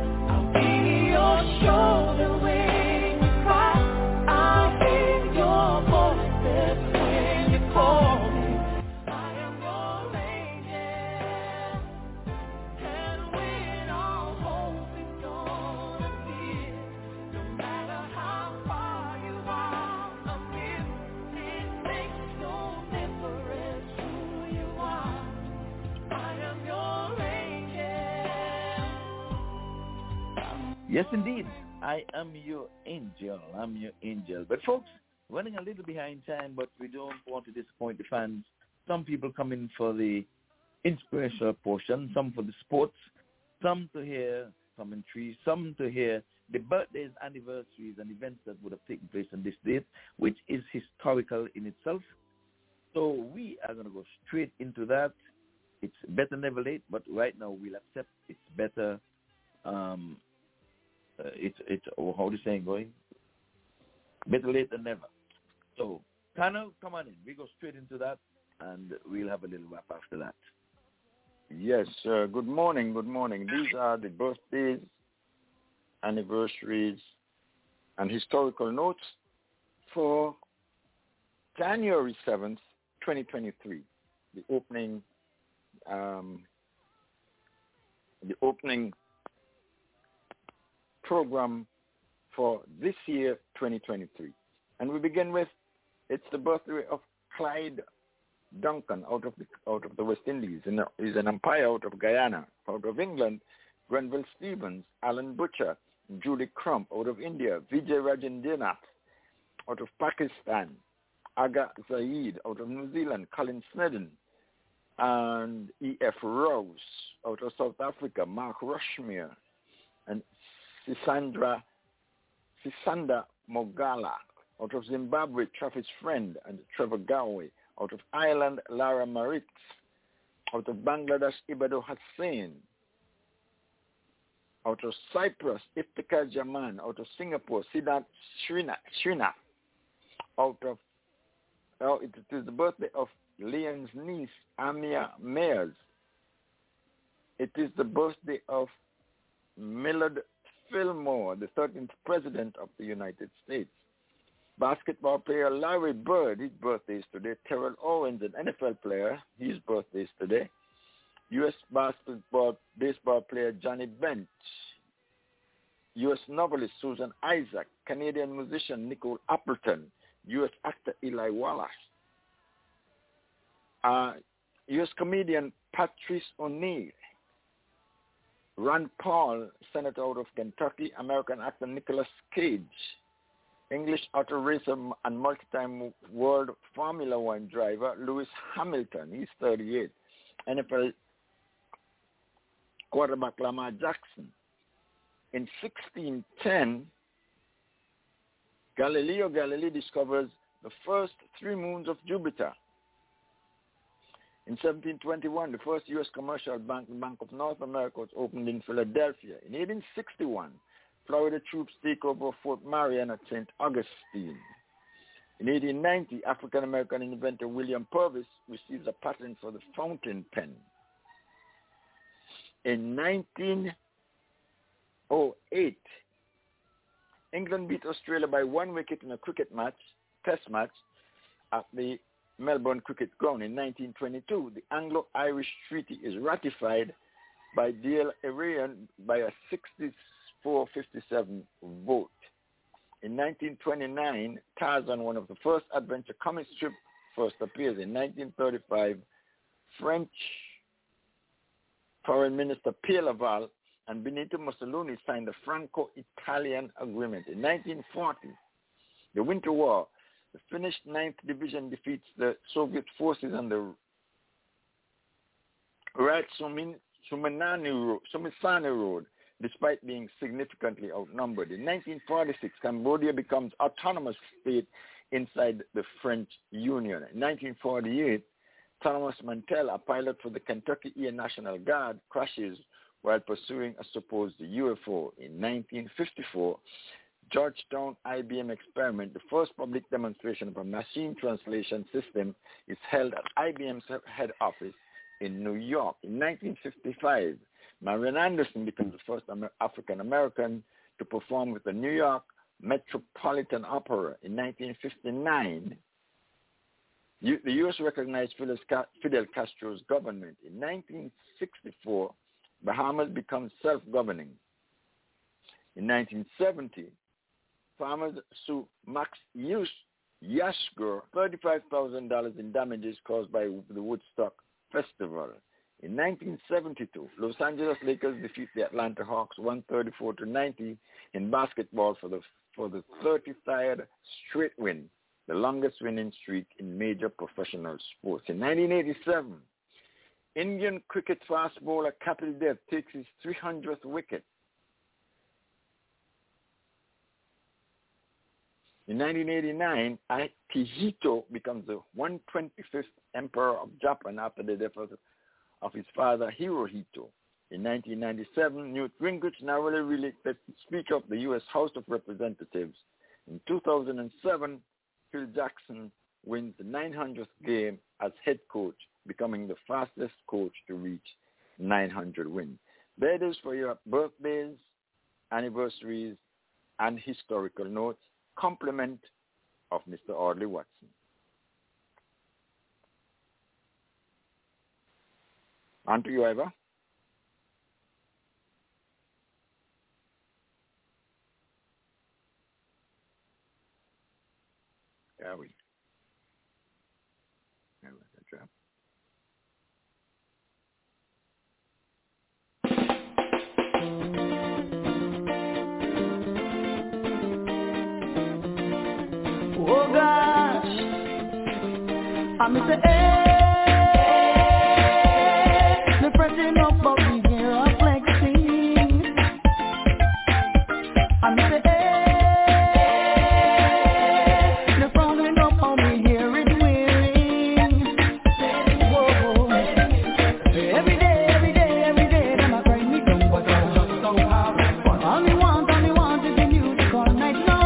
Shoulder when you cry, I hear your voices when you call me. I am your angel, and when all hope is gone and fear, no matter how far you are from here, it makes no difference who you are. I am your angel. Yes, indeed. I am your angel. I'm your angel. But folks, running a little behind time, but we don't want to disappoint the fans. Some people come in for the inspirational portion, some for the sports, some to hear commentary, some to hear the birthdays, anniversaries, and events that would have taken place on this date, which is historical in itself. So we are going to go straight into that. It's better never late, but right now we'll accept it's better um, Uh, it's it's oh, how the saying going? Better late than never. So, Colonel, come on in. We go straight into that, and we'll have a little wrap after that. Yes. Uh, good morning. Good morning. These are the birthdays, anniversaries, and historical notes for January seventh, twenty twenty-three. The opening. Um, the opening program for this year, twenty twenty-three. And we begin with, it's the birthday of Clyde Duncan out of the, out of the West Indies. He's an umpire out of Guyana. Out of England, Grenville Stevens, Alan Butcher, Julie Crump out of India, Vijay Rajendinath out of Pakistan, Aga Zaid out of New Zealand, Colin Snedden, and E F Rose out of South Africa, Mark Rushmere, and Sisandra, Sisanda Mogala out of Zimbabwe, Travis Friend and Trevor Gowey. Out of Ireland, Lara Maritz. Out of Bangladesh, Ibado Hussain. Out of Cyprus, Iftikhar Jaman. Out of Singapore, Siddharth Srinath. Srinath. Out of, oh, it is the birthday of Leon's niece, Amia Mayers. It is the birthday of Millard Fillmore, the thirteenth President of the United States. Basketball player Larry Bird, his birthday is today. Terrell Owens, an N F L player, his birthday is today. U S basketball, baseball player Johnny Bench. U S novelist Susan Isaac. Canadian musician Nicole Appleton. U S actor Eli Wallace. Uh, U S comedian Patrice O'Neal. Rand Paul, senator out of Kentucky. American actor Nicolas Cage. English auto racer and multi-time world Formula One driver Lewis Hamilton. He's thirty-eight. N F L quarterback Lamar Jackson. In sixteen ten, Galileo Galilei discovers the first three moons of Jupiter. In seventeen twenty-one, the first U S commercial bank, the Bank of North America, was opened in Philadelphia. In eighteen sixty-one, Florida troops take over Fort Marion at Saint Augustine. In eighteen ninety, African-American inventor William Purvis receives a patent for the fountain pen. In nineteen oh eight, England beat Australia by one wicket in a cricket match, test match, at the Melbourne Cricket Ground. In nineteen twenty-two, the Anglo-Irish Treaty is ratified by Dáil Éireann by a sixty-four fifty-seven vote. In nineteen twenty-nine, Tarzan, one of the first adventure comic strip, first appears. In nineteen thirty-five, French Foreign Minister Pierre Laval and Benito Mussolini signed the Franco-Italian Agreement. In nineteen forty, the Winter War, the Finnish ninth Division defeats the Soviet forces on the Right Sumisani Road, despite being significantly outnumbered. In nineteen forty-six, Cambodia becomes autonomous state inside the French Union. In nineteen forty-eight, Thomas Mantell, a pilot for the Kentucky Air National Guard, crashes while pursuing a supposed U F O. In nineteen fifty-four, Georgetown I B M experiment, the first public demonstration of a machine translation system, is held at I B M's head office in New York. In nineteen fifty-five, Marian Anderson becomes the first African-American to perform with the New York Metropolitan Opera. In nineteen fifty-nine, the U S recognized Fidel Castro's government. In nineteen sixty-four, Bahamas becomes self-governing. In nineteen seventy, farmers sue Max Yashgur thirty-five thousand dollars in damages caused by the Woodstock Festival. In nineteen seventy-two, Los Angeles Lakers defeat the Atlanta Hawks one thirty-four to ninety in basketball for the for the thirty-third straight win, the longest winning streak in major professional sports. In nineteen eighty-seven, Indian cricket fast bowler Kapil Dev takes his three hundredth wicket. In nineteen eighty-nine, Akihito becomes the one hundred twenty-fifth emperor of Japan after the death of his father Hirohito. In nineteen ninety-seven, Newt Gingrich narrowly reelected Speaker of the U S House of Representatives. In two thousand seven, Phil Jackson wins the nine hundredth game as head coach, becoming the fastest coach to reach nine hundred wins. There it is for your birthdays, anniversaries, and historical notes. Compliment of Mister Audley Watson. On to you, Eva. Are we? There was a drop. Oh gosh, I'm in the air. The pressing up of the air of flexing. I'm in the air. The falling up on me here is wearing. Whoa. Every day, every day, every day, then I bring me down, but I just don't have it. All me want, all me want is the music all night long.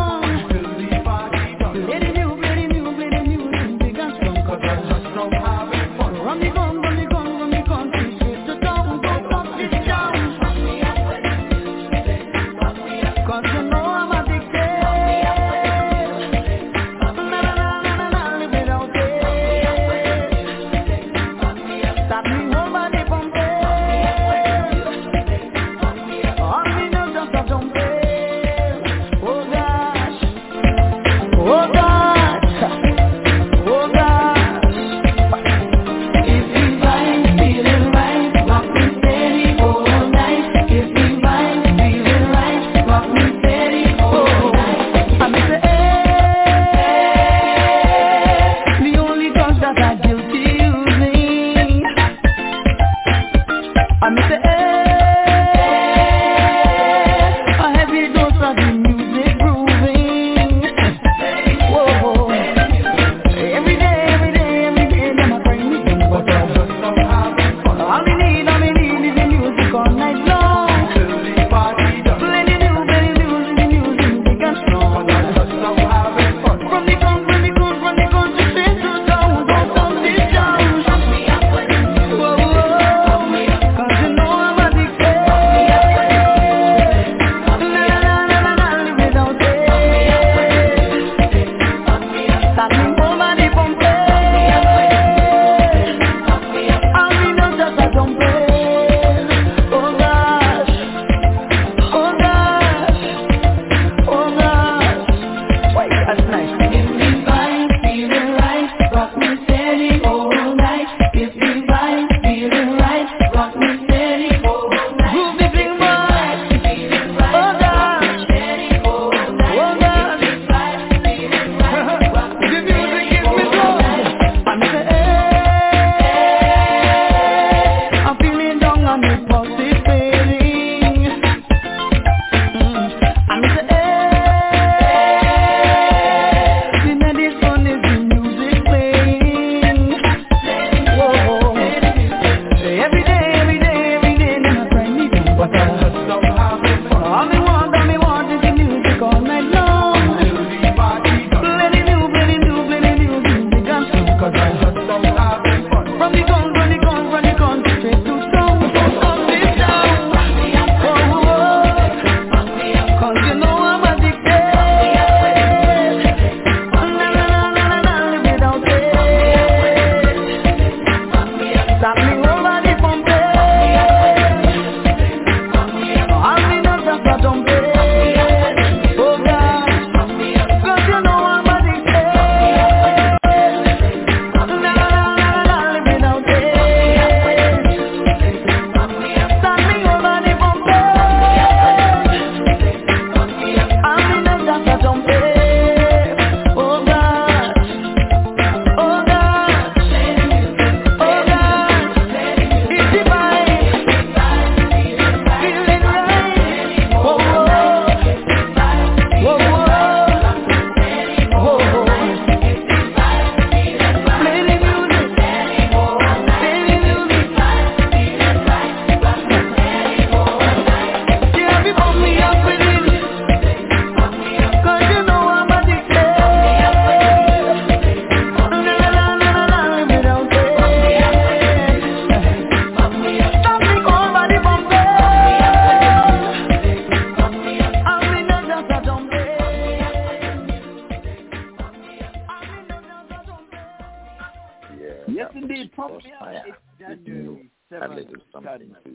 Yes, indeed. Pump me up. It's January January a little something to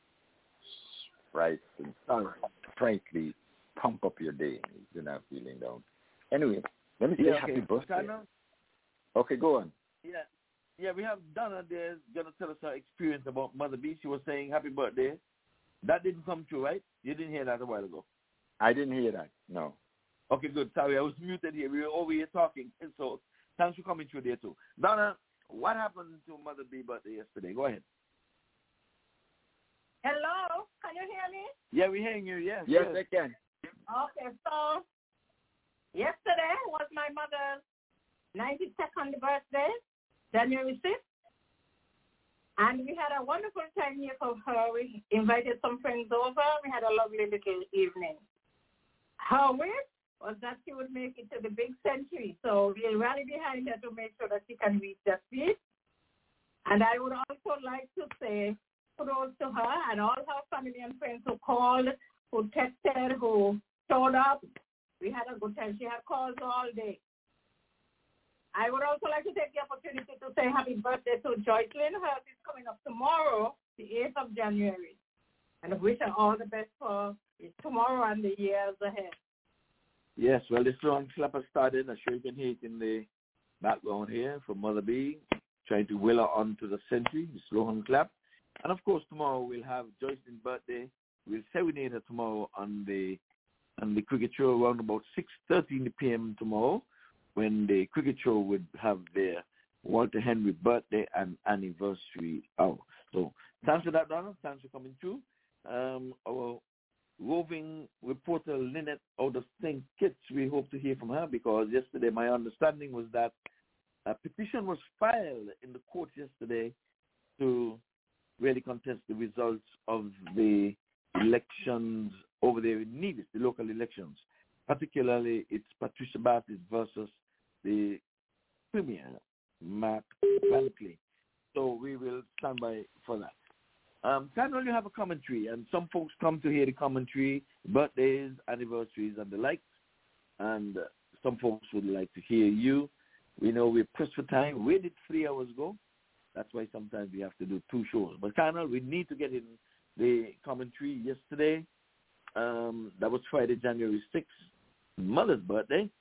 sprite and frankly pump up your day if you're not feeling down. Anyway, Let me say yeah, happy okay. birthday. Kinda, okay, go on. Yeah, yeah. We have Donna there gonna tell us her experience about Mother B. She was saying happy birthday. That didn't come true, right? You didn't hear that a while ago. I didn't hear that. No. Okay, good. Sorry, I was muted here. We were over here talking, and so thanks for coming through there too. Donna, what happened to Mother B birthday yesterday? Go ahead. Hello, can you hear me? Yeah, we're hearing you. Yes. Yes, yes. I can. Okay, so yesterday was my mother's ninety-second birthday, January sixth, and we had a wonderful time here for her. We invited some friends over. We had a lovely little evening. Her wish was that she would make it to the big century, so we'll rally behind her to make sure that she can reach that feat. And I would also like to say kudos to her and all her family and friends who called, who texted, who showed up. We had a good time. She had calls all day. I would also like to take the opportunity to say happy birthday to Joycelyn. Hers is coming up tomorrow, the eighth of January. And wish her all the best for tomorrow and the years ahead. Yes, well, the Sloan Clapper started. I'm sure you can hear it in the background here from Mother B, trying to will her on to the century, the Sloan Clap. And, of course, tomorrow we'll have Joycelyn's birthday. We'll serenade her tomorrow on the on the cricket show around about six thirty p.m. tomorrow, when the cricket show would have their Walter Henry birthday and anniversary out. So thanks for that, Donna. Thanks for coming through. Um, our roving reporter Lynette out of Saint Kitts, we hope to hear from her, because yesterday my understanding was that a petition was filed in the court yesterday to really contest the results of the elections over there in Nevis, the local elections. Particularly, it's Patricia Baptist versus the Premier, Mark Blankley. So we will stand by for that. Um, Colonel, you have a commentary, and some folks come to hear the commentary, birthdays, anniversaries, and the likes, and uh, some folks would like to hear you. We know we're pressed for time. We did three hours ago. That's why sometimes we have to do two shows. But, Colonel, we need to get in the commentary yesterday. Um, that was Friday, January sixth, Mother's birthday.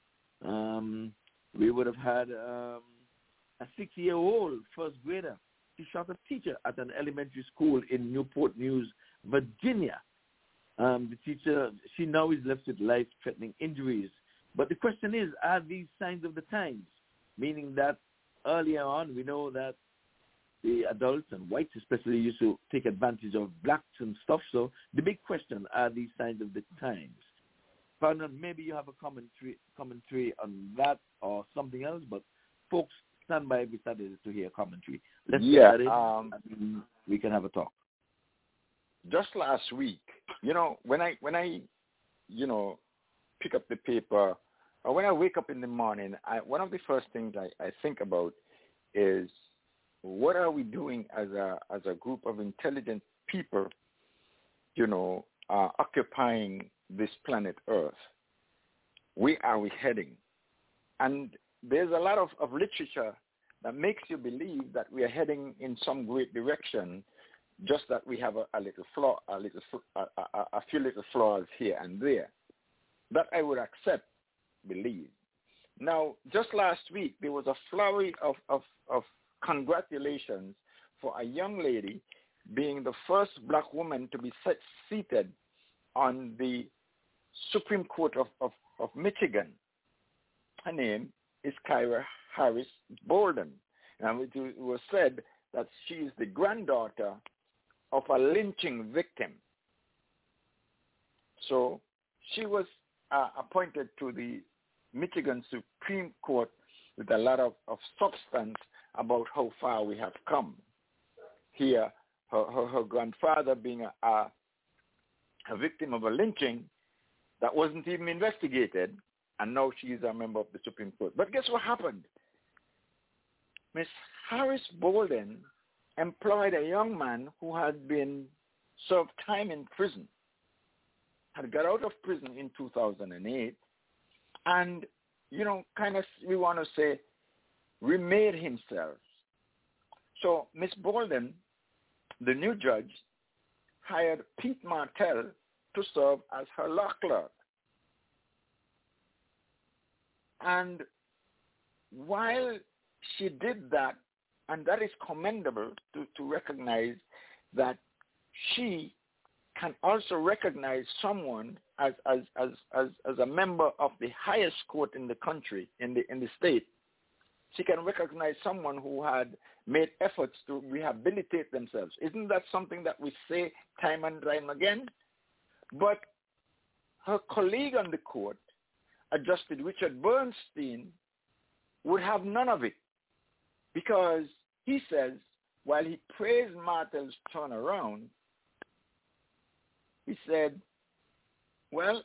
Um, we would have had um, a six-year-old first grader. She shot a teacher at an elementary school in Newport News, Virginia. Um, the teacher, she now is left with life-threatening injuries. But the question is, are these signs of the times? Meaning that earlier on, we know that the adults and whites especially used to take advantage of blacks and stuff. So the big question, are these signs of the times? Partner, maybe you have a commentary, commentary on that or something else, but folks, stand by every Saturday to hear commentary. Let's yeah, get that in, um, and we can have a talk. Just last week, you know, when I, when I, you know, pick up the paper, or when I wake up in the morning, I, one of the first things I, I think about is, what are we doing as a as a group of intelligent people, you know, uh, occupying this planet Earth? Where are we heading? And there's a lot of, of literature that makes you believe that we are heading in some great direction, just that we have a, a little flaw, a little, a, a, a few little flaws here and there. That I would accept, believe. Now, just last week, there was a flurry of, of, of congratulations for a young lady being the first black woman to be set, seated on the Supreme Court of, of, of Michigan. Her name is Kyra Harris Bolden. And it was said that she is the granddaughter of a lynching victim. So she was uh, appointed to the Michigan Supreme Court with a lot of, of substance about how far we have come. Here, her, her, her grandfather being a, a, a victim of a lynching that wasn't even investigated, and now she is a member of the Supreme Court. But guess what happened? Miss Harris Bolden employed a young man who had been served time in prison, had got out of prison in two thousand eight, and, you know, kind of, we want to say, remade himself. So Miss Bolden, the new judge, hired Pete Martell to serve as her law clerk. And while she did that, and that is commendable to, to recognize that she can also recognize someone as, as, as, as, as a member of the highest court in the country, in the, in the state. She can recognize someone who had made efforts to rehabilitate themselves. Isn't that something that we say time and time again? But her colleague on the court, Justice Richard Bernstein, would have none of it, because he says, while he praised Martel's turnaround, he said, well,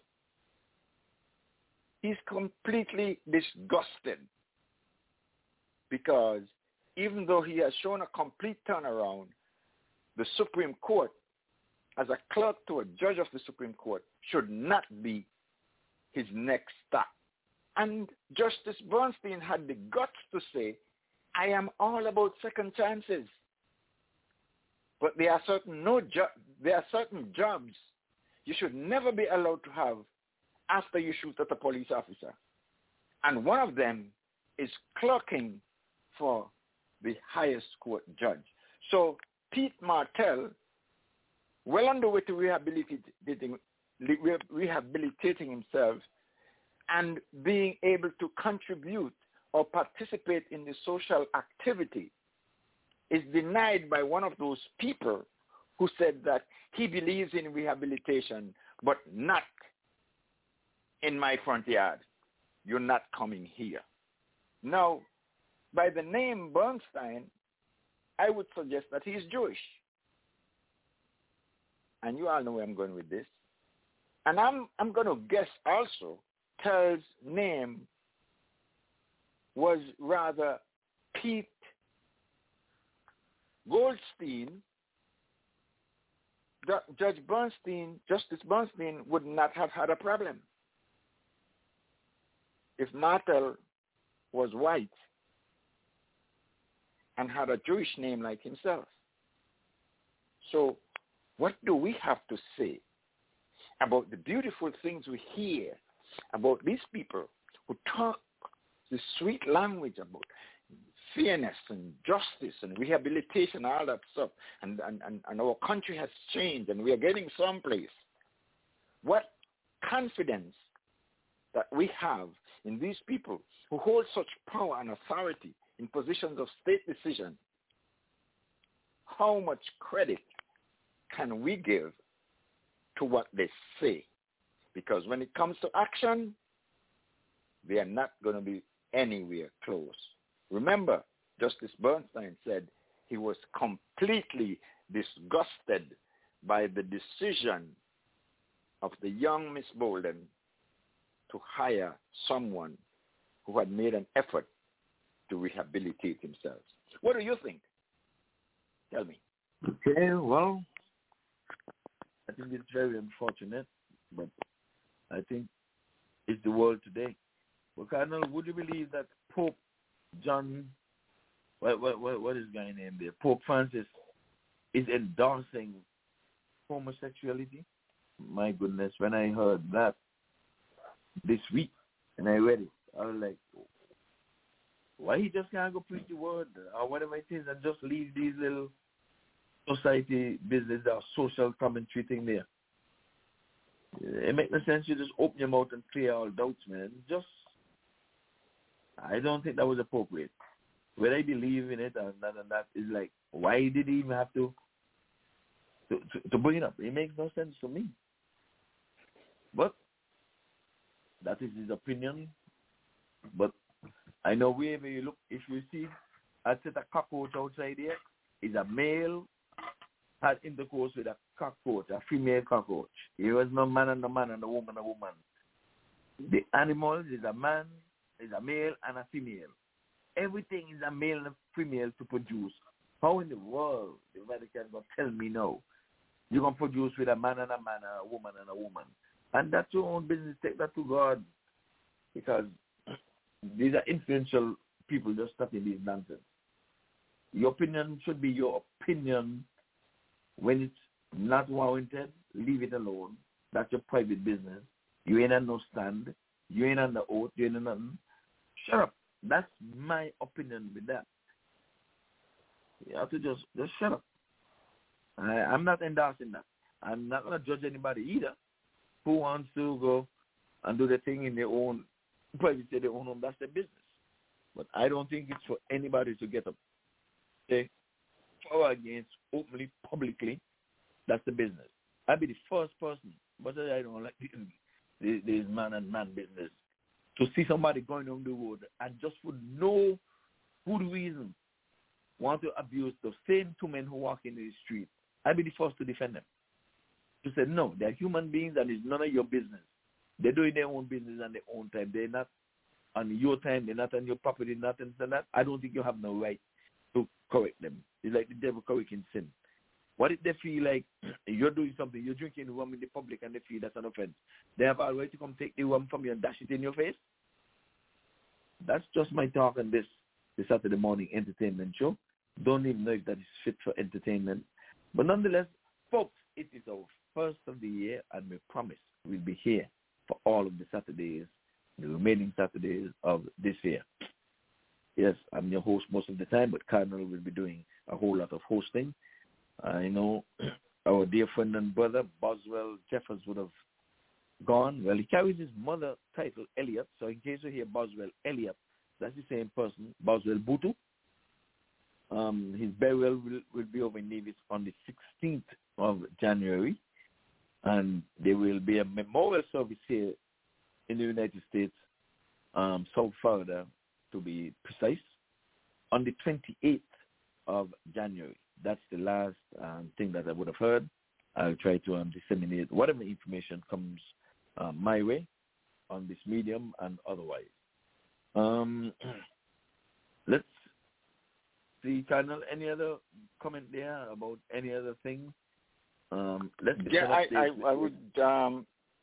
he's completely disgusted, because even though he has shown a complete turnaround, the Supreme Court, as a clerk to a judge of the Supreme Court, should not be his next stop. And Justice Bernstein had the guts to say, I am all about second chances. But there are certain no jo- there are certain jobs you should never be allowed to have after you shoot at a police officer. And one of them is clerking for the highest court judge. So Pete Martell, well on the way to rehabilitating, rehabilitating himself and being able to contribute or participate in the social activity, is denied by one of those people who said that he believes in rehabilitation, but not in my front yard. You're not coming here. Now, by the name Bernstein, I would suggest that he's Jewish. And you all know where I'm going with this. And I'm I'm going to guess also Tell's name was rather Pete Goldstein. Judge Bernstein, Justice Bernstein would not have had a problem if Martel was white and had a Jewish name like himself. So what do we have to say about the beautiful things we hear about these people who talk the sweet language about fairness and justice and rehabilitation, all that stuff, and, and, and, and our country has changed and we are getting someplace? What confidence that we have in these people who hold such power and authority in positions of state decision, how much credit can we give to what they say? Because when it comes to action, they are not going to be anywhere close. Remember, Justice Bernstein said he was completely disgusted by the decision of the young Miss Bolden to hire someone who had made an effort to rehabilitate himself. What do you think? Tell me. Okay, well, I think it's very unfortunate, but I think it's the world today. Well, Cardinal, would you believe that Pope John, what, what, what, what is his guy name there? Pope Francis is endorsing homosexuality? My goodness, when I heard that this week and I read it, I was like, why he just can't go preach the word or whatever it is and just leave these little society business or social commentary thing there? It makes no sense. You just open your mouth and clear all doubts, man. Just, I don't think that was appropriate. Whether I believe in it or that and that is like, why did he even have to to, to to bring it up? It makes no sense to me. But that is his opinion. But I know wherever you look, if you see a set of cockroach outside there, is a male had intercourse with a cockroach, a female cockroach. It was no man and a man and a woman and a woman. The animal is a man, is a male and a female. Everything is a male and a female to produce. How in the world the Vatican going to tell me no? You're going to produce with a man and a man and a woman and a woman. And that's your own business. Take that to God. Because these are influential people just starting these nonsense. Your opinion should be your opinion. When it's not warranted, leave it alone. That's your private business. You ain't on no stand. You ain't on the oath. You ain't on nothing. shut up. That's my opinion with that. You have to just just shut up. I, I'm not endorsing that. I'm not going to judge anybody either who wants to go and do the thing in their own privacy, their own home. That's their business. But I don't think it's for anybody to get up, say, for or against openly, publicly. That's the business. I'd be the first person, but I don't like this, this man and man business, to see somebody going down the road and just for no good reason want to abuse the same two men who walk in the street. I'd be the first to defend them. To say, no, they're human beings and it's none of your business. They're doing their own business on their own time. They're not on your time. They're not on your property, nothing like that. I don't think you have no right to correct them. It's like the devil correcting sin. What if they feel like you're doing something, you're drinking rum in the public and they feel that's an offense? They have a right to come take the rum from you and dash it in your face? That's just my talk on this, this Saturday morning entertainment show. Don't even know if that is fit for entertainment. But nonetheless, folks, it is our first of the year, and we promise we'll be here for all of the Saturdays, the remaining Saturdays of this year. Yes, I'm your host most of the time, but Cardinal will be doing a whole lot of hosting. I know our dear friend and brother, Boswell Jeffers, would have gone. Well, he carries his mother title, Elliot, so in case you hear Boswell Elliot, that's the same person, Boswell Butu. Um, his burial will, will be over in Nevis on the sixteenth of January, and there will be a memorial service here in the United States, um, South Florida, to be precise, on the twenty-eighth of January. That's the last um, thing that I would have heard. I'll try to um, disseminate whatever information comes uh, my way on this medium and otherwise. Um, let's see, Colonel, any other comment there about any other thing? Um, let's get yeah, I, I, I would um,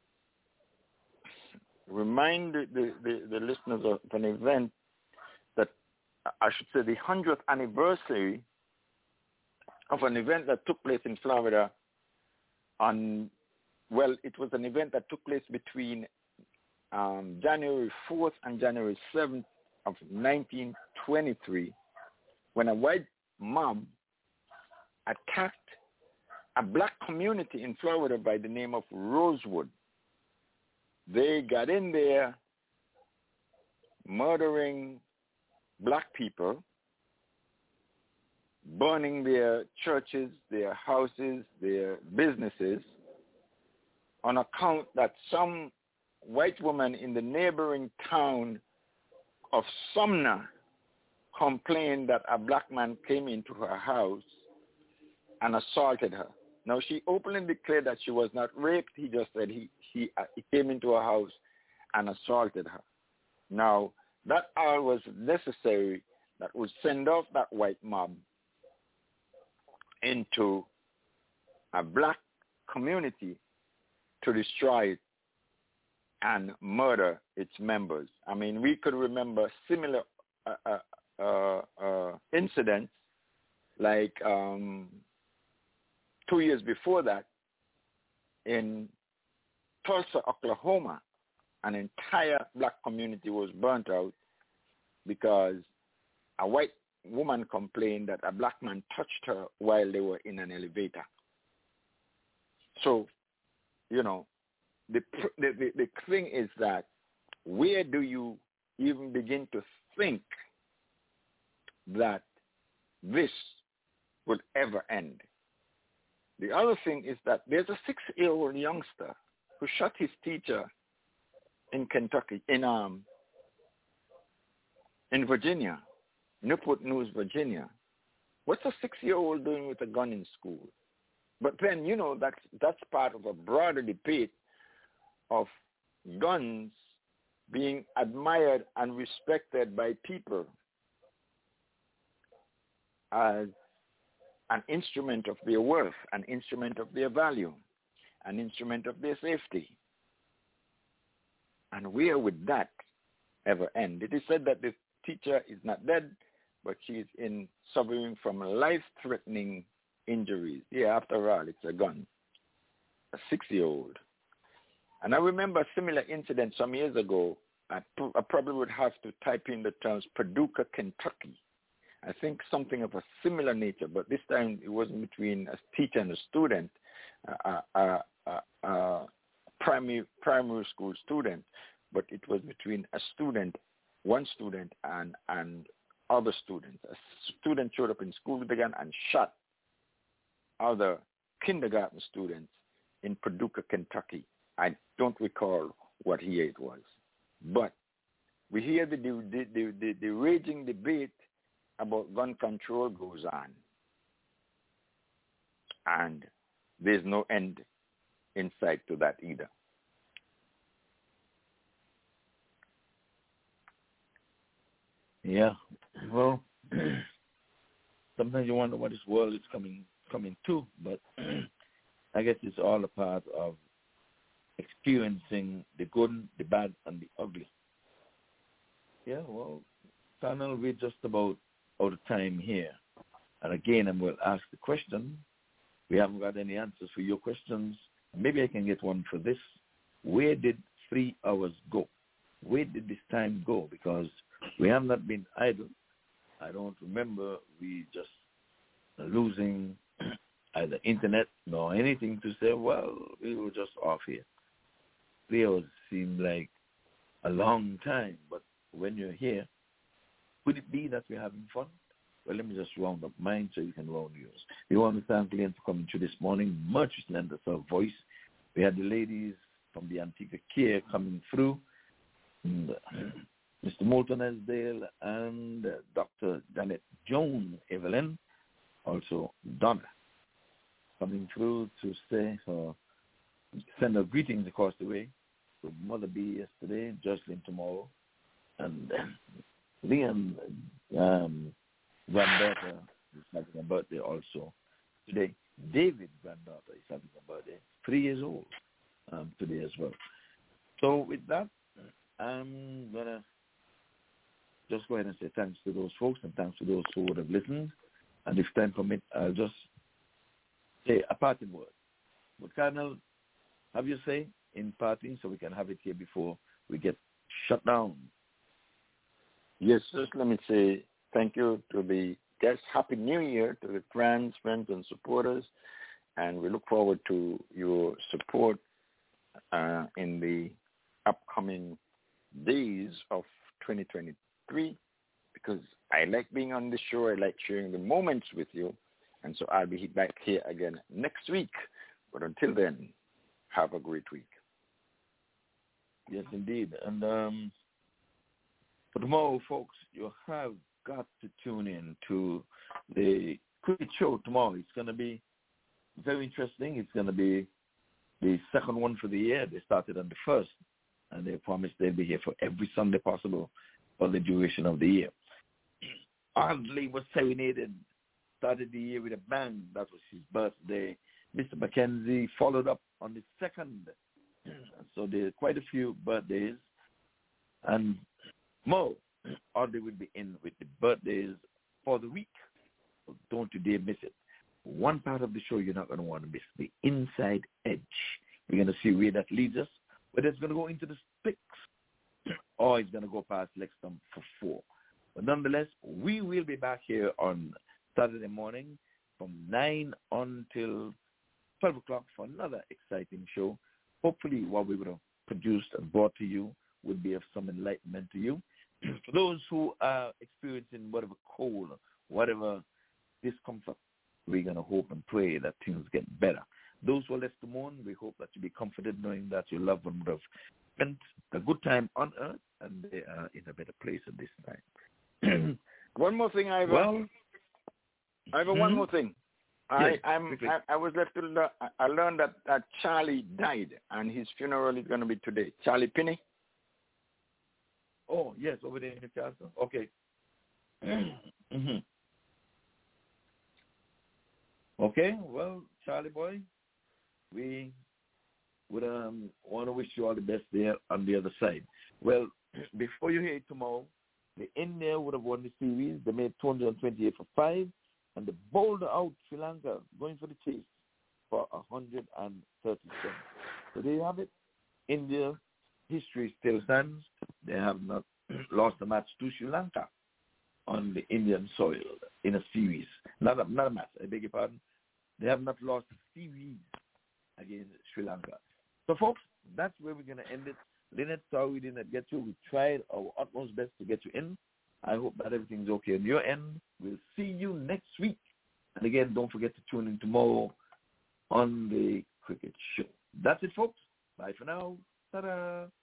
remind the, the, the, the listeners of an event that, I should say, the hundredth anniversary of an event that took place in Florida on, well, it was an event that took place between um, January fourth and January seventh of nineteen twenty-three, when a white mob attacked a black community in Florida by the name of Rosewood. They got in there murdering black people, burning their churches, their houses, their businesses, on account that some white woman in the neighboring town of Sumner complained that a black man came into her house and assaulted her. Now, she openly declared that she was not raped. He just said he, he, uh, he came into her house and assaulted her. Now, that all was necessary that would send off that white mob into a black community to destroy it and murder its members. I mean, we could remember similar uh, uh, uh, uh, incidents like um, two years before that in Tulsa, Oklahoma. An entire black community was burnt out because a white woman complained that a black man touched her while they were in an elevator. So, you know, the, the, the, the thing is that where do you even begin to think that this will ever end? The other thing is that there's a six-year-old youngster who shot his teacher in Kentucky, in um, in Virginia, Newport News, Virginia. What's a six-year-old doing with a gun in school? But then, you know, that's, that's part of a broader debate of guns being admired and respected by people as an instrument of their worth, an instrument of their value, an instrument of their safety. And where would that ever end? It is said that the teacher is not dead, but she is in suffering from life-threatening injuries. Yeah, after all, it's a gun. A six-year-old. And I remember a similar incident some years ago I, I probably would have to type in the terms Paducah, Kentucky. I think something of a similar nature, but this time it wasn't between a teacher and a student, a, a, a, a primary primary school student, but it was between a student, one student, and and other students. A student showed up in school again and shot other kindergarten students in Paducah, Kentucky. I don't recall what year it was, but we hear the the, the, the, the raging debate about gun control goes on, and there's no end in sight to that either. Yeah, well, sometimes you wonder what this world is coming coming to, but I guess it's all a part of experiencing the good, the bad, and the ugly. Yeah, well, Colonel, we're just about out of time here. And again, I'm going to ask the question. We haven't got any answers for your questions. Maybe I can get one for this. Where did three hours go? Where did this time go? Because we have not been idle. I don't remember we just losing either internet nor anything to say, well, we were just off here. Three hours seemed like a long time, but when you're here, could it be that we're having fun? Well, let me just round up mine so you can round yours. We want to thank Glenn for coming through this morning. Much lend us our voice. We had the ladies from the Antigua Care coming through, and, uh, Mister Moulton Esdale and uh, Doctor Janet Joan Evelyn, also Donna, coming through to say her, send her greetings across the way to Mother B yesterday, Jocelyn tomorrow, and uh, Liam, um, granddaughter, is having a birthday also today. David, granddaughter, is having a birthday, three years old um, today as well. So with that, I'm going to just go ahead and say thanks to those folks and thanks to those who would have listened. And if time permits, I'll just say a parting word. But Colonel, have your say in parting so we can have it here before we get shut down. Yes, just let me say thank you to the guests. Happy New Year to the friends, friends, and supporters. And we look forward to your support uh, in the upcoming days of twenty twenty-three, because I like being on the show. I like sharing the moments with you. And so I'll be back here again next week. But until then, have a great week. Yes, indeed. And um, for tomorrow, folks, you have got to tune in to the cricket show tomorrow. It's going to be very interesting. It's going to be the second one for the year. They started on the first, and they promised they'll be here for every Sunday possible for the duration of the year. Ardley was serenaded, started the year with a bang. That was his birthday. Mister Mackenzie followed up on the second. So there are quite a few birthdays. And Mo, Ardley will be in with the birthdays for the week. So don't you dare miss it. One part of the show you're not going to want to miss, the inside edge. We're going to see where that leads us, whether it's going to go into the sticks or it's going to go past Lexington for four. But nonetheless, we will be back here on Saturday morning from nine until twelve o'clock for another exciting show. Hopefully what we would have produced and brought to you would be of some enlightenment to you. For those who are experiencing whatever cold, whatever discomfort, we're going to hope and pray that things get better. Those who are left to mourn, we hope that you be comforted knowing that your loved one would have spent a good time on earth and they are in a better place at this time. One more thing, Ivor. Well, I have mm-hmm. one more thing. Yes, I, I'm, I, I was left to learn, I learned that, that Charlie died and his funeral is going to be today. Charlie Pinney. Oh, yes, over there in Newcastle. Okay. mm-hmm. Okay, well, Charlie boy, we would um, want to wish you all the best there on the other side. Well, before you hear it tomorrow, the India would have won the series. They made two hundred twenty-eight for five, and the bowled out Sri Lanka going for the chase for one hundred thirty-seven. So there you have it. India history still stands. they have not lost a match to Sri Lanka on the Indian soil in a series. Not a, not a match, I beg your pardon. They have not lost a series against Sri Lanka. So, folks, that's where we're going to end it. Lynette, sorry we didn't get you. We tried our utmost best to get you in. I hope that everything's okay on your end. We'll see you next week. And again, don't forget to tune in tomorrow on the Cricket Show. That's it, folks. Bye for now. Ta-da.